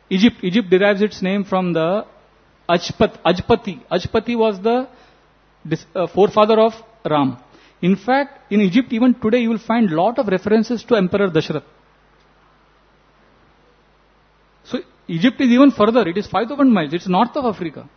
Egypt. Egypt derives its name from the Ajpat, Ajpati. Ajpati was the uh, forefather of Ram. In fact, in Egypt even today you will find lot of references to Emperor Dashrath. So Egypt is even further. It is five thousand miles. It's north of Africa.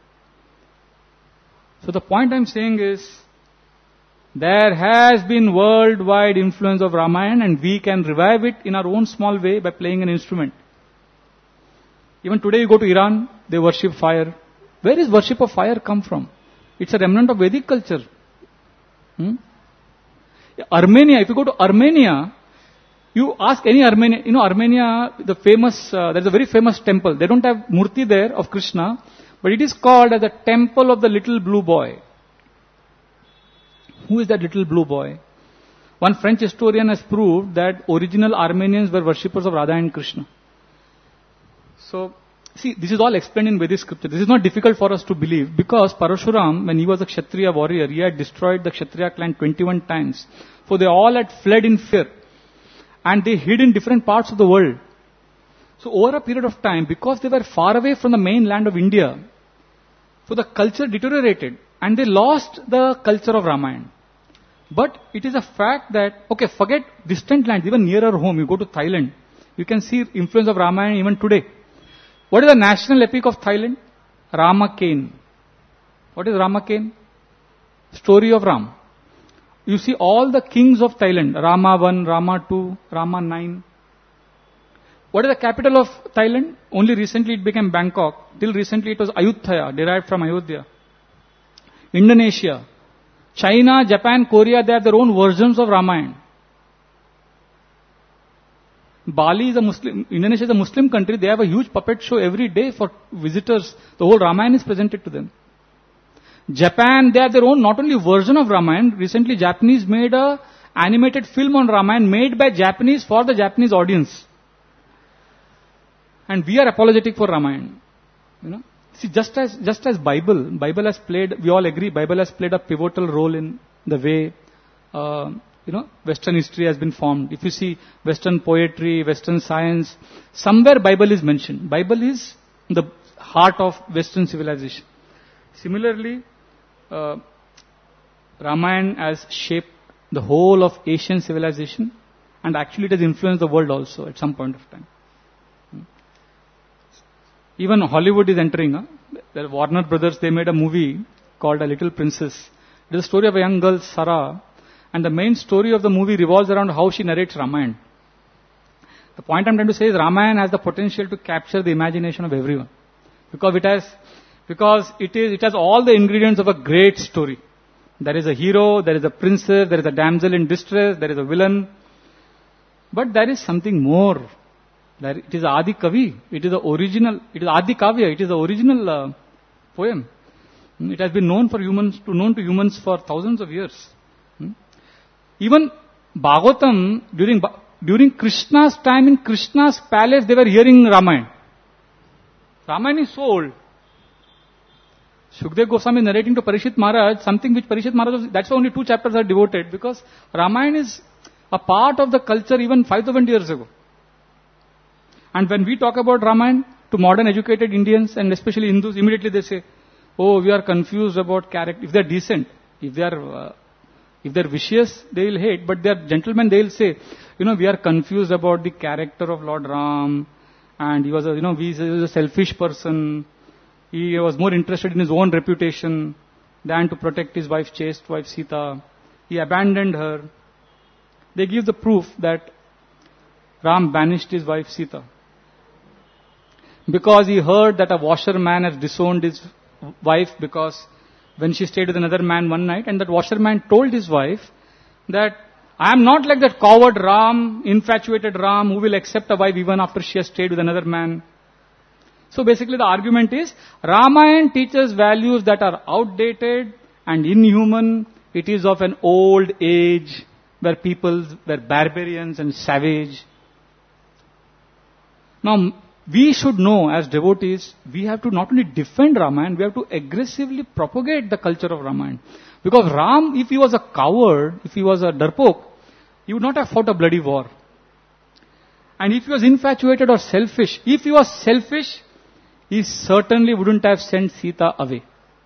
So the point I'm saying is, there has been worldwide influence of Ramayana and we can revive it in our own small way by playing an instrument. Even today you go to Iran, they worship fire. Where is worship of fire come from? It's a remnant of Vedic culture. Hmm? Armenia, if you go to Armenia, you ask any Armenian, you know Armenia, the famous, uh, there's a very famous temple. They don't have murti there of Krishna, but it is called as the temple of the little blue boy. Who is that little blue boy? One French historian has proved that original Armenians were worshippers of Radha and Krishna. So, see, this is all explained in Vedic scripture. This is not difficult for us to believe because Parashuram, when he was a Kshatriya warrior, he had destroyed the Kshatriya clan twenty-one times. So they all had fled in fear. And they hid in different parts of the world. So over a period of time, because they were far away from the mainland of India, so the culture deteriorated and they lost the culture of Ramayana. But it is a fact that, okay, forget distant lands, even nearer home, you go to Thailand, you can see influence of Ramayana even today. What is the national epic of Thailand? Ramakien. What is Ramakien? Story of Ram. You see all the kings of Thailand, Rama one, Rama two, Rama nine. What is the capital of Thailand? Only recently it became Bangkok. Till recently it was Ayutthaya, derived from Ayodhya. Indonesia, China, Japan, Korea, they have their own versions of Ramayana. Bali is a Muslim, Indonesia is a Muslim country. They have a huge puppet show every day for visitors. The whole Ramayana is presented to them. Japan, they have their own not only version of Ramayana. Recently Japanese made a animated film on Ramayana made by Japanese for the Japanese audience. And we are apologetic for Ramayana. You know, see, just as just as Bible, Bible has played. We all agree, Bible has played a pivotal role in the way, uh, you know, Western history has been formed. If you see Western poetry, Western science, somewhere Bible is mentioned. Bible is the heart of Western civilization. Similarly, uh, Ramayana has shaped the whole of Asian civilization, and actually it has influenced the world also at some point of time. Even Hollywood is entering. Huh? The Warner Brothers, they made a movie called A Little Princess. It is a story of a young girl, Sarah, and the main story of the movie revolves around how she narrates Ramayana. The point I'm trying to say is Ramayana has the potential to capture the imagination of everyone. Because it has, because it is, it has all the ingredients of a great story. There is a hero, there is a princess, there is a damsel in distress, there is a villain. But there is something more. There, it is Adi Kavi. It is the original. It is Adi Kavya. It is the original uh, poem. It has been known for humans, to known to humans for thousands of years. Hmm? Even Bhagavatam during during Krishna's time in Krishna's palace, they were hearing Ramayana. Ramayana is so old. Shukdev Goswami is narrating to Parishit Maharaj something which Parishit Maharaj was, that's why only two chapters are devoted, because Ramayana is a part of the culture even five thousand years ago. And when we talk about Ramayana to modern educated Indians and especially Hindus, immediately they say, oh, we are confused about character. If they are decent, if they are, uh, if they are vicious, they will hate. But they are gentlemen, they will say, you know, we are confused about the character of Lord Ram. And he was a, you know, he was a selfish person. He was more interested in his own reputation than to protect his wife, chaste wife Sita. He abandoned her. They give the proof that Ram banished his wife Sita, because he heard that a washerman has disowned his wife because when she stayed with another man one night, and that washerman told his wife that I am not like that coward Ram, infatuated Ram, who will accept a wife even after she has stayed with another man. So basically the argument is, Ramayana teaches values that are outdated and inhuman. It is of an old age where people were barbarians and savage. Now, we should know as devotees, we have to not only defend Ramayana, we have to aggressively propagate the culture of Ramayana. Because Ram, if he was a coward, if he was a darpok, he would not have fought a bloody war. And if he was infatuated or selfish, if he was selfish, he certainly wouldn't have sent Sita away.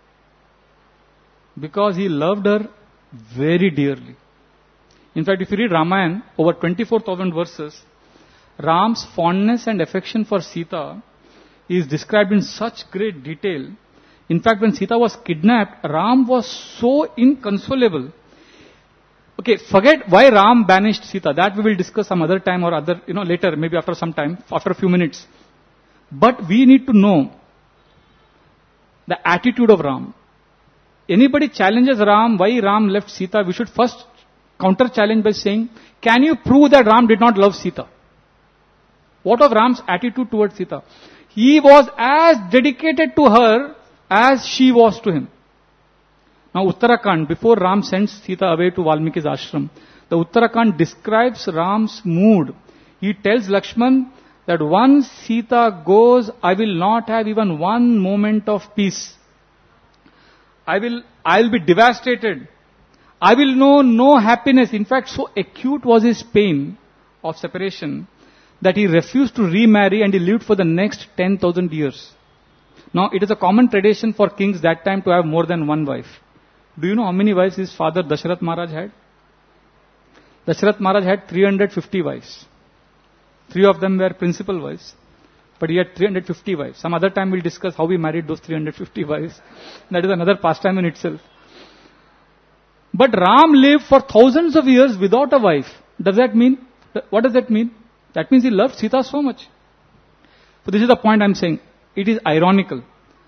Because he loved her very dearly. In fact, if you read Ramayana, over twenty-four thousand verses, Ram's fondness and affection for Sita is described in such great detail. In fact, when Sita was kidnapped, Ram was so inconsolable. Okay, forget why Ram banished Sita. That we will discuss some other time or other, you know, later, maybe after some time, after a few minutes. But we need to know the attitude of Ram. Anybody challenges Ram, why Ram left Sita, we should first counter challenge by saying, can you prove that Ram did not love Sita? What of Ram's attitude towards Sita? He was as dedicated to her as she was to him. Now Uttarakhand, before Ram sends Sita away to Valmiki's ashram, the Uttarakhand describes Ram's mood. He tells Lakshman that once Sita goes, I will not have even one moment of peace. I will, I will be devastated. I will know no happiness. In fact, so acute was his pain of separation that he refused to remarry and he lived for the next ten thousand years. Now, it is a common tradition for kings that time to have more than one wife. Do you know how many wives his father Dasharath Maharaj had? Dasharath Maharaj had three hundred fifty wives. Three of them were principal wives. But he had three hundred fifty wives. Some other time we'll discuss how he married those three hundred fifty wives. That is another pastime in itself. But Ram lived for thousands of years without a wife. Does that mean? What does that mean? That means he loved Sita so much. So this is the point I'm saying. It is ironical.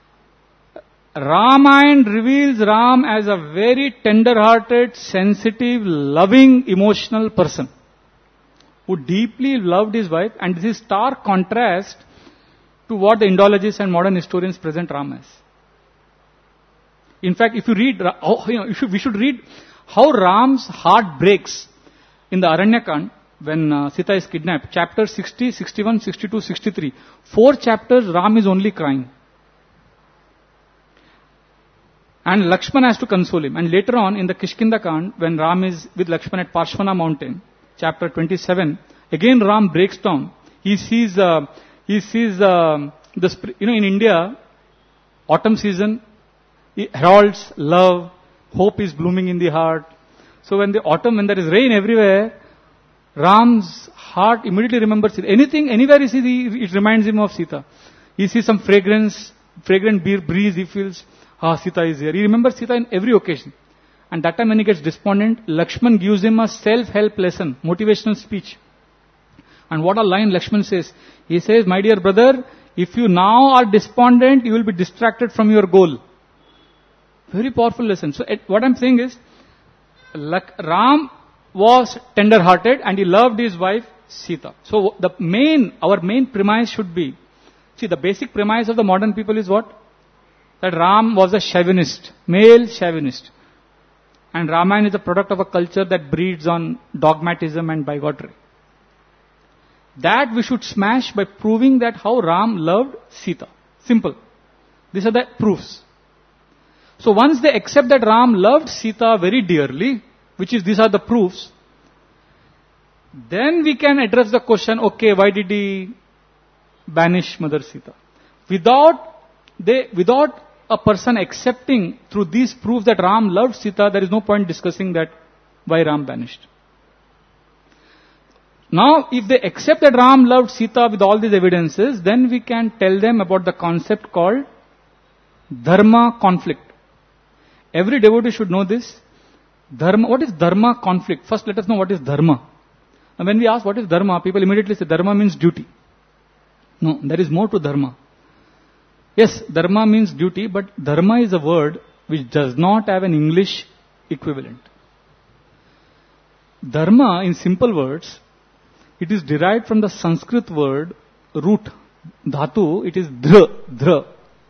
Ramayana reveals Ram as a very tender-hearted, sensitive, loving, emotional person who deeply loved his wife, and this is stark contrast to what the Indologists and modern historians present Ram as. In fact, if you read, oh, you know, you should, we should read how Ram's heart breaks in the Aranyakand when uh, Sita is kidnapped. Chapter sixty, sixty-one, sixty-two, sixty-three. Four chapters, Ram is only crying. And Lakshman has to console him. And later on in the Kishkindakand, when Ram is with Lakshman at Parshvana mountain, chapter twenty-seven, again Ram breaks down. He sees, uh, he sees uh, the, you know, in India, autumn season, it heralds love, hope is blooming in the heart. So when the autumn, when there is rain everywhere, Ram's heart immediately remembers it. Anything, anywhere he sees, it reminds him of Sita. He sees some fragrance, fragrant breeze, he feels, ah, Sita is here. He remembers Sita in every occasion. And that time when he gets despondent, Lakshman gives him a self-help lesson, motivational speech. And what a line Lakshman says. He says, my dear brother, if you now are despondent, you will be distracted from your goal. Very powerful lesson. So what I'm saying is, Ram was tender-hearted and he loved his wife Sita. So the main, our main premise should be, see, the basic premise of the modern people is what? That Ram was a chauvinist, male chauvinist. And Ramayana is a product of a culture that breeds on dogmatism and bigotry. That we should smash by proving that how Ram loved Sita. Simple. These are the proofs. So once they accept that Ram loved Sita very dearly, which is, these are the proofs, then we can address the question, okay, why did he banish Mother Sita? Without they, without a person accepting through these proofs that Ram loved Sita, there is no point discussing that why Ram banished. Now, if they accept that Ram loved Sita with all these evidences, then we can tell them about the concept called dharma conflict. Every devotee should know this. Dharma, what is dharma conflict? First, let us know what is dharma. Now, when we ask what is dharma, people immediately say dharma means duty. No, there is more to dharma. Yes, dharma means duty, but dharma is a word which does not have an English equivalent. Dharma, in simple words, it is derived from the Sanskrit word root, dhatu, it is dhr, dhr.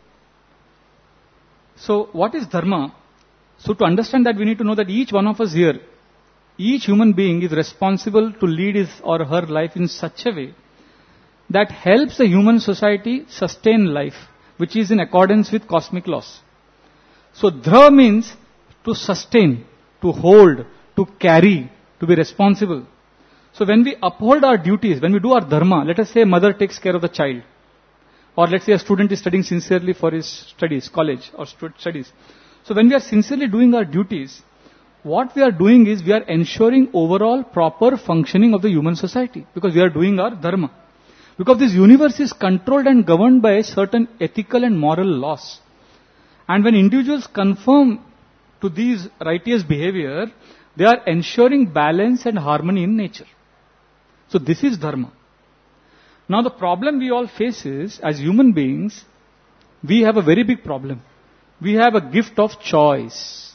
So, what is dharma? So, to understand that, we need to know that each one of us here, each human being is responsible to lead his or her life in such a way that helps the human society sustain life, which is in accordance with cosmic laws. So, dhra means to sustain, to hold, to carry, to be responsible. So when we uphold our duties, when we do our dharma, let us say a mother takes care of the child. Or let's say a student is studying sincerely for his studies, college or studies. So when we are sincerely doing our duties, what we are doing is we are ensuring overall proper functioning of the human society. Because we are doing our dharma. Because this universe is controlled and governed by certain ethical and moral laws. And when individuals conform to these righteous behavior, they are ensuring balance and harmony in nature. So this is dharma. Now the problem we all face is, as human beings, we have a very big problem. We have a gift of choice.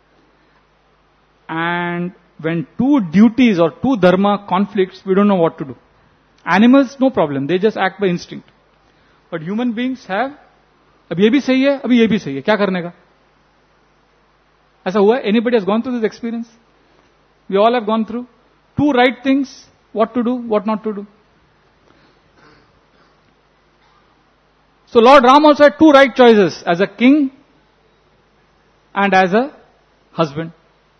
And when two duties or two dharma conflicts, we don't know what to do. Animals, no problem. They just act by instinct. But human beings have, अब ये भी सही है, अभी ये भी सही है, क्या करने का? ऐसा हुआ है? Anybody has gone through this experience? We all have gone through. Two right things, what to do, what not to do. So Lord Ram also had two right choices, as a king and as a husband.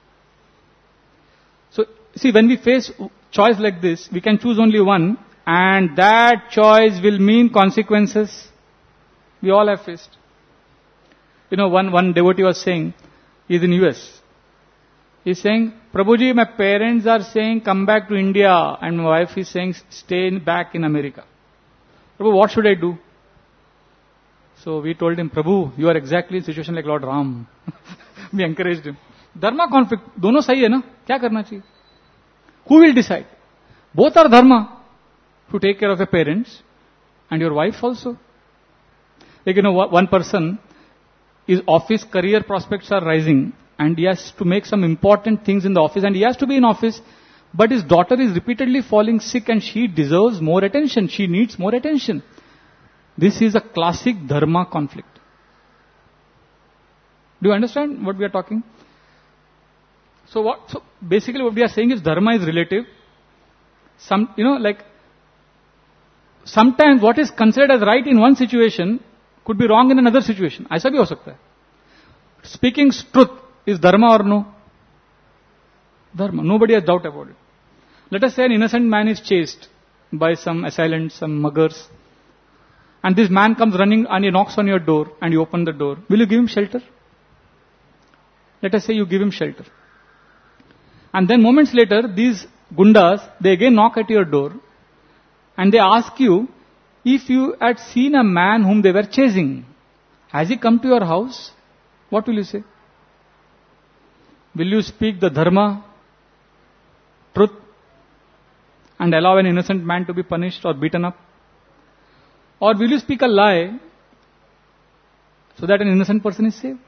So see, when we face choice like this, we can choose only one, and that choice will mean consequences. We all have faced. You know, one, one devotee was saying, he's in U S. He's saying, Prabhuji, my parents are saying come back to India, and my wife is saying stay back in America. Prabhu, what should I do? So we told him, Prabhu, you are exactly in a situation like Lord Ram. We encouraged him. Dharma conflict, dono sahi hai na? Kya karna chahiye? Who will decide? Both are dharma. To take care of your parents and your wife also. Like, you know, one person, his office career prospects are rising and he has to make some important things in the office and he has to be in office, but his daughter is repeatedly falling sick and she deserves more attention. She needs more attention. This is a classic dharma conflict. Do you understand what we are talking? So what, so basically what we are saying is dharma is relative. Some, you know, like, sometimes what is considered as right in one situation could be wrong in another situation. ऐसा भी हो सकता है. Speaking truth is dharma or no? Dharma. Nobody has doubt about it. Let us say an innocent man is chased by some assailants, some muggers. And this man comes running and he knocks on your door and you open the door. Will you give him shelter? Let us say you give him shelter. And then moments later, these gundas, they again knock at your door. And they ask you, if you had seen a man whom they were chasing, has he come to your house? What will you say? Will you speak the dharma, truth, and allow an innocent man to be punished or beaten up? Or will you speak a lie so that an innocent person is saved?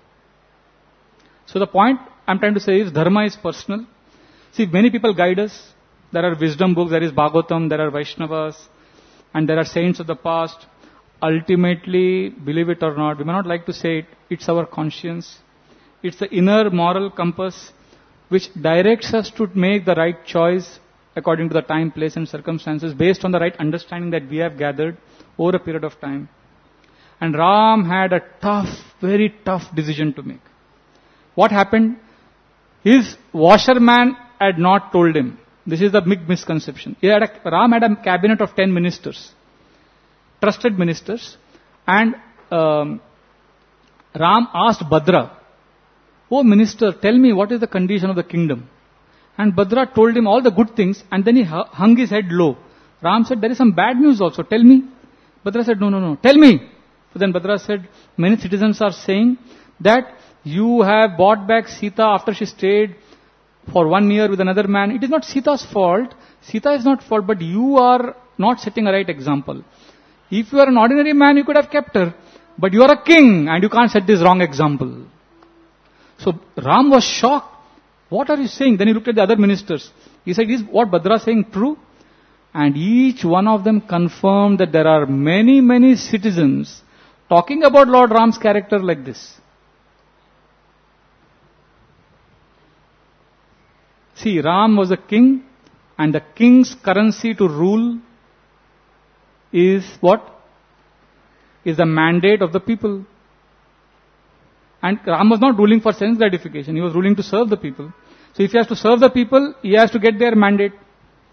So the point I'm trying to say is dharma is personal. See, many people guide us. There are wisdom books, there is Bhagavatam, there are Vaishnavas, and there are saints of the past. Ultimately, believe it or not, we may not like to say it, it's our conscience. It's the inner moral compass which directs us to make the right choice according to the time, place and circumstances based on the right understanding that we have gathered over a period of time. And Ram had a tough, very tough decision to make. What happened? His washerman had not told him. This is the big misconception. He had a, Ram had a cabinet of ten ministers, trusted ministers, and um, Ram asked Bhadra, "Oh minister, tell me what is the condition of the kingdom?" And Bhadra told him all the good things, and then he hung his head low. Ram said, "There is some bad news also. Tell me." Bhadra said, "No, no, no. Tell me." So then Bhadra said, "Many citizens are saying that you have bought back Sita after she stayed for one year with another man. It is not Sita's fault. Sita is not fault, but you are not setting a right example. If you are an ordinary man, you could have kept her. But you are a king and you can't set this wrong example." So Ram was shocked. "What are you saying?" Then he looked at the other ministers. He said, "Is what Bhadra saying true?" And each one of them confirmed that there are many, many citizens talking about Lord Ram's character like this. See, Ram was a king, and the king's currency to rule is what? Is the mandate of the people. And Ram was not ruling for sense gratification. He was ruling to serve the people. So if he has to serve the people, he has to get their mandate.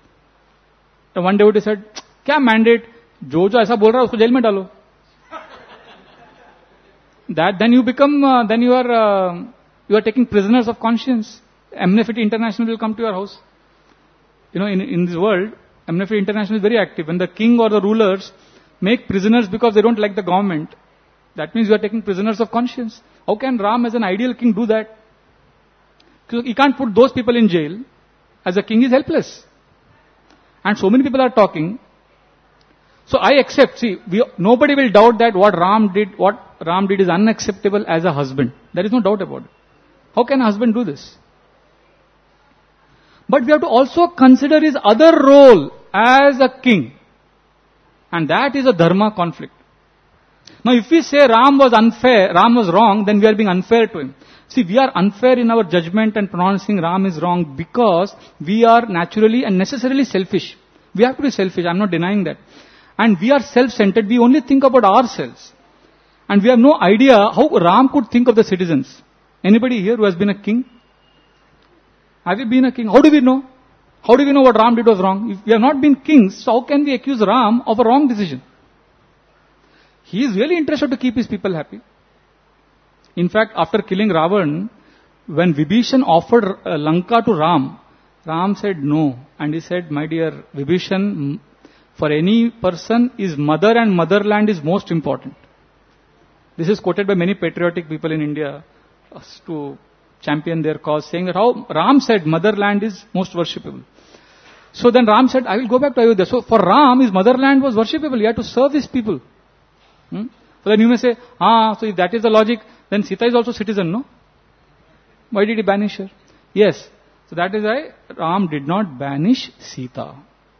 One devotee said, क्या mandate? जो जो ऐसा बोल रहा है उसको jail में डालो. That then you become, uh, then you are, uh, you are taking prisoners of conscience. Amnesty International will come to your house. You know, in, in this world, Amnesty International is very active. When the king or the rulers make prisoners because they don't like the government, that means you are taking prisoners of conscience. How can Ram as an ideal king do that? Because he can't put those people in jail. As a king is helpless. And so many people are talking. So I accept, see, we, nobody will doubt that what Ram did, what Ram did is unacceptable as a husband. There is no doubt about it. How can a husband do this? But we have to also consider his other role as a king. And that is a dharma conflict. Now if we say Ram was unfair, Ram was wrong, then we are being unfair to him. See, we are unfair in our judgment and pronouncing Ram is wrong because we are naturally and necessarily selfish. We have to be selfish, I am not denying that. And we are self-centered, we only think about ourselves. And we have no idea how Ram could think of the citizens. Anybody here who has been a king? Have you been a king? How do we know? How do we know what Ram did was wrong? If we have not been kings, so how can we accuse Ram of a wrong decision? He is really interested to keep his people happy. In fact, after killing Ravan, when Vibhishan offered uh, Lanka to Ram, Ram said no. And he said, my dear Vibhishan, for any person, his mother and motherland is most important. This is quoted by many patriotic people in India uh, to champion their cause, saying that how Ram said motherland is most worshipable. So then Ram said, I will go back to Ayodhya. So for Ram, his motherland was worshipable. He had to serve his people. Hmm? So then you may say, ah, so if that is the logic, then Sita is also citizen, no? Why did he banish her? Yes. So that is why Ram did not banish Sita.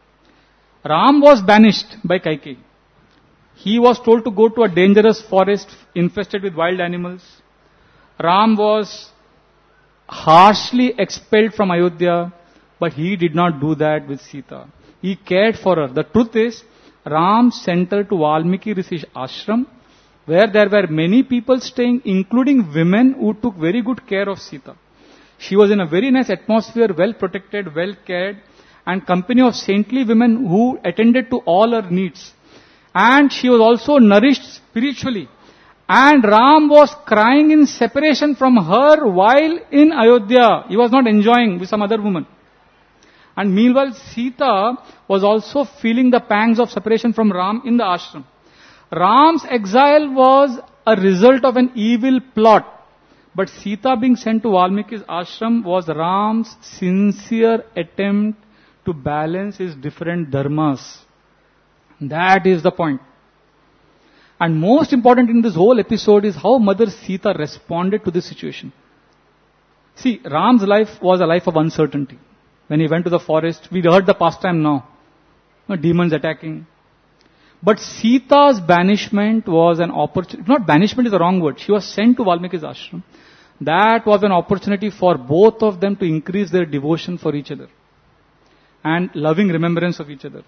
Ram was banished by Kaikeyi. He was told to go to a dangerous forest infested with wild animals. Ram was harshly expelled from Ayodhya, but he did not do that with Sita. He cared for her. The truth is, Ram sent her to Valmiki Rishi's ashram, where there were many people staying, including women who took very good care of Sita. She was in a very nice atmosphere, well protected, well cared, and company of saintly women who attended to all her needs. And she was also nourished spiritually. And Ram was crying in separation from her while in Ayodhya. He was not enjoying with some other woman. And meanwhile, Sita was also feeling the pangs of separation from Ram in the ashram. Ram's exile was a result of an evil plot. But Sita being sent to Valmiki's ashram was Ram's sincere attempt to balance his different dharmas. That is the point. And most important in this whole episode is how Mother Sita responded to this situation. See, Ram's life was a life of uncertainty. When he went to the forest, we heard the pastime now. You know, demons attacking. But Sita's banishment was an opportunity. Not banishment is the wrong word. She was sent to Valmiki's ashram. That was an opportunity for both of them to increase their devotion for each other. And loving remembrance of each other.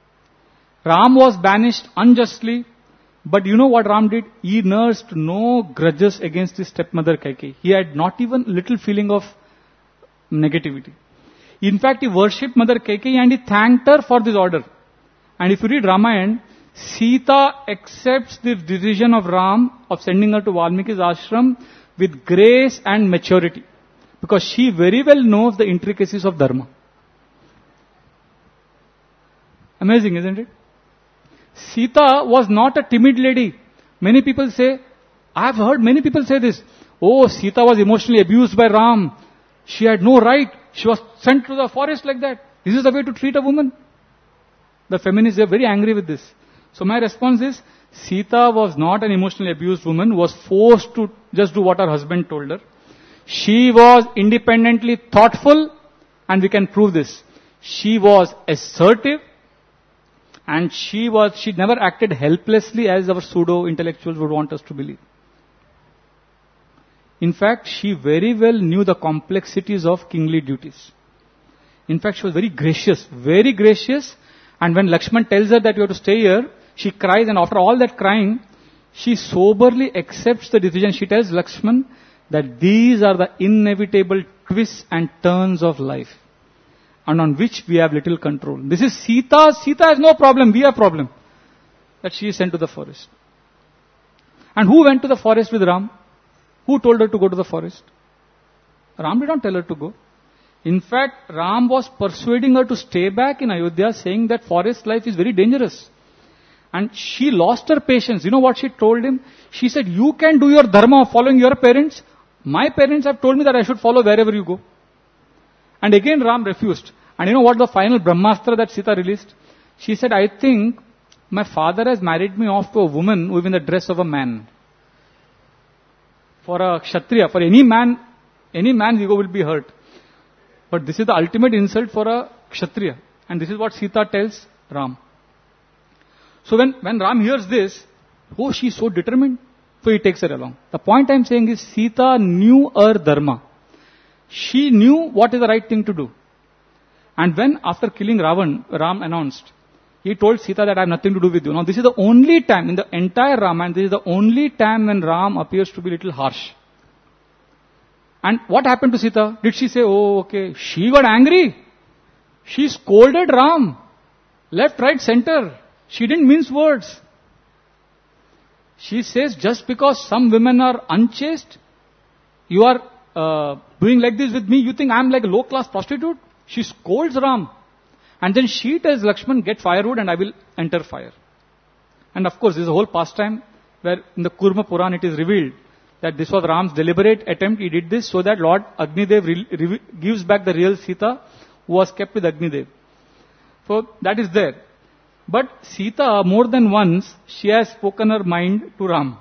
Ram was banished unjustly. But you know what Ram did? He nursed no grudges against his stepmother Kaikeyi. He had not even little feeling of negativity. In fact, he worshipped Mother Kaikeyi and he thanked her for this order. And if you read Ramayana, Sita accepts the decision of Ram of sending her to Valmiki's ashram with grace and maturity. Because she very well knows the intricacies of Dharma. Amazing, isn't it? Sita was not a timid lady. Many people say, I have heard many people say this. Oh, Sita was emotionally abused by Ram. She had no right. She was sent to the forest like that. This is the way to treat a woman. The feminists are very angry with this. So my response is, Sita was not an emotionally abused woman, was forced to just do what her husband told her. She was independently thoughtful, and we can prove this. She was assertive, and she was, she never acted helplessly as our pseudo-intellectuals would want us to believe. In fact, she very well knew the complexities of kingly duties. In fact, she was very gracious, very gracious. And when Lakshman tells her that you have to stay here, she cries, and after all that crying, she soberly accepts the decision. She tells Lakshman that these are the inevitable twists and turns of life. and on which we have little control. This is Sita. Sita has no problem. We have problem. That she is sent to the forest. And who went to the forest with Ram? Who told her to go to the forest? Ram did not tell her to go. In fact, Ram was persuading her to stay back in Ayodhya, saying that forest life is very dangerous. And she lost her patience. You know what she told him? She said, you can do your dharma of following your parents. My parents have told me that I should follow wherever you go. And again Ram refused. And you know what the final Brahmastra that Sita released? She said, I think my father has married me off to a woman who is in the dress of a man. For a Kshatriya, for any man, any man's ego will be hurt. But this is the ultimate insult for a Kshatriya. And this is what Sita tells Ram. So when, when Ram hears this, oh, she is so determined. So he takes her along. The point I am saying is Sita knew her dharma. She knew what is the right thing to do. And when after killing Ravan, Ram announced, he told Sita that I have nothing to do with you. Now this is the only time in the entire Ramayana, this is the only time when Ram appears to be a little harsh. And what happened to Sita? Did she say, oh okay, she got angry. She scolded Ram. Left, right, center. She didn't mince words. She says, just because some women are unchaste, you are uh, doing like this with me, you think I am like a low class prostitute? She scolds Ram. And then she tells Lakshman, get firewood and I will enter fire. And of course, this is a whole pastime where in the Kurma Puran it is revealed that this was Ram's deliberate attempt. He did this so that Lord Agnidev re- re- gives back the real Sita who was kept with Agnidev. So that is there. But Sita, more than once, she has spoken her mind to Ram.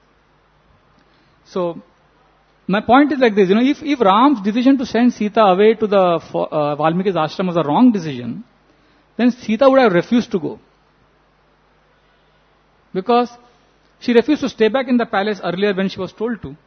So, my point is like this, you know, if, if Ram's decision to send Sita away to the uh, Valmiki's ashram was a wrong decision, then Sita would have refused to go. Because she refused to stay back in the palace earlier when she was told to.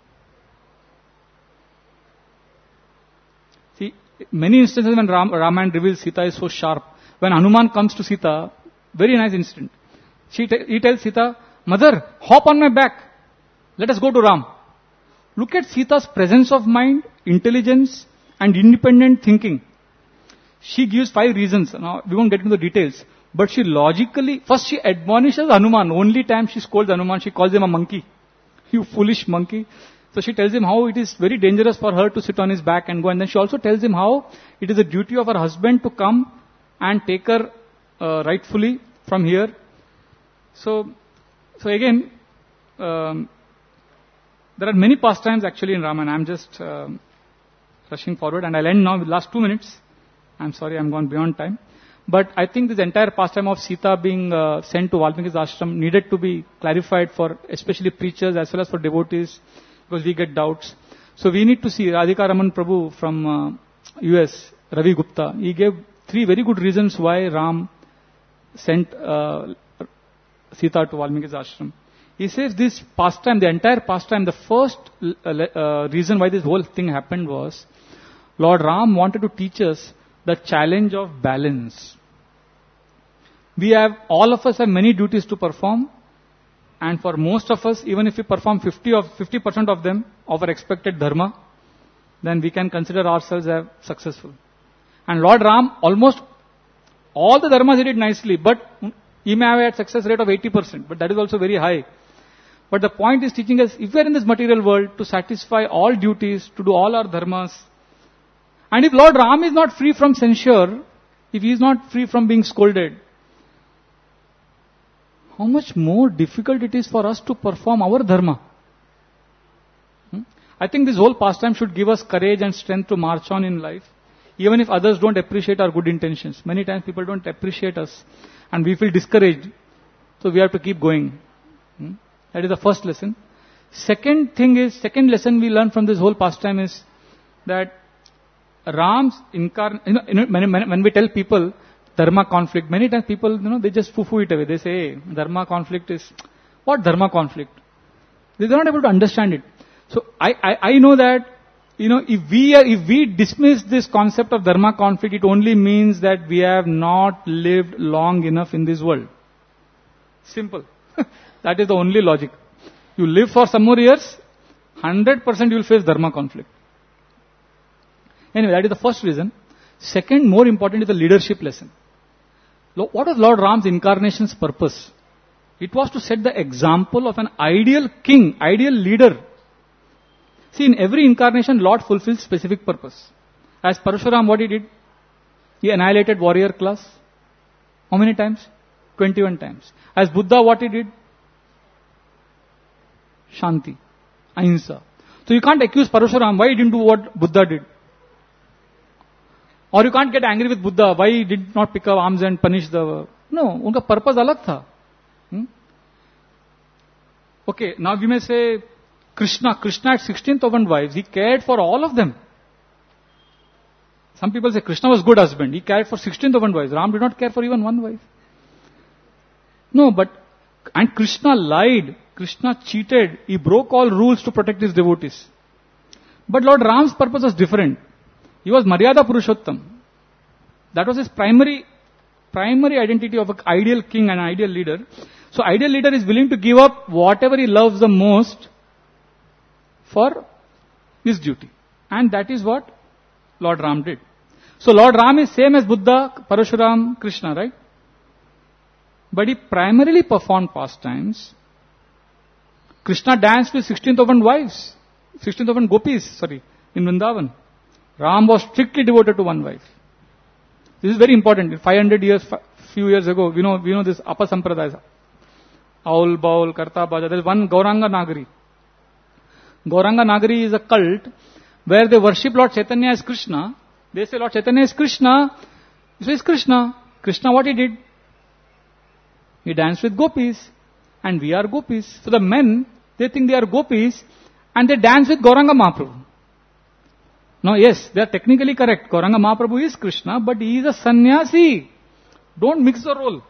See, many instances when Ram, Ramayana reveals Sita is so sharp. When Hanuman comes to Sita, very nice incident. She t- he tells Sita, Mother, hop on my back. Let us go to Ram. Look at Sita's presence of mind, intelligence, and independent thinking. She gives five reasons. Now, we won't get into the details. But she logically, first she admonishes Hanuman. Only time she scolds Hanuman, she calls him a monkey. You foolish monkey. So she tells him how it is very dangerous for her to sit on his back and go. And then she also tells him how it is a duty of her husband to come and take her uh, rightfully from here. So, so again, um, there are many pastimes actually in Ramayana. I'm just um, rushing forward and I'll end now with last two minutes. I'm sorry, I'm gone beyond time. But I think this entire pastime of Sita being uh, sent to Valmiki's ashram needed to be clarified for especially preachers as well as for devotees because we get doubts. So we need to see Radhika Raman Prabhu from uh, U S, Ravi Gupta. He gave three very good reasons why Ram sent uh, Sita to Valmiki's ashram. He says this pastime, the entire pastime, the first uh, uh, reason why this whole thing happened was Lord Ram wanted to teach us the challenge of balance. We have, all of us have many duties to perform, and for most of us, even if we perform fifty of fifty percent of them, of our expected dharma, then we can consider ourselves as successful. And Lord Ram, almost all the dharmas he did nicely, but he may have had success rate of eighty percent, but that is also very high. But the point is teaching us, if we are in this material world, to satisfy all duties, to do all our dharmas, and if Lord Ram is not free from censure, if he is not free from being scolded, how much more difficult it is for us to perform our dharma. Hmm? I think this whole pastime should give us courage and strength to march on in life, even if others don't appreciate our good intentions. Many times people don't appreciate us, and we feel discouraged. So we have to keep going. Hmm? That is the first lesson. Second thing is, second lesson we learn from this whole pastime is that Ram's incarnate, you know, you know when, when we tell people dharma conflict, many times people, you know, they just foo-foo it away. They say, hey, dharma conflict is, what dharma conflict? They are not able to understand it. So I, I, I know that, you know, if we are, if we dismiss this concept of dharma conflict, it only means that we have not lived long enough in this world. Simple. That is the only logic. You live for some more years, one hundred percent you will face dharma conflict. Anyway, that is the first reason. Second, more important is the leadership lesson. What was Lord Ram's incarnation's purpose? It was to set the example of an ideal king, ideal leader. See, in every incarnation, Lord fulfills specific purpose. As Parashuram, what he did? He annihilated warrior class. How many times? twenty-one times. As Buddha, what he did? Shanti, Ahimsa. So you can't accuse Parashuram, why he didn't do what Buddha did. Or you can't get angry with Buddha, why he did not pick up arms and punish the... No, unka purpose alag tha. Hmm? Okay, now we may say, Krishna, Krishna had sixteen thousand wives, he cared for all of them. Some people say Krishna was good husband, he cared for sixteen thousand wives. Ram did not care for even one wife. No, but, and Krishna lied, Krishna cheated, he broke all rules to protect his devotees. But Lord Ram's purpose was different. He was Maryada Purushottam. That was his primary, primary identity of an ideal king and an ideal leader. So ideal leader is willing to give up whatever he loves the most for his duty. And that is what Lord Ram did. So Lord Ram is same as Buddha, Parashuram, Krishna, right? But he primarily performed pastimes. Krishna danced with sixteen thousand wives, sixteen thousand gopis, sorry, in Vrindavan. Ram was strictly devoted to one wife. This is very important. five hundred years, few years ago, we know, we know this Apa Sampradaya. Aul, Baul, Karta, Baja. There is one Gauranga Nagari. Gauranga Nagari is a cult where they worship Lord Chaitanya as Krishna. They say Lord Chaitanya is Krishna. So is Krishna. Krishna, what he did? He danced with gopis. And we are gopis. So the men, they think they are gopis and they dance with Gauranga Mahaprabhu. Now yes, they are technically correct. Gauranga Mahaprabhu is Krishna, but he is a sannyasi. Don't mix the role.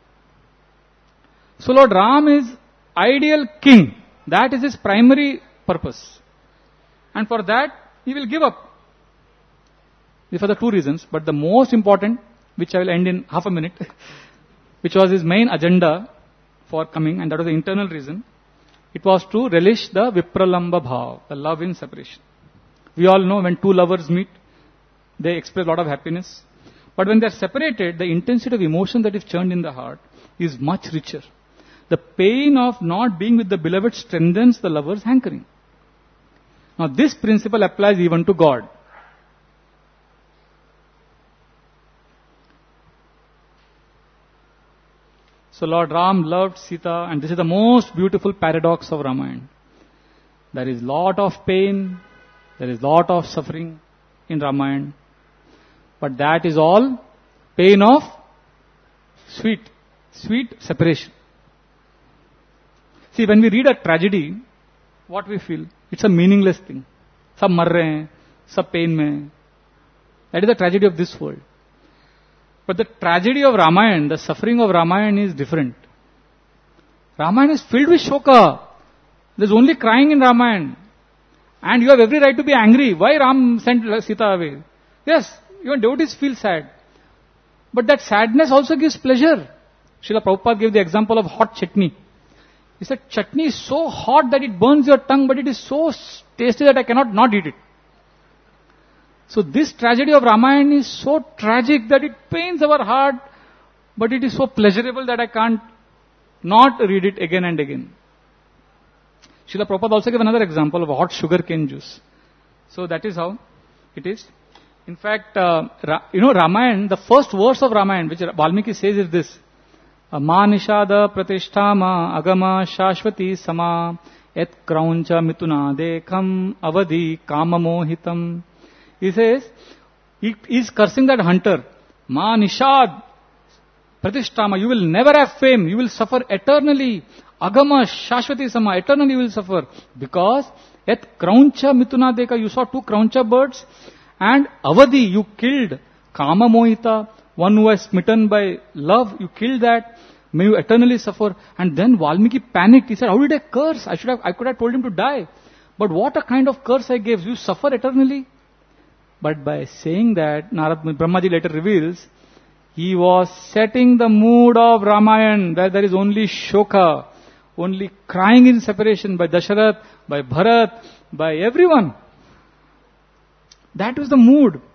So Lord Ram is ideal king. That is his primary purpose. And for that, he will give up. These are the two reasons. But the most important, which I will end in half a minute, which was his main agenda for coming, and that was the internal reason, it was to relish the Vipralamba Bhav, the love in separation. We all know when two lovers meet, they express a lot of happiness. But when they are separated, the intensity of emotion that is churned in the heart is much richer. The pain of not being with the beloved strengthens the lover's hankering. Now this principle applies even to God. So Lord Ram loved Sita, and this is the most beautiful paradox of Ramayana. There is lot of pain, there is lot of suffering in Ramayana, but that is all pain of sweet, sweet separation. See, when we read a tragedy, what we feel? It's a meaningless thing. Sab mar rahe hain, sab pain mein. That is the tragedy of this world. But the tragedy of Ramayana, the suffering of Ramayana is different. Ramayana is filled with shoka. There's only crying in Ramayana. And you have every right to be angry. Why Ram sent Sita away? Yes, even devotees feel sad. But that sadness also gives pleasure. Srila Prabhupada gave the example of hot chutney. He said, chutney is so hot that it burns your tongue, but it is so tasty that I cannot not eat it. So this tragedy of Ramayana is so tragic that it pains our heart, but it is so pleasurable that I can't not read it again and again. Srila Prabhupada also gave another example of a hot sugar cane juice. So that is how it is. In fact, uh, Ra, you know Ramayana, the first verse of Ramayana, which Valmiki says is this. Ma nishada pratishtama agama shashvati sama et krauncha mituna dekham avadhi kamamohitam. He says, he is cursing that hunter. Ma nishad pratishtama, you will never have fame, you will suffer eternally. Agama shashvati sama, eternally you will suffer. Because et krauncha mituna dekha, you saw two krauncha birds. And avadhi, you killed. Kama mohita, one who was smitten by love, you killed that. May you eternally suffer. And then Valmiki panicked. He said, how did I curse? I should have, I could have told him to die. But what a kind of curse I gave. You suffer eternally. But by saying that, Narad Brahmaji later reveals, he was setting the mood of Ramayana, where there is only shoka, only crying in separation by Dasharath, by Bharat, by everyone. That was the mood.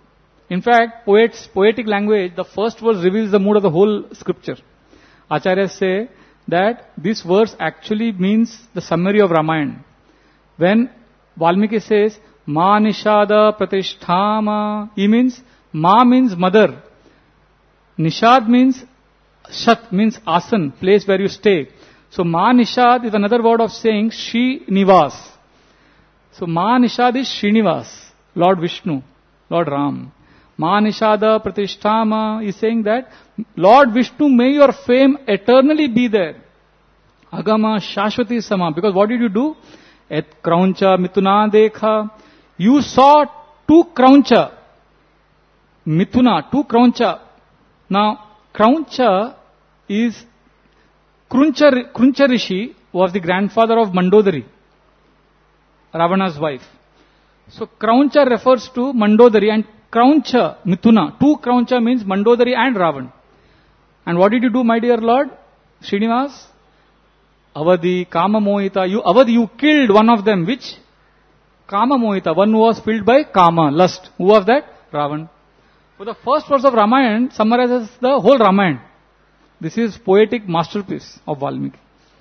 In fact, poets, poetic language, the first verse reveals the mood of the whole scripture. Acharyas say that this verse actually means the summary of Ramayana. When Valmiki says, Ma Nishada Pratisthama, he means, Ma means mother. Nishad means, Shat means asan, place where you stay. So Ma Nishad is another word of saying Shri Nivas. So Ma Nishad is Srinivas, Lord Vishnu, Lord Ram. Ma Nishada Pratishtama is saying that Lord Vishnu, may your fame eternally be there. Agama Shashwati Sama. Because what did you do? Et Krauncha Mituna Dekha. You saw two Krauncha. Mituna, two Krauncha. Now, Krauncha is Kruncha, Kruncha Rishi was the grandfather of Mandodari, Ravana's wife. So Krauncha refers to Mandodari, and Krauncha, Mithuna, two Krauncha means Mandodari and Ravan. And what did you do, my dear Lord Srinivas? Avadi, Kama Mohita, you, Avadi, you killed one of them. Which? Kama Mohita, one who was filled by Kama, lust. Who was that? Ravan. So the first verse of Ramayana summarizes the whole Ramayana. This is poetic masterpiece of Valmiki.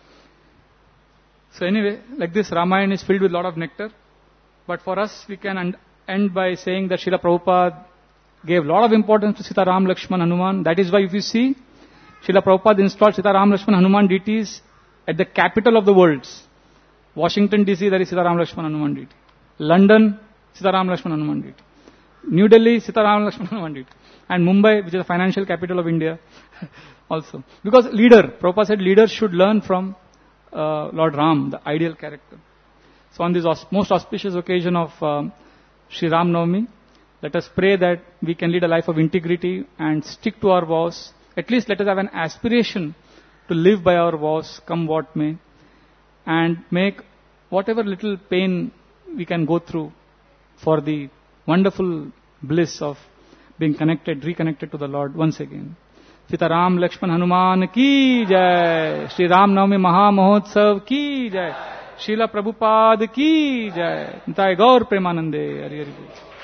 So anyway, like this, Ramayana is filled with a lot of nectar. But for us, we can end by saying that Srila Prabhupada gave a lot of importance to Sita, Ram, Lakshman, Hanuman. That is why if you see, Srila Prabhupada installed Sita, Ram, Lakshman, Hanuman deities at the capital of the world. Washington D C, there is Sita, Ram, Lakshman, Hanuman deity. London, Sita, Ram, Lakshman, Hanuman deity. New Delhi, Sita, Ram, Lakshman, Hanuman deity. And Mumbai, which is the financial capital of India, also. Because leader, Prabhupada said leaders should learn from uh, Lord Ram, the ideal character. So on this aus- most auspicious occasion of um, Shri Ram Navami, let us pray that we can lead a life of integrity and stick to our vows. At least let us have an aspiration to live by our vows, come what may, and make whatever little pain we can go through for the wonderful bliss of being connected, reconnected to the Lord once again. Sita Ram Lakshman Hanuman ki jai. Shri Ram Navami Maha Mahotsav ki jai. Srila Prabhupada ki jai. Nitai Gaur Premanande. Hari Hari Bol.